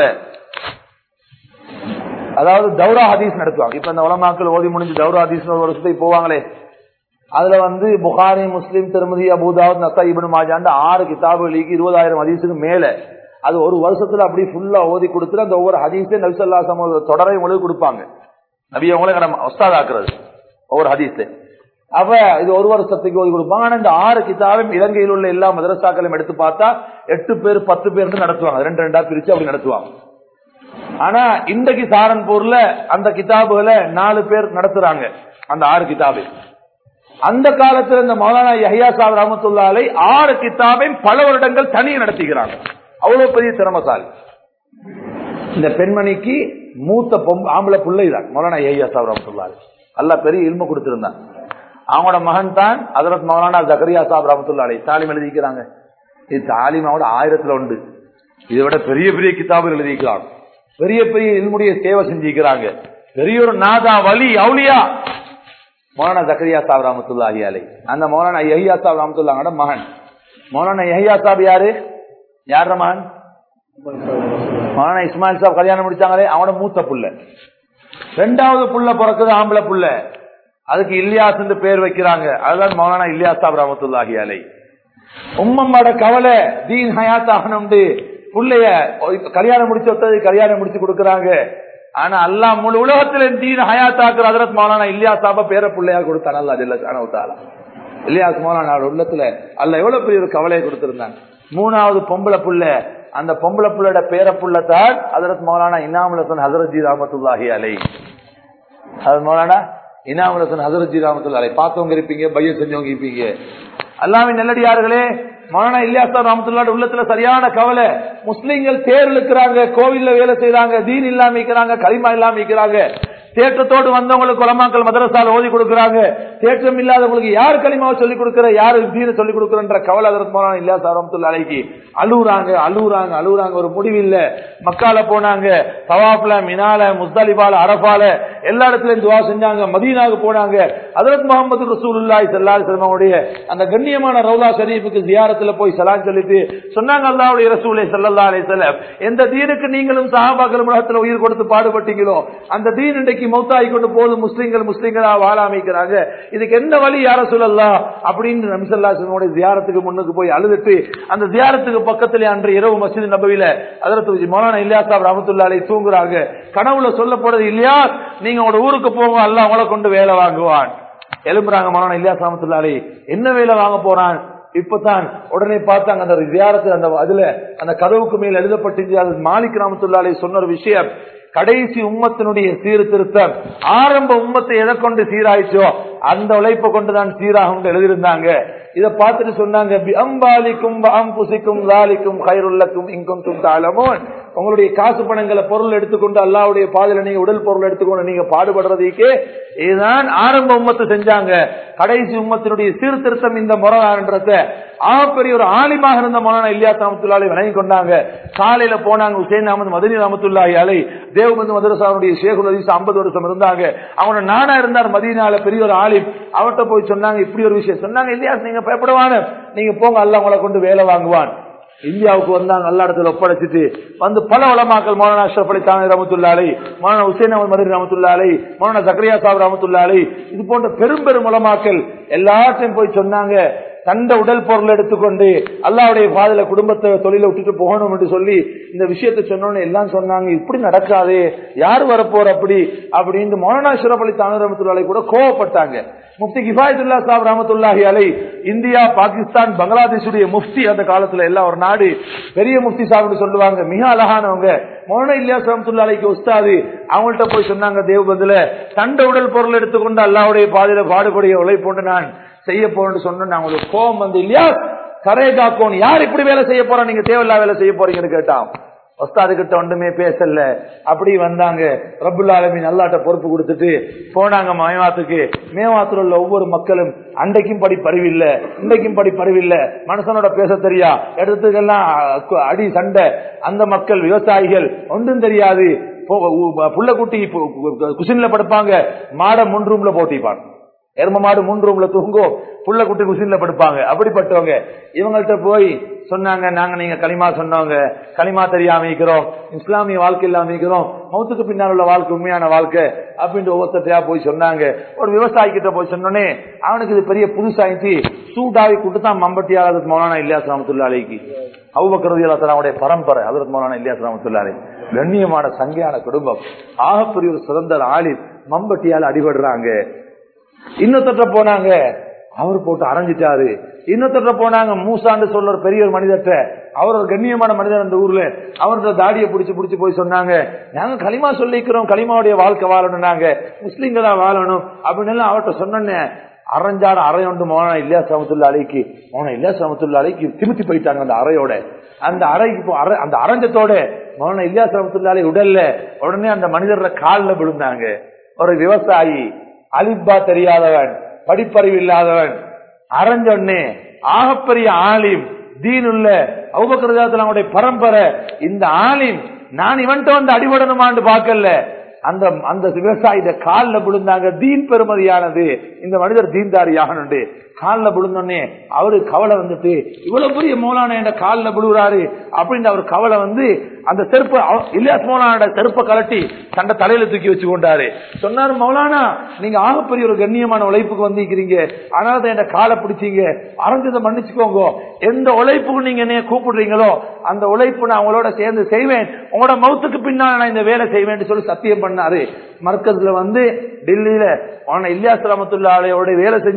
அதாவது தௌரா ஹதீஸ் நடத்துவாங்க. இப்ப இந்த உலமாக்கள் ஓதி முடிஞ்சு தௌரா ஹதீஸ் ஒரு வருஷத்துக்கு போவாங்களே, அதுல வந்து புகாரி, முஸ்லிம், திர்மிதி, அபூ தாவூத், நஸாயி, இப்னு மாஜான்னு 6 கிதாபுகளுக்கு 20,000 ஹதீஸுக்கு மேல அது ஒரு வருஷத்துல அப்படி ஃபுல்லா ஓதி கொடுத்துட்டு அந்த ஒவ்வொரு ஹதீஸே நபி ஸல்லல்லாஹு அலைஹி வஸல்லம் தொடரை உங்களுக்கு கொடுப்பாங்க. நபி அவங்களே உஸ்தாத் ஆக்குறது ஒவ்வொரு ஹதீஸ். அப்ப இது ஒரு வருஷத்துக்கு ஓதி கொடுப்பாங்க. ஆனா இந்த 6 கிதாபும் இலங்கையில் உள்ள எல்லா மதரசாக்களும் எடுத்து பார்த்தா 8 பேர் 10 பேர் நடத்துவாங்க. 2 பிரிச்சு அப்படி நடத்துவாங்க. ஆனா இன்றைக்கு சாரன்பூர்ல அந்த கிதாபுகளை 4 பேர் நடத்துறாங்க. அந்த 6 கிதாபு. அந்த காலத்துல இந்த மௌலானா யஹ்யா சாப் ரஹ்மத்துல்லாஹி அலைஹி 6 கிதாபையும் பல வருடங்கள் தனியே நடத்திக்கிறாங்க. அவ்வளவு பெரிய திறமசாலி. இந்த பெண்மணிக்கு மூத்த ஆம்பளை பிள்ளைதான் மௌலானா யஹ்யா சாப் ரஹ்மத்துல்லாஹி அலைஹி. அல்லாஹ் பெரிய இல்மு கொடுத்திருந்தான். அவங்களோட மகன் தான் ஹஜ்ரத் மௌலானா ஜக்கரியா சாப் ரஹ்மத்துல்லாஹி அலைஹி தாலிம் எழுதிக்கிறாங்க. இது தாலிம் அவங்களோட 1000ல உண்டு. இதை விட பெரிய பெரிய கிதாபுகள் எழுதிக்கிறாங்க. பெரிய பெரிய இல்முடைய சேவை செஞ்சிருக்கிறாங்க. பெரிய ஒரு நாதா வலி அவுலியா மௌலானா ஜக்கரியா சாப் ரஹ்மத்துல்லாஹி அலைஹி. அந்த மௌலானா யஹ்யா சாப் ரஹ்மத்துல்லாஹியோட மகன். மௌலானா யஹ்யா சாப் யாரு மகன்? மௌலானா இஸ்மாயில் சாப் கல்யாணம் முடிச்சாங்களே அவனோட மூத்த புள்ள. 2வது புள்ள பிறக்குது ஆம்பளை புள்ள. அதுக்கு இல்யாஸ் என்று பேர் வைக்கிறாங்க. அதுதான் மௌலானா இல்யாஸ் சாப் ரஹ்மத்துல்லாஹி அலைஹி. உம்மம்மாட கவலை தீன் ஹயாத் ஆகணும்னு புள்ளைய கல்யாணம் முடிச்சு கொடுக்கறாங்க. ஆனா அல்லாஹ் முழு உலகத்துல தீன் ஹயாத் ஆக்குற ஹஜ்ரத் மௌலானா இல்யாஸ் சாப பேர புள்ளையா கொடுத்தான் அல்லாஹ் ஜல்ல ஷானஹு தஆலா. இல்யாஸ் மௌலானா உள்ளத்துல அல்லாஹ் எவ்வளவு பெரிய ஒரு கவலையை கொடுத்திருந்தாங்க. 3வது பொம்பளை புள்ள அந்த பொம்பளை புள்ளோட பேரப்புள்ளத்தான் ஹஜ்ரத் மௌலானா இனாமுல் ஹசன் ஹஜ்ரத் ஜி ரஹ்மத்துல்லாஹி அலைஹி. அது மௌலானா இனாமுல் ஹசன் ஹஜ்ரத் ஜி ரஹ்மத்துல்லாஹி அலைஹி பார்த்தவங்க இருப்பீங்க, பைய செஞ்சவங்க இருப்பீங்க. அல்லாஹ்வின் நல்லடியார்களே, மௌலானா இல்யாஸ் சாஹிப் ரஹ்மத்துல்லாஹி உள்ளத்துல சரியான கவலை. முஸ்லிம்கள் தேர் இழுக்கிறாங்க, கோவில்ல வேலை செய்யறாங்க, தீன் இல்லாம இருக்கிறாங்க, கலிமா இல்லாம இருக்கிறாங்க. தேற்றத்தோடு வந்தவங்களுக்கு உலமாக்கள் மதரசால ஓதி கொடுக்கறாங்க. தேற்றம் இல்லாதவங்களுக்கு யார் கலிமாவை சொல்லிக் கொடுக்கிற, யாரு தீனை சொல்லிக் கொடுக்கிறன்ற கவலை ஹஜ்ரத் மௌலானா இல்யாஸ் சாஹிப் ரஹ்மத்துல்லாஹி அலைஹி. அழுகுறாங்க. ஒரு முடிவில்ல. மக்கால போனாங்க, தவாஃப்ல, மினால, முஸ்தலிஃபால, அரஃபால எல்லா இடத்துலயும் துஆ செஞ்சாங்க. மதீனாவுக்கு போனாங்க. ஹஜ்ரத் முஹம்மது ரசூலுல்லாஹி ஸல்லல்லாஹு அலைஹி வஸல்லம் உடைய அந்த கண்ணியமான ரவுலா ஷரீஃபுக்கு ஜியாரத்துல போய் சலாம் சொல்லிட்டு சொன்னாங்க, அல்லாஹ்வுடைய ரசூலே ஸல்லல்லாஹு அலைஹி வஸல்லம், எந்த தீனுக்கு நீங்களும் சஹாபாக்கள் உலகத்துல உயிர் கொடுத்து பாடுபட்டீங்களோ அந்த தீன் இன்றைக்கு மௌத்தாகி கொண்டு போது முஸ்லிம்களா வாழ அமைக்கிறாங்க. இதுக்கு என்ன வழி யா ரசூலல்லாஹ் அப்படின்னு நபி ஸல்லல்லாஹு அலைஹி வஸல்லம் ஜியாரத்துக்கு முன்னுக்கு போய் அழுதுட்டு அந்த ஜியாரத்துக்கு பக்கத்துல அன்று இரவு மஸ்ஜித் நபவில ஹஜ்ரத் மௌலானா இல்யாஸ் சாஹிப் ரஹ்மத்துல்லாஹி அலைஹி தூங்குறாங்க. கனவுல சொல்லப்படுது, இல்யாஸ் நீங்க உங்களோட ஊருக்கு போங்க, அல்லாஹ் உங்களை கொண்டு வேலை வாங்குவான். எழும்புறாங்க மௌலானா இல்யாஸ் ரஹ்மத்துல்லாஹி அலைஹி. என்ன வேலை வாங்க போறான்? இப்பதான் உடனே பார்த்தாங்க அந்த ஜியாரத்து, அந்த அதுல அந்த கதவுக்கு மேல் எழுதப்பட்டிருந்தது. அது மாலிக் ரஹ்மத்துல்லாஹி அலைஹி சொன்ன ஒரு விஷயம், கடைசி உம்மத்தினுடைய சீர்திருத்தம் ஆரம்ப உம்மத்தை எதை கொண்டு சீராயிச்சோ அந்த உழைப்பை கொண்டுதான் சீராகும் எழுதியிருந்தாங்க. இதை பார்த்துட்டு சொன்னாங்க, உங்களுடைய காசு பணங்களை பொருள் எடுத்துக்கொண்டு அல்லாஹ்வுடைய பாதையில நீங்க உடல் பொருள் எடுத்துக்கொண்டு நீங்க பாடுபடுறதுக்கு இதுதான் ஆரம்ப உம்மத்தை செஞ்சாங்க. கடைசி உம்மத்தினுடைய சீர்திருத்தம் இந்த முறைன்றத பெரிய ஒரு ஆலிமாக இருந்த மௌலானா இல்யாஸ் ரஹ்மத்துல்லாஹி அலைஹி வணங்கி கொண்டாங்க. காலையில போனாங்க, ஹுசைன் அஹமது மதனி ரஹ்மத்துல்லாஹி அலைஹி தேவபந்து மதரசாவுடைய ஷேகுல் ஹதீஸ் 50 வருஷம் இருந்தாங்க. அவங்க நானா இருந்தார் மதீனால, பெரிய ஒரு ஆலிம். அவர்கிட்ட போய் சொன்னாங்க இப்படி ஒரு விஷயம். சொன்னாங்க, இல்யாஸ் நீங்க பயப்படுவான, நீங்க போங்க, அல்லாஹ் உங்களை கொண்டு வேலை வாங்குவான். இந்தியாவுக்கு வந்தாங்க, அல்லா இடத்துல ஒப்படைச்சிட்டு வந்து பல உலமாக்கள், மௌலானா அஷ்ரஃப் அலி தானவி ரஹ்மத்துல்லாஹி அலைஹி, மௌலானா ஹுசைன் அஹமது மதனி ரஹ்மத்துல்லாஹி அலைஹி, மௌலானா ஜக்கரியா சாஹிப் ரஹ்மத்துல்லாஹி அலைஹி, இது போன்ற பெரும் உலமாக்கள் எல்லாத்தையும் போய் சொன்னாங்க, தண்ட உடல் பொருள் எடுத்துக்கொண்டு அல்லாஹ்வுடைய பாதையில குடும்பத்தை தொழில விட்டுட்டு போகணும் என்று சொல்லி இந்த விஷயத்தை சொன்னோன்னு எல்லாம் சொன்னாங்க, இப்படி நடக்காது, யார் வரப்போற அப்படின்னு மௌலானா அஷ்ரஃப் அலி தானவி ரஹ்மத்துல்லாஹி அலைஹி கூட கோவப்பட்டாங்க. முஃப்தி கிஃபாயத்துல்லா சாஹிப் ரஹ்மத்துல்லாஹி அலைஹி இந்தியா, பாகிஸ்தான், பங்களாதேஷுடைய முஃப்தி அந்த காலத்துல எல்லாம் ஒரு நாடு பெரிய முஃப்தி சாஹிப்னு சொல்லுவாங்க, மிக அழகானவங்க. மௌலானா இல்யாஸ் ரஹ்மத்துல்லாஹி அலைஹி உஸ்தாது அவங்கள்ட்ட போய் சொன்னாங்க, தேவபந்துல தண்ட உடல் பொருள் எடுத்துக்கொண்டு அல்லாஹ்வுடைய பாதையில பாடுபடிய உழைப்போண்டு நான் செய்ய போறேன்னு சொன்ன அவங்களுக்கு கோபம் வந்து, இல்யாஸ் கரேகா கோன், யார் இப்படி வேலை செய்ய போறா, நீங்க தேவையில்லா வேலை செய்ய போறீங்கன்னு கேட்டான். உஸ்தாது கிட்ட ஒன்றுமே பேசல. அப்படி வந்தாங்க, ரப்புல் ஆலமீன் அல்லாஹ்ட்ட பொறுப்பு கொடுத்துட்டு போனாங்க மேவாத்துக்கு. மேவாத்துல உள்ள ஒவ்வொரு மக்களும் அன்றைக்கும் படிப்பறிவில்லை, இன்றைக்கும் படிப்பறிவில்லை, மனுஷனோட பேச தெரியா, இடத்துக்கெல்லாம் அடி சண்டை. அந்த மக்கள் விவசாயிகள் ஒன்றும் தெரியாது, புள்ள குட்டி குசின்ல படுப்பாங்க, மாட 3 ரூம்ல போட்டிப்பாங்க, எரும மாடு 3 ரூம்ல தூங்கும், புள்ள குட்டி குசின்ல படுப்பாங்க. அப்படிப்பட்டவங்க இவங்கள்ட்ட போய் சொன்னாங்க, நாங்க நீங்க களிமா சொன்னவங்க, களிமா தெரியாம இருக்கிறோம், இஸ்லாமிய வாழ்க்கை இல்லாம இருக்கிறோம், மௌத்துக்கு பின்னால் உள்ள வாழ்க்கை உண்மையான வாழ்க்கை அப்படின்ற ஒவ்வொருத்தையா போய் சொன்னாங்க. ஒரு விவசாயி கிட்ட போய் சொன்னோன்னே அவனுக்கு இது பெரிய புதுசாயிச்சு, சூடாவி கூட்டு தான் மம்பட்டியாளர் மௌலானா இல்யாஸ் ரஹ்மத்துல்லாஹி அலைஹி, அபூபக்கர் ரலியல்லாஹு தஆலா அவருடைய பரம்பரை ஹஜ்ரத் மௌலானா இல்யாஸ் ரஹ்மத்துல்லாஹி அலைஹி, கண்ணியமான சங்கையான குடும்பம், ஆகப்பெரிய ஒரு சிறந்த ஆலிம், மம்பட்டியால அடிபடுறாங்க. இன்னொருத்த போனாங்க, அவர் போட்டு அரைஞ்சிட்டாரு. இன்னொருத்த போனாங்க, மூசான்னு சொல்ற ஒரு பெரிய ஒரு மனிதர்கிட்ட, அவர் ஒரு கண்ணியமான மனிதர் அந்த ஊர்ல, அவரோட தாடியை பிடிச்சு போய் சொன்னாங்க, நாங்க களிமா சொல்லிக்கிறோம், களிமாவுடைய வாழ்க்கை வாழணும், நாங்க முஸ்லிம்களா வாழணும் அப்படின்னு அவர்கிட்ட சொன்னேன்னு அரைஞ்சாரு. அறையொண்டு மௌலானா இல்யாஸ் ரஹ்மத்துல்லாஹி அலைஹி, மௌலானா இல்யாஸ் ரஹ்மத்துல்லாஹி அலைஹி திமித்தி போயிட்டாங்க அந்த அறையோட. அந்த அறைக்கு அந்த அரஞ்சத்தோட மௌலானா இல்யாஸ் ரஹ்மத்துல்லாஹி அலைஹி உடல்ல உடனே அந்த மனிதர்ல காலில் விழுந்தாங்க. ஒரு விவசாயி, அலிப்பா தெரியாதவன், படிப்பறிவு இல்லாதவன், அரஞ்சொன்னே ஆகப்பெரிய ஆலிம், தீனுள்ள அபூபக்கர் ரலியல்லாஹு அன்ஹுடைய பரம்பரை. இந்த ஆலிம் நான் இவன்ட்ட வந்து அடிபடணுமான்னு பார்க்கல, அந்த விவசாயிட காலில் விழுந்தாங்க. தீன் பெருமதியானது, இந்த மனிதர் தீன்தாரியாகணுண்டு. காலில் விழுந்தோடனே அவரு கவலை வந்துட்டு, இவ்வளவு பெரிய மௌலானா என்ற காலில் விழுகிறாரு அப்படின்னு அவர் கவலை வந்து அந்த செருப்பு, இல்யாஸ் மௌலானா செருப்பை கலட்டி தண்ட தலையில தூக்கி வச்சு கொண்டாரு. சொன்னாரு, மௌலானா நீங்க ஆகப்பெரிய ஒரு கண்ணியமான உழைப்புக்கு வந்திருக்கிறீங்க, அதனால தான் என் காலை பிடிச்சீங்க, அரைஞ்சதை மன்னிச்சுக்கோங்க, எந்த உழைப்புக்கு நீங்க என்ன கூப்பிடுறீங்களோ அந்த உழைப்பு நான் உங்களோட சேர்ந்து செய்வேன், உங்களோட மௌத்துக்கு பின்னால் நான் இந்த வேலை செய்வேன் சொல்லி சத்தியம் பண்ணாரு. மர்கஸ்ல வந்து டெல்லியில இல்யாஸ் ரஹ்மத்துல்லாஹி அலைஹி வேலை செஞ்சு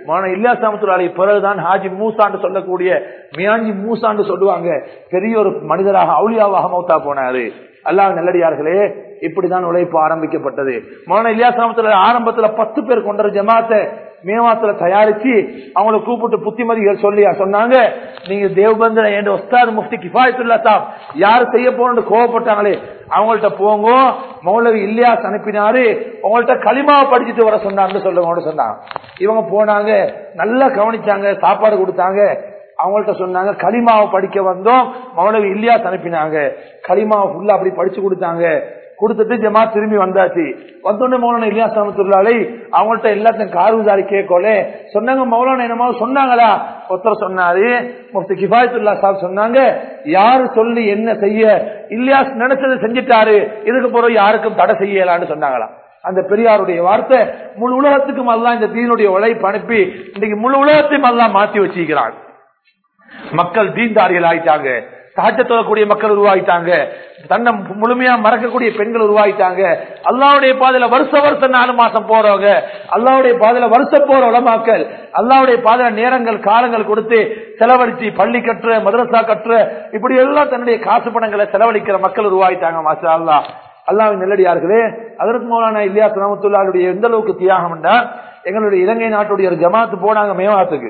மௌலானா இல்யாஸ் ரஹ்மத்துல்லாஹி பிறகுதான் ஹாஜி மூசான்னு சொல்லக்கூடிய மியாஞ்சி மூசான்னு சொல்லுவாங்க, பெரிய ஒரு மனிதராக அவுலியாவாக மௌத்தா போனாரு. அல்லாஹ் நல்லடியார்களே, இப்படிதான் உழைப்பு ஆரம்பிக்கப்பட்டது. மௌலானா இல்யாஸ் ரஹ்மத்துல்லாஹி ஆரம்பத்துல 10 பேர் கொண்ட ஜமாத்தை மேவாத்துல தயாரிச்சு அவங்களை கூப்பிட்டு புத்திமதிகள் சொல்லி சொன்னாங்க, நீங்க தேவபந்திர என்ற உஸ்தாத் முஃப்தி கிஃபாயத்துல்லா சாப் யாரு செய்ய போன்னு கோவப்பட்டாங்களே அவங்கள்ட்ட போங்க, மௌலவி இல்யாஸ் அனுப்பினாரு, உங்கள்ட்ட களிமாவை படிச்சுட்டு வர சொன்னான்னு சொன்னாங்க. இவங்க போனாங்க, நல்லா கவனிச்சாங்க, சாப்பாடு கொடுத்தாங்க. அவங்கள்ட்ட சொன்னாங்க களிமாவை படிக்க வந்தோம், மௌலவி இல்யாஸ் அனுப்பினாங்க. களிமாவை ஃபுல்லா அப்படி படிச்சு கொடுத்தாங்க. கொடுத்துட்டு ஜமாத் திரும்பி வந்தாச்சு. வந்தோடனே மௌலானா இல்யாஸ் ரஹ்மத்துல்லாஹி அவங்கள்ட்ட எல்லாத்தையும் கார்விசாரி கேட்கல சொன்னாங்க, மௌலானா என்னமோ சொன்னாங்களா? ஒருத்தர் சொன்னாரு, முஃப்தி கிஃபாயத்துல்லா சாப் சொன்னாங்க, யாரு சொல்லி என்ன செய்ய இல்யாஸ் நினைச்சதை செஞ்சிட்டாரு, இதுக்கு பிறகு யாருக்கும் தடை செய்யலான்னு சொன்னாங்களா. அந்த பெரியாருடைய வார்த்தை முழு உலகத்துக்கும் அல்லாஹ் இந்த தீனுடைய உழைப்பு அனுப்பி இன்னைக்கு முழு உலகத்தையும் அல்லாஹ் மாற்றி வச்சிருக்கிறான். மக்கள் தீன்தாரிகள் ஆயிட்டாங்க, தஹஜ்ஜத் தொழக்கூடிய மக்கள் உருவாயிட்டாங்க, தன்னை முழுமையா மறக்கக்கூடிய பெண்கள் உருவாயிட்டாங்க. அல்லாஹ்வுடைய பாதையில வருஷம் 4 மாசம் போறவங்க, அல்லாஹ்வுடைய பாதையில வருஷம் போற உலமாக்கள், அல்லாஹ்வுடைய பாதையில நேரங்கள் காலங்கள் கொடுத்து செலவழிச்சு பள்ளி கட்டுற மதரசா கட்டுற இப்படி எல்லாம் தன்னுடைய காசு பணங்களை செலவழிக்கிற மக்கள் உருவாயிட்டாங்க. மாஷா அல்லாஹ். அல்லாஹ்வின் நல்லடியார்களே, ஹஜ்ரத் மௌலானா இல்யாஸ் ரஹ்மத்துல்லாஹி எந்த அளவுக்கு தியாகம் என்றா, எங்களுடைய இலங்கை நாட்டுடைய ஒரு ஜமாத்து போனாங்க மேவாத்துக்கு.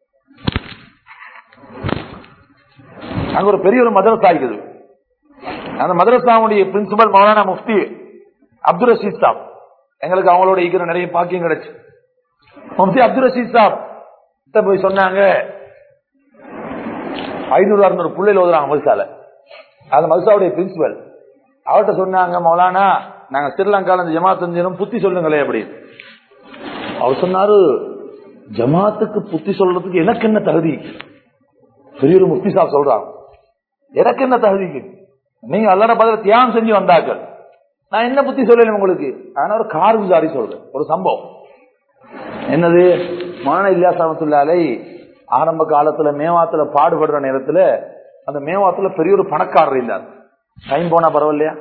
அங்க ஒரு பெரிய ஒரு மதரசா இருக்குது. அந்த மதரசாவுடைய பிரின்சிபல் மௌலானா முஃப்தி அப்துல் ரஷீத் சாப். எங்களுக்கு அவங்களோட இருக்கிற நிறைய பாக்கியம் கிடைச்சு. முஃப்தி அப்துல் ரஷீத் சாப் போய் சொன்னாங்க, 500-600 பிள்ளைகள் ஓதுறாங்க மதரசால. அந்த மதரசாவுடைய பிரின்சிபல் அவர்கிட்ட சொன்னாங்க, மௌலானா நாங்க ஸ்ரீலங்கால இந்த ஜமாத் செஞ்சோம், புத்தி சொல்லுங்களே அப்படின்னு. அவர் சொன்னாரு, ஜமாத்துக்கு புத்தி சொல்றதுக்கு எனக்கு என்ன தகுதி? பெரிய ஒரு முஃப்தி சாப் சொல்றாங்க, எனக்கு என்ன தகுதிக்கு? நீங்க அல்லாஹ்வுடைய பாதையில தியாகம் செஞ்சு வந்தார்கள், நான் என்ன புத்தி சொல்லல உங்களுக்கு. ஆனா ஒரு கார்குசாரி சொல்றேன், ஒரு சம்பவம். என்னது? மௌலானா இல்யாஸ் ரஹ்மத்துல்லாஹி ஆரம்ப காலத்துல மேவாத்துல பாடுபடுற நேரத்துல அந்த மேவாத்துல பெரிய ஒரு பணக்காரர் இருந்தார். டைம் போனா பரவாயில்லையா?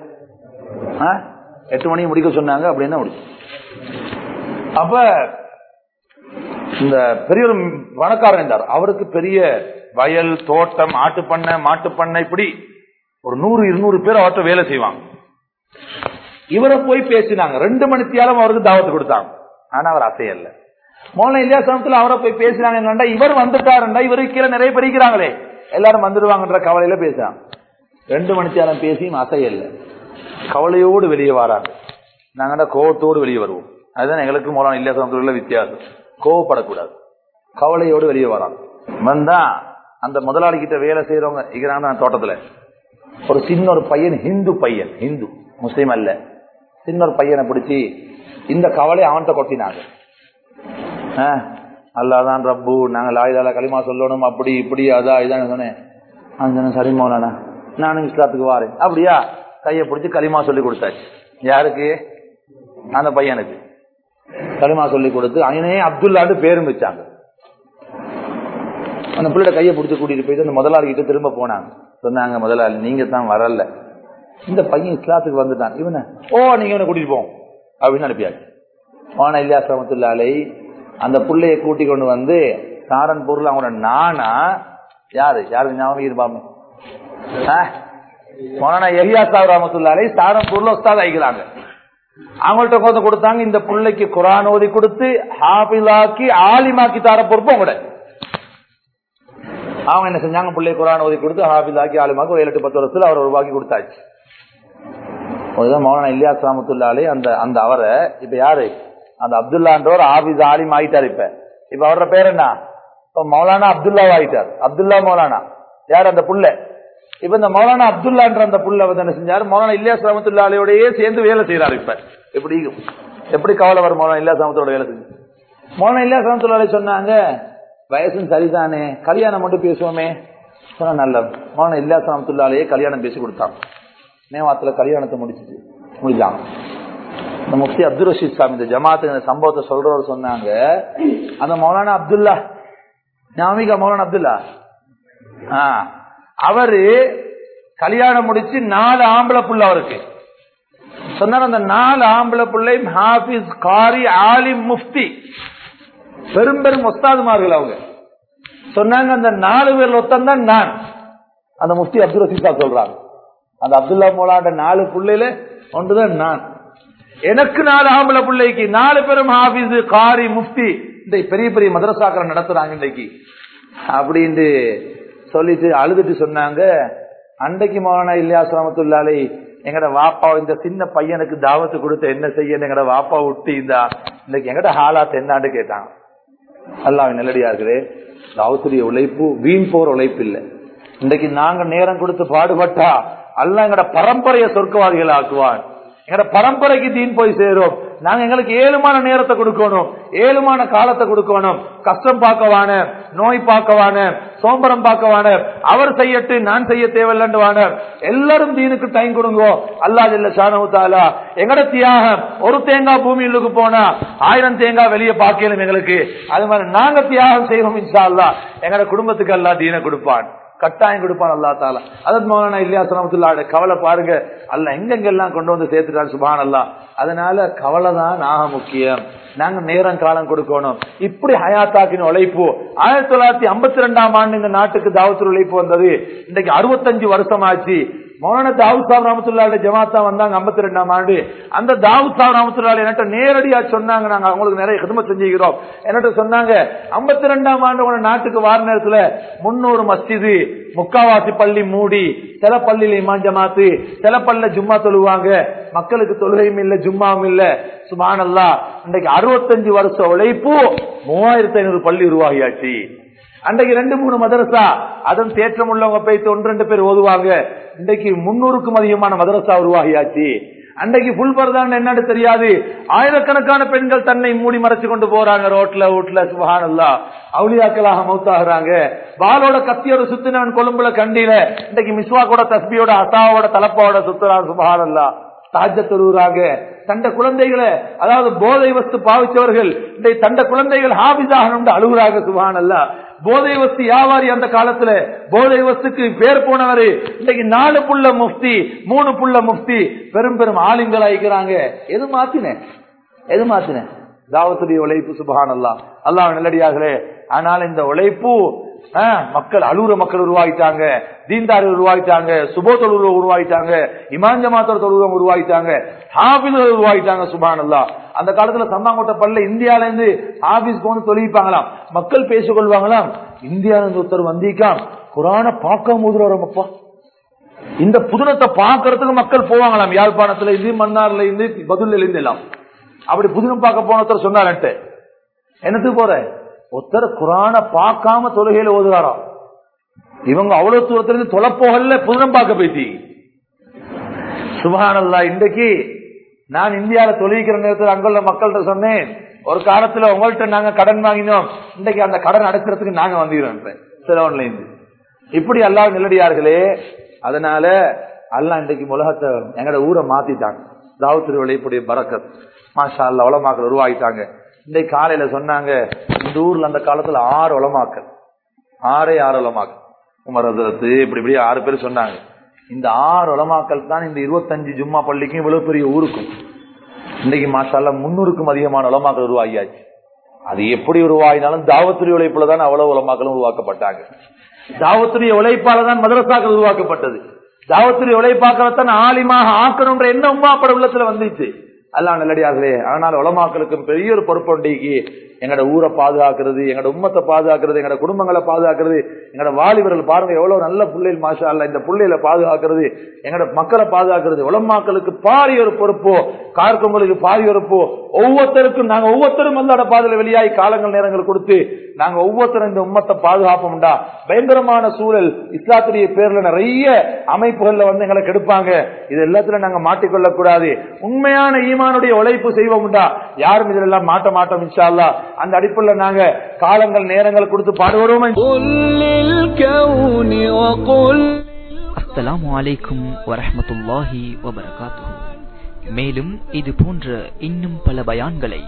8 மணிக்கு முடிக்க சொன்னாங்க அப்படின்னா முடிச்சு. அப்ப இந்த பெரிய ஒரு பணக்காரர் இருந்தார். அவருக்கு பெரிய வயல், தோட்டம், ஆட்டு பண்ணை, மாட்டு பண்ணை, இப்படி ஒரு 100-200 பேர் அவர்கிட்ட வேலை செய்வாங்க. இவரை போய் பேசினாங்க, 2 மணி நேரம் அவருக்கு தாவத்து கொடுத்தாங்க. ஆனா அவர் அசையல்ல. மௌலானா இல்யாஸ் ரஹ்மத்துல்லாஹி அவரை போய் பேசினாங்க என்னண்டா, இவர் வந்துட்டாருண்டா இவருக்கு கீழே நிறைய படிக்கிறாங்களே எல்லாரும் வந்துடுவாங்கன்ற கவலையில பேசுறாங்க. 2 மணி நேரம் பேசியும் அசையல்ல. கவலையோடு வெளியே வராங்க. நாங்க கோவத்தோடு வெளியே வருவோம். அதுதான் எங்களுக்கு மௌலானா இல்யாஸ் ரஹ்மத்துல்லாஹி வித்தியாசம். கோவப்படக்கூடாது, கவலையோடு வெளியே வராங்க. வந்தா அந்த முதலாளி கிட்ட வேலை செய்யறவங்க இருக்கிறாங்க தோட்டத்துல. ஒரு சின்ன ஒரு பையன், ஹிந்து பையன், ஹிந்து முஸ்லீம் அல்ல, சின்ன ஒரு பையனை பிடிச்சி இந்த கவலை அவன்கிட்ட கொட்டினாங்க. அல்லாதான் ரப்பு, நாங்க லாயிலால களிமா சொல்லணும், அப்படி இப்படி அதா இதான் சொன்னேன். சரி மௌலானா நானும் இஸ்லாத்துக்கு வாரேன். அப்படியா? கையை பிடிச்சி களிமா சொல்லி கொடுத்தாச்சு. யாருக்கு? அந்த பையனுக்கு களிமா சொல்லி கொடுத்து அவனே அப்துல்லான்னு பேரும் வச்சாங்க. அந்த பிள்ளையோட கையை பிடிச்சி கூட்டிட்டு போயிட்டு அந்த முதலாளி கிட்ட திரும்ப போனாங்க. சொன்னாங்க, முதலாளி நீங்க தான் வரல, இந்த பையன் இஸ்லாத்துக்கு வந்துட்டான், இவனை நீங்க இவனை கூட்டிட்டு போவோம் அப்படின்னு அனுப்பியாச்சு. மௌலானா இல்யாஸ் ரஹ்மத்துல்லாஹி அந்த பிள்ளைய கூட்டி கொண்டு வந்து சாரன்பூர்ல அவங்களோட நானா யாரு ஞாபகம் இருப்பாங்க, மௌலானா யஹ்யா சாஹிப் ரஹ்மத்துல்லாஹி சாரன்பூர்ல உஸ்தாத் ஆகிக்கிறாங்க. அவங்கள்ட்ட கொஞ்சம் கொடுத்தாங்க, இந்த பிள்ளைக்கு குர்ஆன் ஓதி கொடுத்து ஹாஃபிலாக்கி ஆலிமாக்கி தர பொறுப்பு கூட. அவங்க என்ன செஞ்சாங்க, பிள்ளை குர்ஆன் ஓதி கொடுத்து ஹாஃபிலாக்கி ஆலிமாக்கு ஒரு 7-10 வருஷத்துல அவர் உருவாக்கி கொடுத்தாச்சு. மௌலானா இல்யாஸ் ரஹ்மத்துல்லாஹி அந்த அவரை இப்ப யாரு, அந்த அப்துல்லான்றவர் ஹாஃபிஸ் ஆலிம் ஆயிட்டார். இப்ப அவரோட பேர் என்ன? மௌலானா அப்துல்லா ஆயிட்டார். அப்துல்லா மௌலானா யார்? அந்த புள்ள. இப்ப இந்த மௌலானா அப்துல்லான்ற அந்த புள்ள வந்து என்ன செஞ்சாரு, மௌலானா இல்யாஸ் ரஹ்மத்துல்லாஹியோடயே சேர்ந்து வேலை செய்யறாரு. இப்ப எப்படி கவலை வரும் மௌலானா இல்யாஸ் ரஹ்மத்துல்லாஹி வேலை செஞ்சு. மௌலானா இல்யாஸ் ரஹ்மத்துல்லாஹி சொன்னாங்க, வயசும் சரிதானே, கல்யாணம் மட்டும் பேசுவோமே. சொன்னா நல்ல. மௌலானா இல்யாஸ் ரஹ்மத்துல்லாஹியே கல்யாணம் பேசி கொடுத்தாங்க. மேவாத்துல கல்யாணத்தை முடிச்சாங்க. இந்த முஃப்தி அப்துல் ரஷீத் சாமி இந்த ஜமாத்து இந்த சம்பவத்தை சொல்றவர் சொன்னாங்க, அந்த மௌலானா அப்துல்லா ஞாமிகா மௌலானா அப்துல்லா அவரு கல்யாணம் முடிச்சு 4 ஆம்பளை புள்ள அவருக்கு சொன்னார். அந்த 4 ஆம்பளை பிள்ளை ஹாஃபிஸ், காரி, ஆலிம், முஃப்தி பெரும் பெரும் ஒஸ்தாதுமார்கள் அவங்க சொன்னாங்க, அந்த 4 பேர் ஒத்தந்தான் நான். அந்த முஃப்தி அப்துல் ரசீதா சொல்றாங்க, அந்த அப்துல்லா மௌலான 4 பிள்ளையில ஒன்றுதான் நான். எனக்கு 4 ஆம்பளை பிள்ளைக்கு 4 பேரும் ஹாஃபிஸ், காரி, முஃப்தி, இந்த பெரிய பெரிய மதரசாக்களை நடத்துறாங்க இன்னைக்கு அப்படின்னு சொல்லிட்டு அழுதுட்டு சொன்னாங்க. அன்றைக்கு மௌலானா இல்யாஸ் ரஹ்மத்துல்லாஹி அலைஹி எங்கட வாப்பா இந்த சின்ன பையனுக்கு தாவத்து கொடுத்து என்ன செய்ய எங்கட வாப்பா விட்டு இன்னைக்கு எங்கட ஹாலாத் என்னான்னு கேட்டாங்க. அல்லாஹ்வின் நல்லடியார்களே, தாவத்துடைய உழைப்பு வீண் போற உழைப்பு இல்லை. இன்றைக்கு நாங்க நேரம் கொடுத்து பாடுபட்டா அல்லாஹ் எங்கட பரம்பரைய சொர்க்கவாதிகள் ஆக்குவான். எங்கட பரம்பரைக்கு தீன் போய் சேரும். நாங்க எங்களுக்கு ஏழுமான நேரத்தை கொடுக்கணும், ஏழுமான காலத்தை கொடுக்கணும். கஷ்டம் பார்க்கவான, நோய் பார்க்கவான, சோம்பரம் பார்க்கவான, அவர் செய்யட்டு நான் செய்ய தேவையில்லைன்னு எல்லாரும் தீனுக்கு டைம் கொடுங்க. அல்லாஹ் ஜல்ல ஷானஹு தஆலா எங்கட தியாகம் ஒரு தேங்காய் பூமியிலுக்கு போனா 1000 தேங்காய் வெளியே பார்க்கணும் எங்களுக்கு. அது மாதிரி நாங்க தியாகம் செய்வோம். இன்ஷா அல்லாஹ் எங்கட குடும்பத்துக்கு அல்லாஹ் தீனை கொடுப்பான், கட்டாயம் கொடுப்பான் அல்லாஹ் தஆலா. அதத் மௌலானா இல்யாஸ் ரஹ்மத்துல்லாஹி கவலை பாருங்க, அல்லாஹ் எங்கெங்கெல்லாம் கொண்டு வந்து சேர்த்துட்டான் சுப்ஹானல்லாஹ். அதனால கவலை தான் ஆக முக்கியம். நாங்க நேரம் காலம் கொடுக்கணும். இப்படி ஹயாத்தாக்கின உழைப்பு 1952ஆம் ஆண்டு இந்த நாட்டுக்கு தாவத்துல் உழைப்பு வந்தது. இன்னைக்கு 65 வருஷம் ஆச்சு. மௌலானா தாவூத் சாஹிப் ரஹ்மத்துல்லாஹி ஜமாத்தா வந்தாங்க 52ஆம் ஆண்டு. அந்த தாவூத் சாஹிப் ரஹ்மத்துல்லாஹி என்கிட்ட நேரடியா சொன்னாங்க, நாங்க அவங்களுக்கு நிறைய ஹிதமத் செஞ்சுக்கிறோம். என்கிட்ட சொன்னாங்க, 52ஆம் ஆண்டு உங்க நாட்டுக்கு வார நேரத்துல 300 மஸ்ஜிது, முக்காவாசி பள்ளி மூடி, சில பள்ளியில இமாம் ஜமாத்து, சில பள்ளியில ஜும்மா தொழுவாங்க, மக்களுக்கு தொழுகையும் இல்ல ஜும்மாவும் இல்ல. சுப்ஹானல்லாஹ், இன்றைக்கு 65 வருஷ உழைப்பு 3500 பள்ளி உருவாகியாச்சு. அன்றைக்கு 2-3 மதரசா, அதன் தேற்றம் உள்ளவங்க போய் 1-2 பேர் ஓதுவாங்க. இன்றைக்கு 300க்கும் அதிகமான மதரசா உருவாகியாச்சு. அன்றைக்கு புல் பர்தான் என்னன்னு தெரியாது, ஆயிரக்கணக்கான பெண்கள் தன்னை மூடி மறைச்சு கொண்டு போறாங்க ரோட்ல வீட்டுல. சுப்ஹானல்லாஹ், அவுலியாக்களாக மௌத்தாகிறாங்க. வாளோட கத்தியோட சுத்தினவன் கொழும்புல கண்டியில இன்றைக்கு மிஸ்வாக்கோட தஸ்பியோட அசாவோட தலப்பாவோட சுத்துறான். சுப்ஹானல்லாஹ், தஹஜ்ஜத் தொழுகிறாங்க. தண்ட குழந்தைகளை, அதாவது போதை வஸ்து பாவிச்சவர்கள் இன்றைக்கு தண்ட குழந்தைகள் ஹாபிஸாக அழுகுறாங்க. சுப்ஹானல்லாஹ், போதை வஸ்து வியாபாரி அந்த காலத்துல போதை வஸ்துக்கு பேர் போனவரு இன்னைக்கு 4 புள்ள முஃப்தி, 3 புள்ள முஃப்தி, பெரும் பெரும் ஆலிம்கள் ஆயிக்கிறாங்க. எது மாத்தின தாவத்துடைய உழைப்பு. சுப்ஹானல்லாஹ், அல்லாஹ் நல்லடியார்களே. ஆனால் இந்த உழைப்பு மக்கள் அழுகுற மக்கள் உருவாகிட்டாங்க, தீன்தார் உருவாகிட்டாங்க, சுபோ தொழுவ உருவாகிட்டாங்க, இமாம் ஜமாத்தோட தொழுவ உருவாகிட்டாங்க, ஹாஃபிஸ்கள் உருவாகிட்டாங்க. சுப்ஹானல்லாஹ், அந்த காலத்துல சம்பாங்கோட்டை பல்ல இந்தியால இருந்து ஹாஃபிஸ் போன்னு சொல்லிப்பாங்களாம். மக்கள் பேசிக்கொள்வாங்களாம், இந்தியால இருந்து ஒருத்தர் வந்திக்காம் குரான பார்க்க முதுறப்பா, இந்த புதுனத்தை பார்க்கறதுக்கு மக்கள் போவாங்களாம். யாழ்ப்பாணத்துல இருந்து, மன்னார்ல இருந்து, பதுல்ல இருந்து எல்லாம். அப்படி புதுனம் பார்க்க போன ஒருத்தர் சொன்னார்ட்டு, என்னத்துக்கு போற, ஒருத்தர் குரான பார்க்காம தொழுகையில ஓதுவாராம். இவங்க அவ்வளவு தூரத்திலிருந்து தொலைப்போகல புதுனம் பார்க்க போயிட்டு. சுப்ஹானல்லாஹ், இன்றைக்கு நான் இந்தியாவில தொழுகிற நேரத்தில் அங்குள்ள மக்கள்கிட்ட சொன்னேன், ஒரு காலத்துல உங்கள்கிட்ட நாங்க கடன் வாங்கினோம், இன்றைக்கு அந்த கடன் அடைக்கிறதுக்கு நாங்க வந்துக்கிறோம் சிலவன்ல இருந்து. இப்படி அல்லாஹ் நல்லடியார்களே. அதனால அல்லாஹ் இன்றைக்கு உலகத்தை எங்கட ஊரை மாத்திட்டாங்க. தாவத்துல் உழைப்புடைய பரக்கத் மாஷா அல்லாஹ் உலமாக்கள் உருவாகிட்டாங்க. இன்றைக்கு காலையில சொன்னாங்க, இந்த ஊர்ல அந்த காலத்துல 6 உலமாக்கள், 6 உலமாக்கள், உமர் ஹஜ்ரத் இப்படி 6 பேர் சொன்னாங்க. இந்த 6 உலமாக்கள் தான் இந்த 25 ஜும்மா பள்ளிக்கும் இவ்வளவு பெரிய ஊருக்கும். இன்னைக்கு மாஷா அல்லாஹ் 300க்கும் அதிகமான உலமாக்கள் உருவாகியாச்சு. அது எப்படி உருவாகினாலும் தாவத்துடைய உழைப்புல தான் அவ்வளவு உலமாக்களும் உருவாக்கப்பட்டாங்க. தாவத்துடைய உழைப்பால தான் மதரசாக்கள் உருவாக்கப்பட்டது. தாவத்துடைய உழைப்பாக்கத்தான் ஆலிமாக ஆக்கணும்ன்ற எண்ணம் உம்மாப்பட உள்ளத்துல வந்துச்சு. அல்லாஹ் நல்லடியார்களே. ஆனால் உலமாக்களுக்கு பெரிய ஒரு பொறுப்புண்டைக்கு எங்கட ஊரை பாதுகாக்கிறது, எங்கட உம்மத்தை பாதுகாக்கிறது, எங்கட குடும்பங்களை பாதுகாக்கிறது, எங்கட வாலிபர்கள் பாருங்க எவ்வளவு நல்ல பிள்ளைகள் மாஷா அல்லாஹ், இந்த பிள்ளைகளை பாதுகாக்கிறது, எங்கட மக்களை பாதுகாக்கிறது உலமாக்களுக்கு பாரிய ஒரு பொறுப்போ, கார்க்கங்களுக்கு பாரிய பொறுப்போ. ஒவ்வொருத்தருக்கும் நாங்க ஒவ்வொருத்தரும் அல்லாஹ்வுடைய பாதையில வெளியாகி காலங்கள் நேரங்கள் கொடுத்து நாங்க ஒவ்வொருத்தரும் இந்த உம்மத்தை பாதுகாப்போம்டா. பயங்கரமான சூழல் இஸ்லாத்துடைய பேர்ல நிறைய அமைப்புகள்ல வந்து எங்களை கெடுப்பாங்க. இது எல்லாத்துல நாங்க மாட்டிக்கொள்ள கூடாது. உண்மையான ஈமானுடைய உழைப்பு செய்வோம்டா, யாரும் இதுல எல்லாம் மாட்ட மாட்டோம் இன்ஷா அல்லாஹ். அந்த அடிப்படையில் நாங்க காலங்கள் நேரங்கள் கொடுத்து பாடுவோம். அஸ்ஸலாமு அலைக்கும் வரஹ்மத்துல்லாஹி வபரகாத்துஹு. மேலும் இது போன்ற இன்னும் பல பயான்களை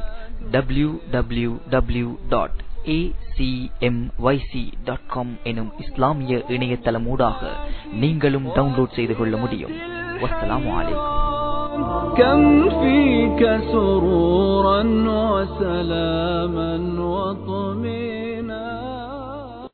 www.acmyc.com எனும் இஸ்லாமிய இணையதளமூடாக நீங்களும் டவுன்லோட் செய்து கொள்ள முடியும். வஸ்ஸலாமு அலைக்கும். كم فيك سرورا وسلاما وطمئنا